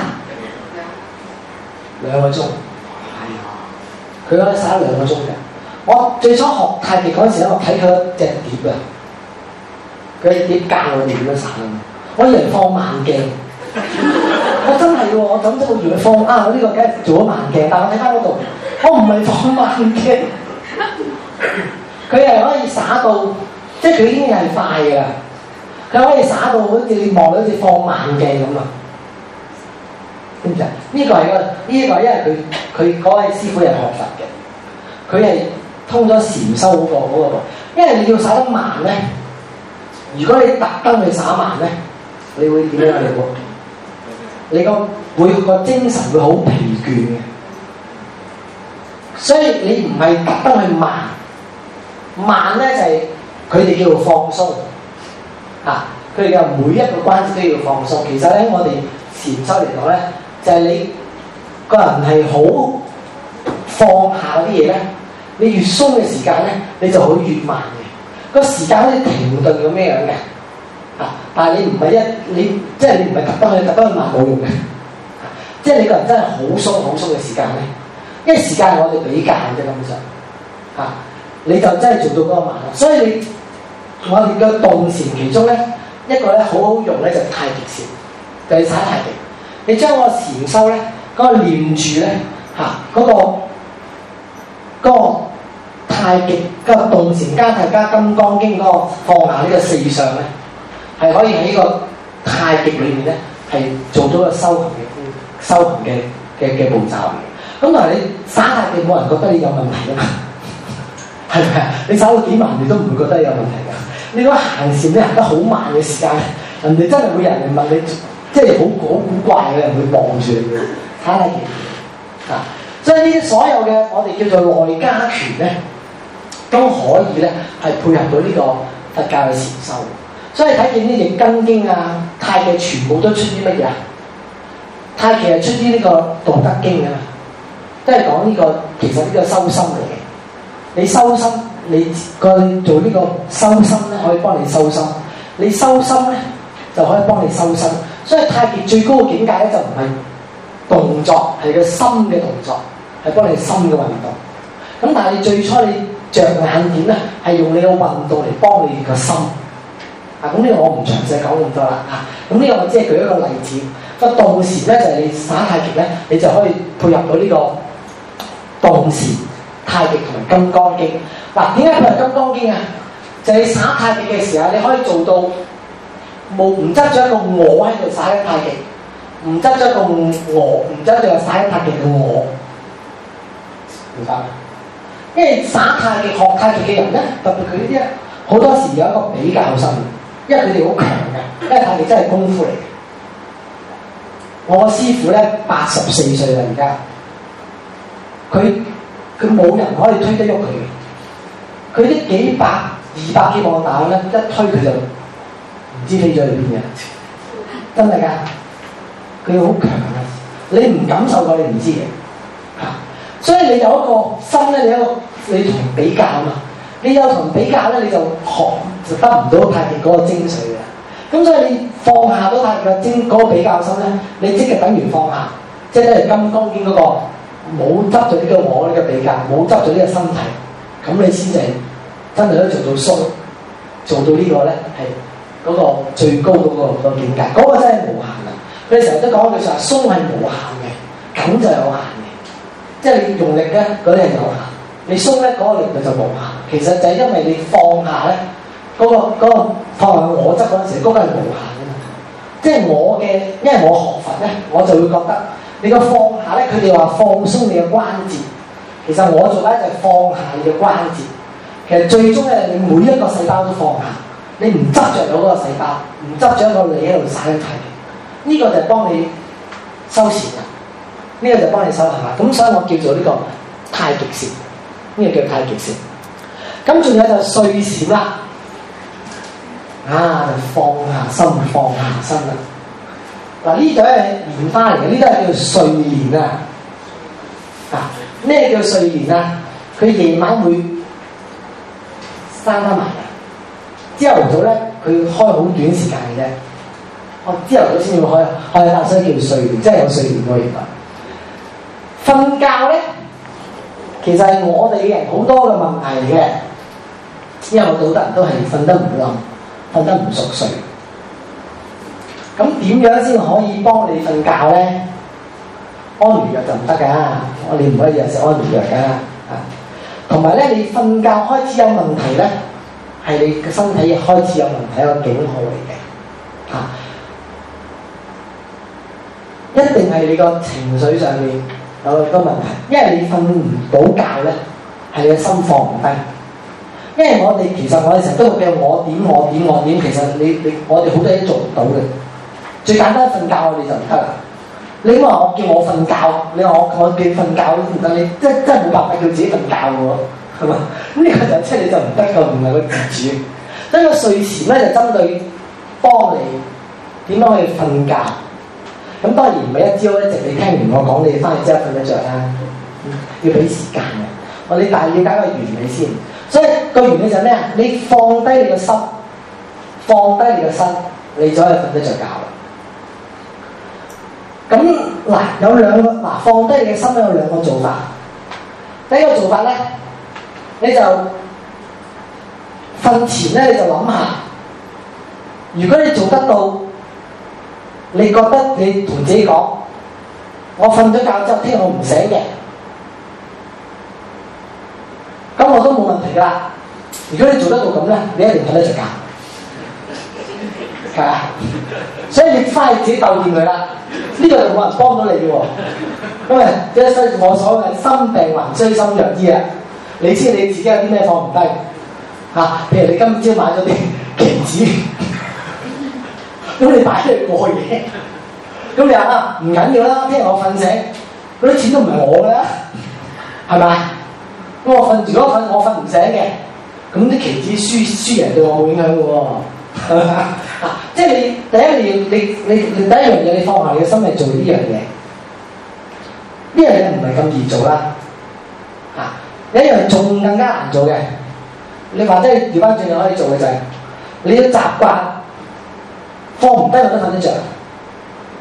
兩個鐘，係啊！佢可以耍兩個鐘嘅。我最初學太極嗰陣時咧，我睇佢隻碟啊，佢隻碟教我哋點樣耍啊！我以為放慢鏡，我真係喎，我咁即係我以為放啊！我呢個梗係做咗慢鏡，但係我睇翻嗰度，我唔係放慢鏡，佢係可以耍到，即係佢已經係快㗎啦。佢可以耍到好似你望到好似放慢鏡咁啊！知唔知啊？呢個係個呢個，因為佢佢嗰位師傅係學佛嘅，佢係通咗禪修嗰個嗰個，因為你要耍得慢咧，如果你特登去耍慢咧，你會點樣啊？你個你個會個精神會好疲倦嘅，所以你唔係特登去慢，慢咧就係佢哋叫做放鬆啊！佢哋嘅每一個關節都要放鬆。其實咧，我哋禪修嚟講咧，就係、是、你個人係好放下啲嘢咧，你越鬆嘅時間咧，你就會越慢嘅。個時間好似停頓咁樣樣嘅。啊！但係你唔係一你即係你唔係特登去特登去慢冇用嘅，即係你個人真係好鬆好鬆嘅時間咧，因為時間係我哋比較嘅啫，根本上嚇你就真係做到嗰個慢啦。所以你我哋嘅動禪其中咧一個咧好好用咧就係太極禪，就係、是、耍太極。你將個禪修咧嗰、那個念住咧嚇嗰個嗰、那個太極嗰、那個動禪加太加金剛經嗰個放下呢個四相咧。係可以喺呢個太極裏面咧，係做咗個修行嘅修行嘅嘅嘅步驟嘅。咁但係你耍太極冇人覺得你有問題㗎嘛？係咪啊？你耍到幾慢，你都唔會覺得你有問題㗎。你講行禪你行得好慢嘅時間，人哋真係會有人嚟問你，即係好古怪嘅人會望住你嘅耍太極啊！所以呢啲所有嘅我哋叫做內家拳咧，都可以咧係配合到呢個佛教嘅禪修。所以睇見啲易筋經啊、太極全部都出啲乜嘢啊？太極係出啲呢個道德經啊，都係講呢個其實呢個修心嚟嘅。你修心，你個做呢個修心咧，可以幫你修心；你修心咧，就可以幫你修身。 所以太極最高嘅境界咧就唔係動作，係個心嘅動作，係幫你心嘅運動。咁但係你最初你着眼點咧係用你嘅運動嚟幫你個心。啊，咁呢個我唔詳細講咁多啦。啊，咁呢個我只係舉一個例子。個動禪咧就係、是、你耍太極咧，你就可以配合到呢個動禪、太極同埋金剛經。嗱、啊，點解配合金剛經啊？就係、是、你耍太極嘅時候，你可以做到冇唔執咗一個我喺度耍緊太極，唔執咗一個我，唔執咗耍緊太極嘅我，明白嗎？因為耍太極、學太極嘅人咧，特別佢呢啲咧，好多時有一個比較心，因為佢哋好強嘅，因為太極真係功夫嚟嘅。我師傅咧八十四歲啦，而家佢佢冇人可以推得喐佢，佢啲幾百、二百幾磅大咧，一推佢就唔知飛咗去邊嘅，真係㗎，佢好強啊！你唔感受過，你唔知嘅嚇。所以你有一個心咧，你有一個你同人比較啊嘛，你有同人比較咧，你就學就得唔到太極嗰個精髓嘅。咁所以你放下到太極嘅精嗰個比較心咧，你即係等於放下，即係等於金剛經嗰個冇執咗呢個我呢個比較，冇執咗呢個身體，咁你先至真係可以做到鬆，做到呢個咧係嗰個最高嗰個個境界，嗰個真係無限啊！佢哋成日都講句說話，鬆係無限嘅，咁就有限嘅，即係你用力咧嗰啲係有限，你鬆咧嗰個力度就無限。其實就係因為你放下咧。嗰、那個嗰、那個放下我執嗰陣時，嗰、那個係無限嘅嘛。即係我嘅，因為我學佛咧，我就會覺得你個放下咧，佢哋話放鬆你嘅關節。其實我做咧就係放下你嘅關節。其實最終咧，你每一個細胞都放下，你唔執着咗嗰個細胞，唔執着一個你喺度耍緊太極。呢、這個就係幫你收禪啊！呢、這個就係幫你收下。咁所以我叫做呢個太極禪，呢、這個叫太極禪。咁仲有就睡禪啦。啊！就放下心，放下身啦。嗱，呢度係蓮花嚟嘅，呢啲係叫做睡蓮啊。啊，咩叫睡蓮啊？佢夜晚會閂翻埋嘅，朝頭早咧佢開好短時間嘅啫。我朝頭早先要開，開下所以叫睡蓮，真係有睡蓮喎。原來瞓覺咧，其實係我哋嘅人好多嘅問題嘅，因為我好多人都係瞓得唔冧。瞓得唔熟睡，咁點樣先可以幫你瞓覺咧？安眠藥就唔得㗎，我哋唔可以日食安眠藥㗎。啊，同埋咧，你瞓覺開始有問題咧，係你嘅身體開始有問題，一個警號嚟嘅。啊，一定係你個情緒上面有個問題，因為你瞓唔到覺咧，係你嘅心放唔低。因為我哋其實我哋成日都會叫我點我點我點，其實你你我哋好多嘢做唔到嘅。最簡單瞓覺我哋就唔得啦。你話我叫我瞓覺，你話我我叫你瞓覺都唔得，你真真係冇辦法叫自己瞓覺嘅喎，係嘛？咁呢個就即係你就唔得嘅，唔係個自主。所以個睡前咧就針對幫你點樣可以瞓覺。咁當然唔係一朝一夕，你聽完我講，你翻去之後瞓得着啦。要俾時間嘅，我哋但係要解個原理先。所以個原理就係咩啊？你放低你個心，放低你個身，你就可以瞓得着覺啦。咁嗱，有兩個嗱，放低你嘅心有兩個做法。第一個做法咧，你就瞓前咧，你就諗下，如果你做得到，你覺得你同自己講，我瞓咗覺之後，聽日我唔醒嘅。咁我都冇問題㗎啦。如果你做得到咁咧，你一定瞓得着覺，係嘛？所以你翻去自己鬥掂佢啦。呢、這個就冇人幫到你嘅喎。因為即係我所謂心病還須心藥醫啊。你知你自己有啲咩放唔低嚇？譬如你今朝買咗啲棋子，咁你擺出嚟過夜，咁你話啊唔緊要啦，聽日我瞓醒，嗰啲錢都唔係我嘅啦，係咪？咁我瞓，如果瞓我瞓唔醒嘅，咁啲棋子輸輸贏對我冇影響嘅喎，係咪啊？即係你第一你要你你你第一樣嘢，你放下你嘅心嚟做呢樣嘢，呢樣嘢唔係咁易做啦。嚇、啊，有一樣仲更加難做嘅，你或者調翻轉又可以做嘅就係、是、你要習慣放唔低我都瞓得着。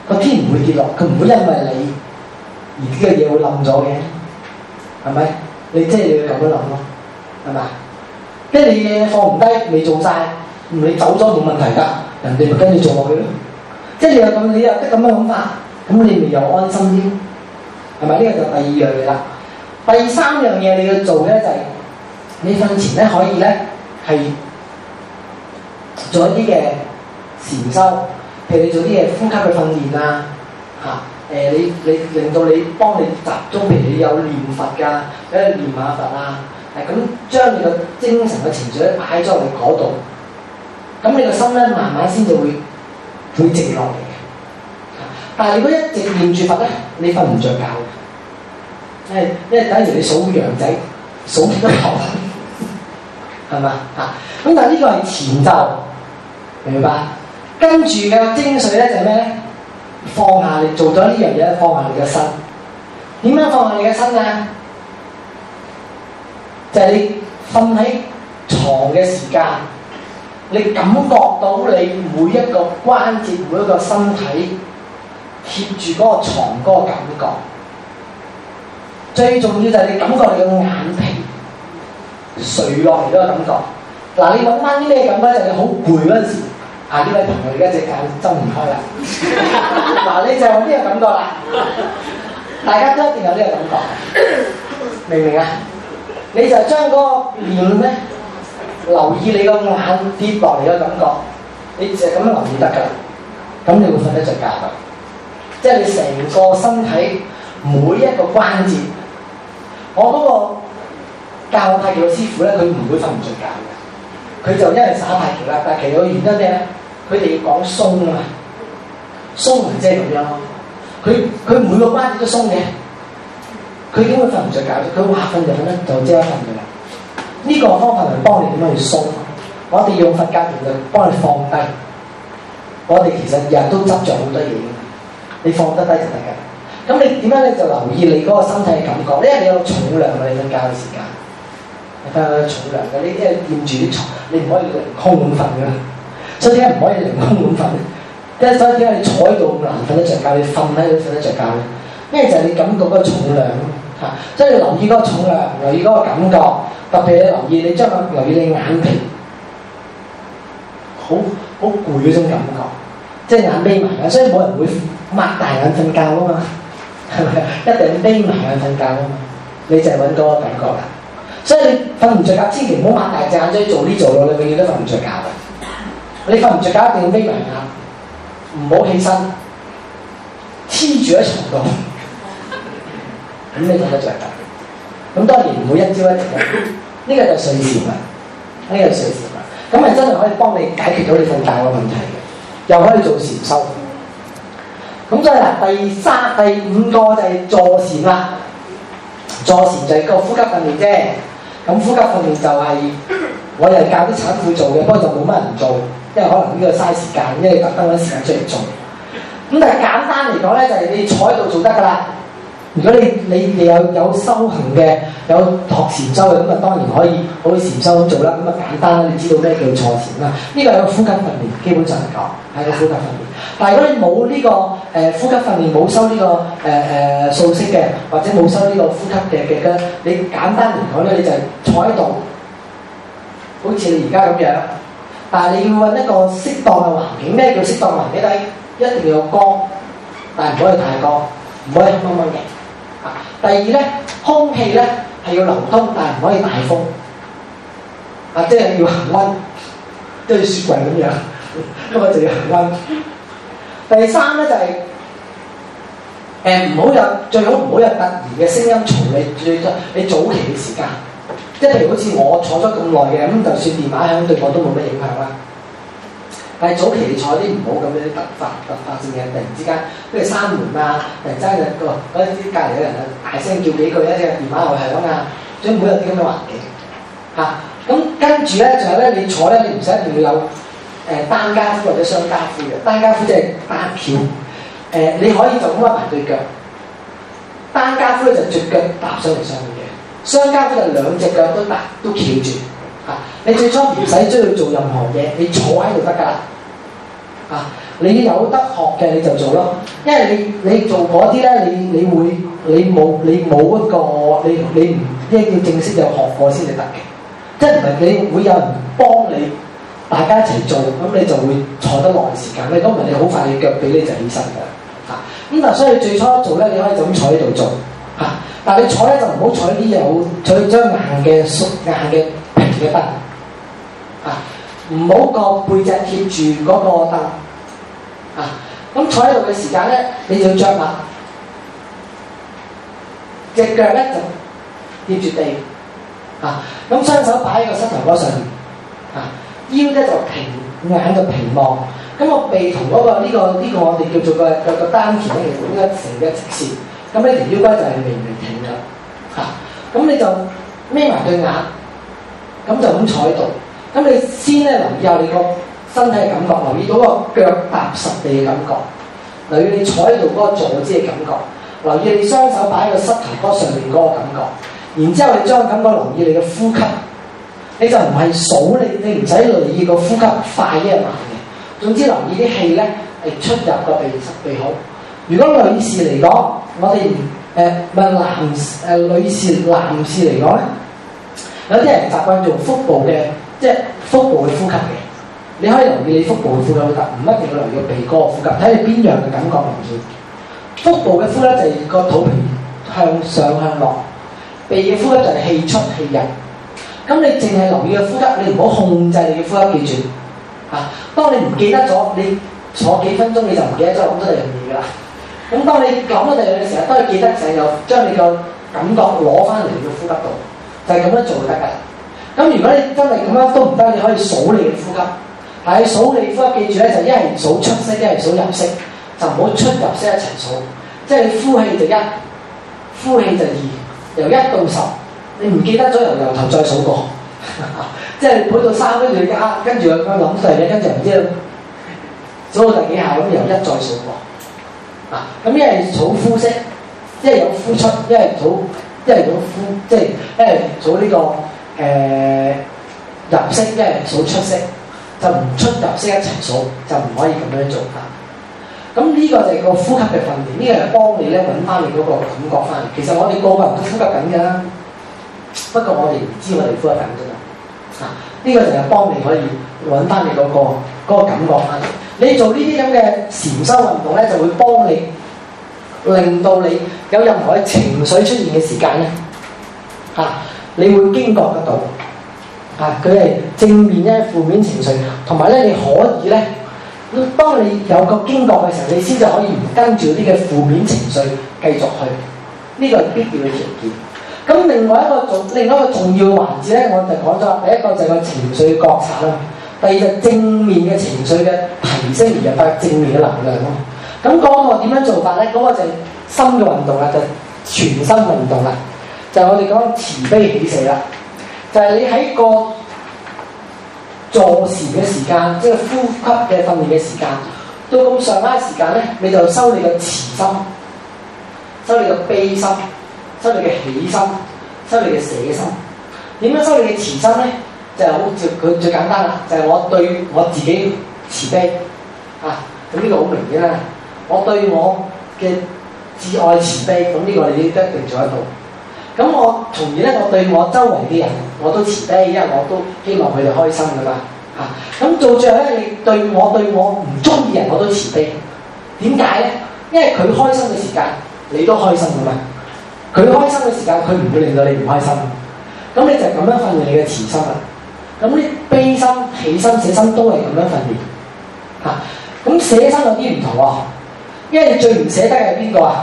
個天唔會跌落，佢唔會因為你而呢個嘢會冧咗嘅，係咪？你即係你要咁樣諗咯，係咪？即係你嘢放唔低，未做晒，你走咗冇問題㗎，人哋咪跟住做落去咯。即係你有咁，你有得咁樣諗法，咁你咪又安心啲，係咪？呢、這個就第二樣嘢啦。第三樣嘢你要做咧就係、是、你瞓前咧可以咧係做一啲嘅禪修，譬如你做啲嘢呼吸嘅訓練啊，嚇、啊、誒、呃、你你令到你幫你集中，譬如你有念佛㗎，喺度念下佛啊，係咁將你個精神嘅情緒咧擺咗落去嗰度，咁你個心咧慢慢先至會會靜落嚟嘅。但係如果一直念住佛咧，你瞓唔着覺嘅。因為因為等於你數羊仔數幾多頭，係嘛嚇？咁但係呢個係前奏，明唔明白？跟住嘅精髓咧就係咩咧？放下你做咗呢樣嘢，放下你嘅身。點樣放下你嘅身啊？就係、是、你瞓喺床嘅時間，你感覺到你每一個關節、每一個身體貼住嗰個牀嗰個感覺。最重要就係你感覺你個眼皮垂落嚟嗰個感覺。嗱，你揾翻啲咩感覺咧？就係好攰嗰陣時，啊呢位朋友而家隻眼睜唔開啦。嗱，你就有呢個感覺啦。大家都一定有呢個感覺，明唔明啊？你就將嗰個念咧，留意你個眼跌落嚟嘅感覺，你就咁樣留意得㗎啦。咁你會瞓得着覺㗎。即係你成個身體每一個關節。我嗰個教太極嘅師傅咧，佢唔會瞓唔着覺嘅。佢就因為耍太極啦，但係其實個原因咩咧？佢哋要講鬆啊嘛，鬆咪即係咁樣咯。佢佢每個關節都鬆嘅，佢點會瞓唔着覺啫？佢話瞓就瞓得，就即刻瞓嘅啦。呢、這個方法嚟幫你點樣去鬆。我哋用佛教嚟就幫你放低。我哋其實日日都執着好多嘢嘅，你放得低就得嘅。咁你點樣咧？就留意你嗰個身體嘅感覺，因為你有重量嘅，你瞓覺嘅時間，你瞓覺有重量嘅，你因為掂住啲床，你唔可以凌空咁瞓嘅，所以點解唔可以凌空咁瞓咧？即係所以點解你坐喺度咁難瞓得着覺，你瞓喺度瞓得着覺咧？因為就係你感覺嗰個重量嚇，所以你留意嗰個重量，留意嗰個感覺，特別你留意你將個留意你眼皮，好好攰嗰種感覺，即係眼眯埋嘅，所以冇人會擘大眼瞓覺啊嘛。係咪？一定眯埋眼瞓覺啊嘛！你就係揾嗰個感覺啦。所以你瞓唔着覺，千祈唔好擘大隻眼追做呢做咯，你永遠都瞓唔着覺嘅。你瞓唔着覺一定要眯埋眼，唔好起身，黐住喺床度，咁你瞓得着覺。咁當然唔會一朝一夕嘅，呢、這個就睡禪啦，呢、這個睡禪啦。咁係真係可以幫你解決到你瞓覺嘅問題嘅，又可以做禪修。咁所以嗱，第三、第五個就係坐禪啦。坐禪就係個呼吸訓練啫。咁呼吸訓練就係、是、我又教啲產婦做嘅，不過就冇乜人做，因為可能呢個嘥時間，因為特登揾時間出嚟做。咁但係簡單嚟講咧，就係、是、你坐喺度做得㗎啦。如果你你你有有修行嘅，有學禪修嘅，咁啊當然可以好似禪修咁做啦。咁啊簡單啦，你知道咩叫坐禪啦？呢、這個係個呼吸訓練，基本上嚟講係個呼吸訓練。但係如果你冇呢、這個誒、呃、呼吸訓練，冇修呢、這個誒誒數息嘅，或者冇修呢個呼吸嘅嘅嘅，你簡單嚟講咧，你就係坐喺度，好似你而家咁樣。但係你要揾一個適當嘅環境。咩叫適當環境？第一，一定要有光，但係唔可以太光，唔可以黑掹掹嘅。啊，第二咧，空氣咧係要流通，但係唔可以大風。啊，即係要恆溫，即係雪櫃咁樣，咁啊就要恆溫。第三咧就係誒唔好有，最好唔好有突然嘅聲音嘈你，最你早期嘅時間，即係譬如好似我坐咗咁耐嘅，咁就算電話響對我都冇乜影響啦。但係早期你坐啲唔好咁樣突發突發性嘅，突然之間，譬如閂門啊，突然之間就嗰啲隔離嘅人啊大聲叫幾句，一隻電話又係咁啊，所以唔好有啲咁嘅環境嚇。咁、啊、跟住咧，仲有咧，你坐咧，你唔使一定要有。誒單家夫或者雙家夫嘅，單家夫即係單翹，誒、呃、你可以就咁屈埋對腳，單家夫咧就隻腳搭上嚟上面嘅，雙家夫就兩隻腳都搭都翹住，嚇、啊、你最初唔使需要做任何嘢，你坐喺度得㗎啦，嚇你有得學嘅你就做咯，因為你你做嗰啲咧，你你會你冇你冇一個你你唔一定要正式有學過先至得嘅，即係唔係你會有人幫你，大家一齊做，咁你就會坐得耐時間。你都唔係你好快你腳俾你就起身㗎啦嚇。咁但係所以最初做咧，你可以就咁坐喺度做嚇，但係你坐咧就唔好坐啲有坐張硬嘅縮硬嘅平嘅凳嚇，唔好個背脊貼住嗰個凳。啊，咁坐喺度嘅時間咧，你就要着襪，隻腳咧就貼住地，啊，咁雙手擺喺個膝頭哥上面，啊，腰咧就平硬就平望，咁個鼻同嗰、嗰個呢、呢個呢、呢個我哋叫做個個個丹田咧，其實應該成嘅直線，咁呢條腰骨就係微微挺嘅，嚇、啊，咁你就眯埋對眼，咁就咁坐喺度，咁你先咧留意下你個身體嘅感覺，留意到個腳踏實地嘅感覺，留意你坐喺度嗰個坐姿嘅感覺，留意你雙手擺喺個膝頭哥上面嗰個感覺，然之後你將感覺留意你嘅呼吸，你就唔係數你，你唔使留意個呼吸快一慢嘅，總之留意啲氣咧係出入個鼻鼻孔。如果女士嚟講，我哋唔誒唔係男誒、呃、女士男士嚟講咧，有啲人習慣做腹部嘅，即係腹部嘅呼吸嘅。你可以留意你腹部嘅呼吸都得，唔一定要留意個鼻哥嘅呼吸，睇你邊樣嘅感覺明顯。腹部嘅呼吸就係個肚皮向上向落，鼻嘅呼吸就係氣出氣入。咁你淨係留意個呼吸，你唔好控制你嘅呼吸，記住啊！當你唔記得咗，你坐幾分鐘你就唔記得咗咁多樣嘢㗎啦。咁當你諗咗第二樣嘅時候，當你記得就又將你個感覺攞翻嚟你嘅呼吸度，就係、是、咁樣做就得㗎。咁如果你真係咁樣都唔得，你可以數你嘅呼吸。但係數你呼吸，記住咧，就一係數出息，一係數入息，就唔好出入息一齊數。即係你呼氣就一，呼氣就二，由一到十，你唔記得咗由由頭再數過。即係你數到三跟住加，跟住又諗第二嘢，跟住唔知數到第幾下咁，由一再數過。啊，咁一係數呼息，一係有呼出，一係數，一係有呼，即係一係數呢個誒、呃、入息，一係數出息。就唔出入息一齊數，就唔可以咁樣做法。咁呢個就係個呼吸嘅訓練，呢、這個係幫你咧揾翻你嗰個感覺翻嚟。其實我哋個個人都呼吸緊㗎啦，不過我哋唔知我哋呼吸緊啫嘛。啊，呢、這個就係幫你可以揾翻你嗰、那個嗰、那個感覺翻嚟。你做呢啲咁嘅禪修運動咧，就會幫你令到你有任何嘅情緒出現嘅時間咧，啊，你會驚覺得到。啊！佢係正面咧，負面情緒，同埋咧，你可以咧，當你有個驚覺嘅時候，你先至可以唔跟住啲嘅負面情緒繼續去，呢個係必要嘅條件。咁另外一個重，另外一個重要環節咧，我就講咗，第一個就係個情緒覺察啦，第二就係正面嘅情緒嘅提升而引發正面嘅能量咯。咁嗰個點樣做法咧？嗰、那個就係心嘅運動啦，就係、全身運動啦，就係、是、我哋講慈悲喜捨啦。就係你喺個坐禪嘅時間，即係呼吸嘅訓練嘅時間，到咁上下時間咧，你就收你嘅慈心，收你嘅悲心，收你嘅喜心，收你嘅捨心。點樣收你嘅慈心咧？就係好似佢最簡單啦，就係、是、我對我自己慈悲啊！咁呢個好明顯啦。我對我嘅至愛慈悲，咁呢個你一定做得到。咁我從而咧，我對我周圍嘅人我都慈悲，因為我都希望佢哋開心噶嘛嚇。咁做最後咧，你對我對我唔中意人我都慈悲。點解咧？因為佢開心嘅時間，你都開心噶嘛。佢開心嘅時間，佢唔會令到你唔開心。咁你就咁樣訓練你嘅慈心啦。咁啲悲心、喜心、捨心都係咁樣訓練嚇。咁捨心有啲唔同喎，因為你最唔捨得係邊個啊？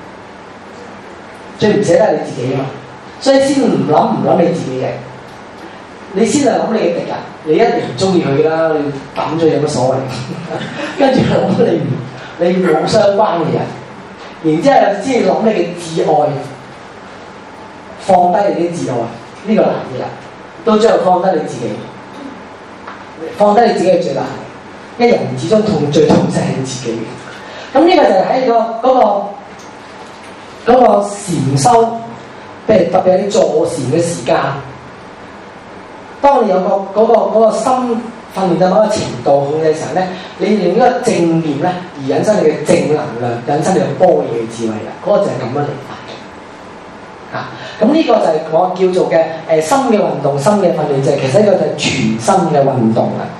最唔捨得係你自己啊嘛，所以先唔諗唔諗你自己嘅，你先係諗你嘅敵人，你一定唔中意佢啦，你抌咗有乜所謂？跟住諗你唔你冇相關嘅人，然之後先諗你嘅至愛，放低你啲至愛，呢、這個難嘅啦，到最後放低你自己，放低你自己係最難嘅，因為人始終痛最痛就係你自己。咁呢個就係喺、那個嗰、那個。嗰個禪修，譬如特別係你坐禪嘅時間，當你有個嗰、嗰個嗰個心訓練到某個程度嘅時候咧，你用呢個正念咧而引申你嘅正能量，引申你嘅般若嘅智慧啦，嗰、那個就係咁樣嚟法嘅。啊，咁呢個就係我叫做嘅誒、呃、心嘅運動、心嘅訓練，就係、是、其實呢個就係全身嘅運動啦。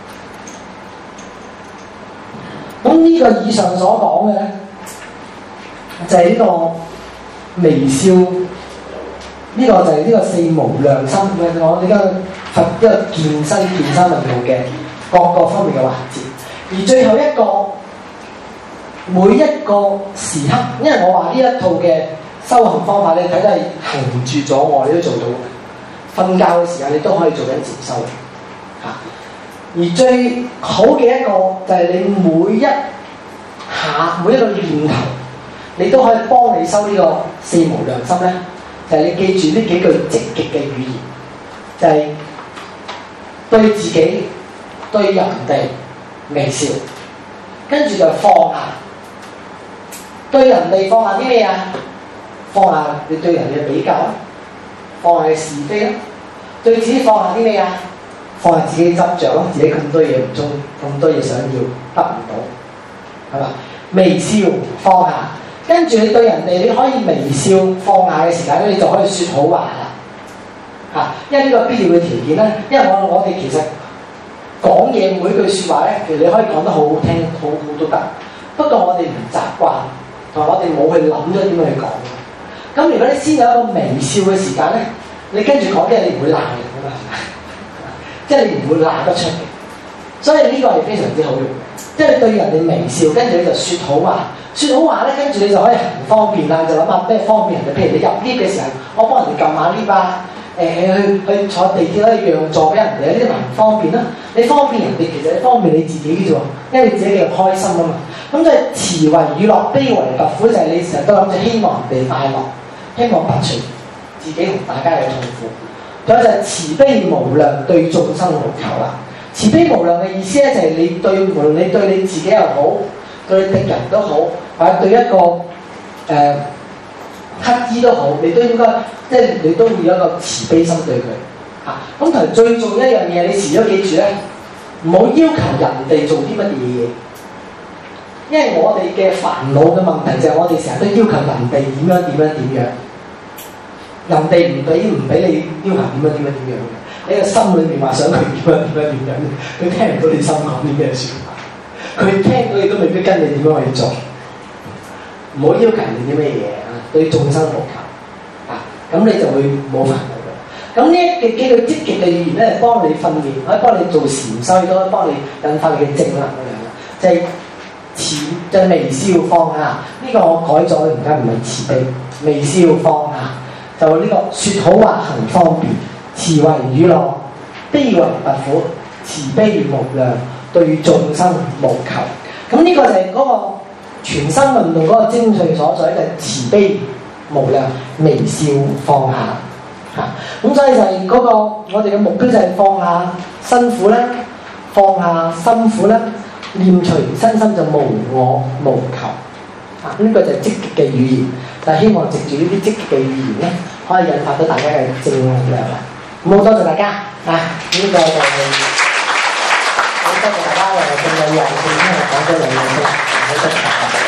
咁呢個以上所講嘅咧，就係、是、呢個微笑，呢、這個就係呢個四無量心嘅我哋而家佛一個健身健身運動嘅各個方面嘅環節。而最後一個每一個時刻，因為我話呢一套嘅修行方法，你睇都係行住咗我，你都做到嘅。瞓覺嘅時間你都可以做緊禪修嚇。而最好嘅一個就係你每一下每一個念頭，你都可以幫你修呢個四無量心咧。就係你記住呢幾句積極嘅語言，就係、是、對自己、對人哋微笑，跟住就放下。對人哋放下啲咩啊？放下你對人嘅比較啦，放下你是非啦。對自己放下啲咩啊？放下自己執着咯，自己咁多嘢唔中，咁多嘢想要得唔到，係嘛？微笑放下。跟住你對人哋，你可以微笑放下嘅時間咧，你就可以説好話啦。嚇、啊，因為呢個必要嘅條件咧，因為我我哋其實講嘢每句説話咧，其實你可以講得好好聽，好好都得。不過我哋唔習慣，同埋我哋冇去諗咗點樣去講。咁如果你先有一個微笑嘅時間咧，你跟住講啲嘢，你唔會鬧人㗎嘛，即係你唔會鬧得出嘅。所以呢個係非常之好用嘅，即係對人哋微笑，跟住你就説好話。説好話咧，跟住你就可以行方便啦，就諗下咩方便人哋。譬如你入 lift 嘅時候，我幫人哋撳下 lift 啊，誒、呃、去去坐地鐵可以讓座俾人哋，呢啲咪唔方便啦。你方便人哋，其實你方便你自己啫喎，因為你自己嘅開心啊嘛。咁就係慈為與樂，悲為拔苦，就係、是、你成日都諗住希望人哋快樂，希望拔除自己同大家嘅痛苦。仲有就係慈悲無量，對眾生無求啦。慈悲無量嘅意思咧，就係你對無論你對你自己又好，對敵人都好，或者對一個誒、呃、乞衣都好，你都應該即係你都會有一個慈悲心對佢嚇。咁、啊、同埋最重要一樣嘢，你時都記住咧，唔好要，要求人哋做啲乜嘢嘢，因為我哋嘅煩惱嘅問題就係我哋成日都要求人哋點樣點樣點樣，人哋唔俾唔俾你要求點樣點樣點樣嘅，你個心裏面話想佢點樣點樣點樣，佢聽唔到你心講啲咩説話。佢聽到你都未必跟你點樣去做，唔好要求人哋啲咩嘢啊！對眾生無求啊，咁你就會冇煩惱嘅。咁呢一嘅幾個積極嘅語言咧，幫你訓練，可以幫你做禪修，亦都可以幫你引發你嘅正能量。就係慈，就係微笑放下。呢個我改咗，而家唔係慈悲，微笑放下。就呢個説好話行方便，慈為與樂，悲為拔苦，慈悲無量。對眾生無求，咁呢個就係嗰個全身運動嗰個精髓所在，就係、是、慈悲無量，微笑放下嚇。咁、啊、所以就係嗰、那個我哋嘅目標就係放下辛苦啦，放下辛苦啦，念除身心就無我無求啊。呢、這個就係積極嘅語言，就係希望藉住呢啲積極嘅語言咧，可以引發到大家嘅正能量啦。咁好多謝大家啊！呢、這個就係、是。多謝大家，我哋仲有廿四聽日講咗兩樣先，好多謝大家。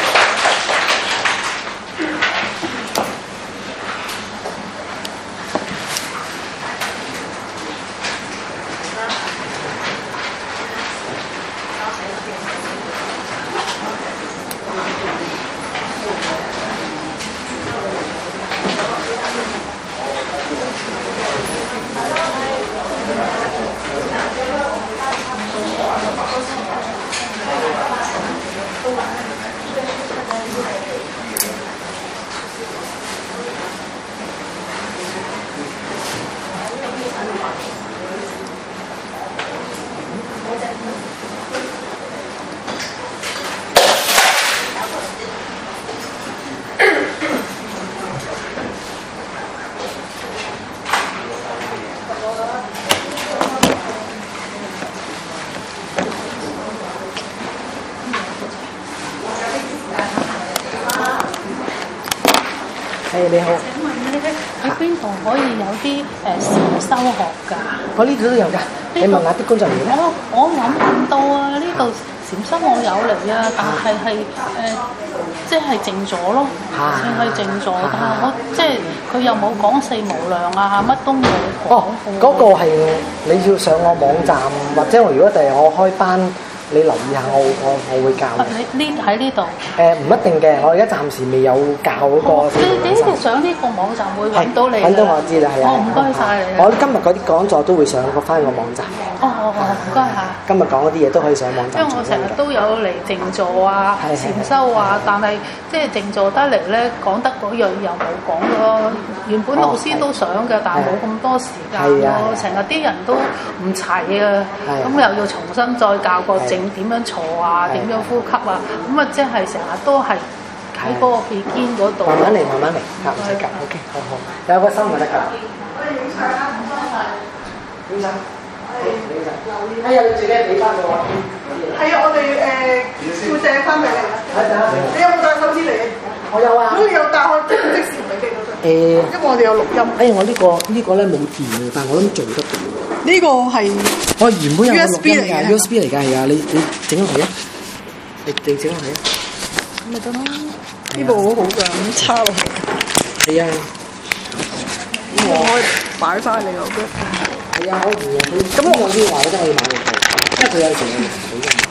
你好。請問咧喺邊度可以有啲誒禪修學㗎。 我呢度都有㗎，你問下啲工作人員咧。 我我諗唔到啊！呢度禪修我有嚟啊，但係係誒即係靜坐咯，淨係靜坐，但係我即係佢又冇講四無量啊，乜都冇講。 哦，嗰、那個係你要上我網站，或者我如果第日我開班，你留意下我我我會教。 你呢喺呢度？ 誒唔、呃、一定嘅，我而家暫時未有教嗰、那個。 哦、你你呢度上呢個網站會揾到你揾到我知啦，係啊。 哦，唔該晒你。 我今日嗰啲講座都會上個翻個網站。 哦哦哦，唔該嚇。 今日講嗰啲嘢都可以上網站。 因為我成日都有嚟靜坐啊、禪修啊，但係即係靜坐得嚟咧，講得嗰樣又冇講咯。原本老師都想嘅，但係冇咁多時間咯。成日啲人都唔齊啊，咁又要重新再教個靜點樣坐啊，點樣呼吸啊，咁啊即係成日都係喺嗰個鼻肩嗰度。 慢慢嚟，慢慢嚟，唔使急。OK， 好好，有個心就得㗎啦。我哋影相啊，唔該晒。影相。哎呀，你自己俾翻我。 係啊，我哋誒會借翻俾你。 係啊。 你有冇帶手機嚟？ 我有啊。 如果有帶，我即即時俾你嗰陣。誒。因為我哋有錄音。 哎呀，我呢個呢個咧冇電嘅，但係我諗做得到。 呢個係我原本有個 U S B 嚟嘅 ，U S B 嚟㗎，係啊，你你整落去啊，你你整落去啊， 咁咪得啦。呢部好好㗎，咁插落去。 係啊。 咁我可以擺翻你嗰個。 係啊，可以。咁我啲話咧都可以買嚟做，因為佢有時有人俾嘅。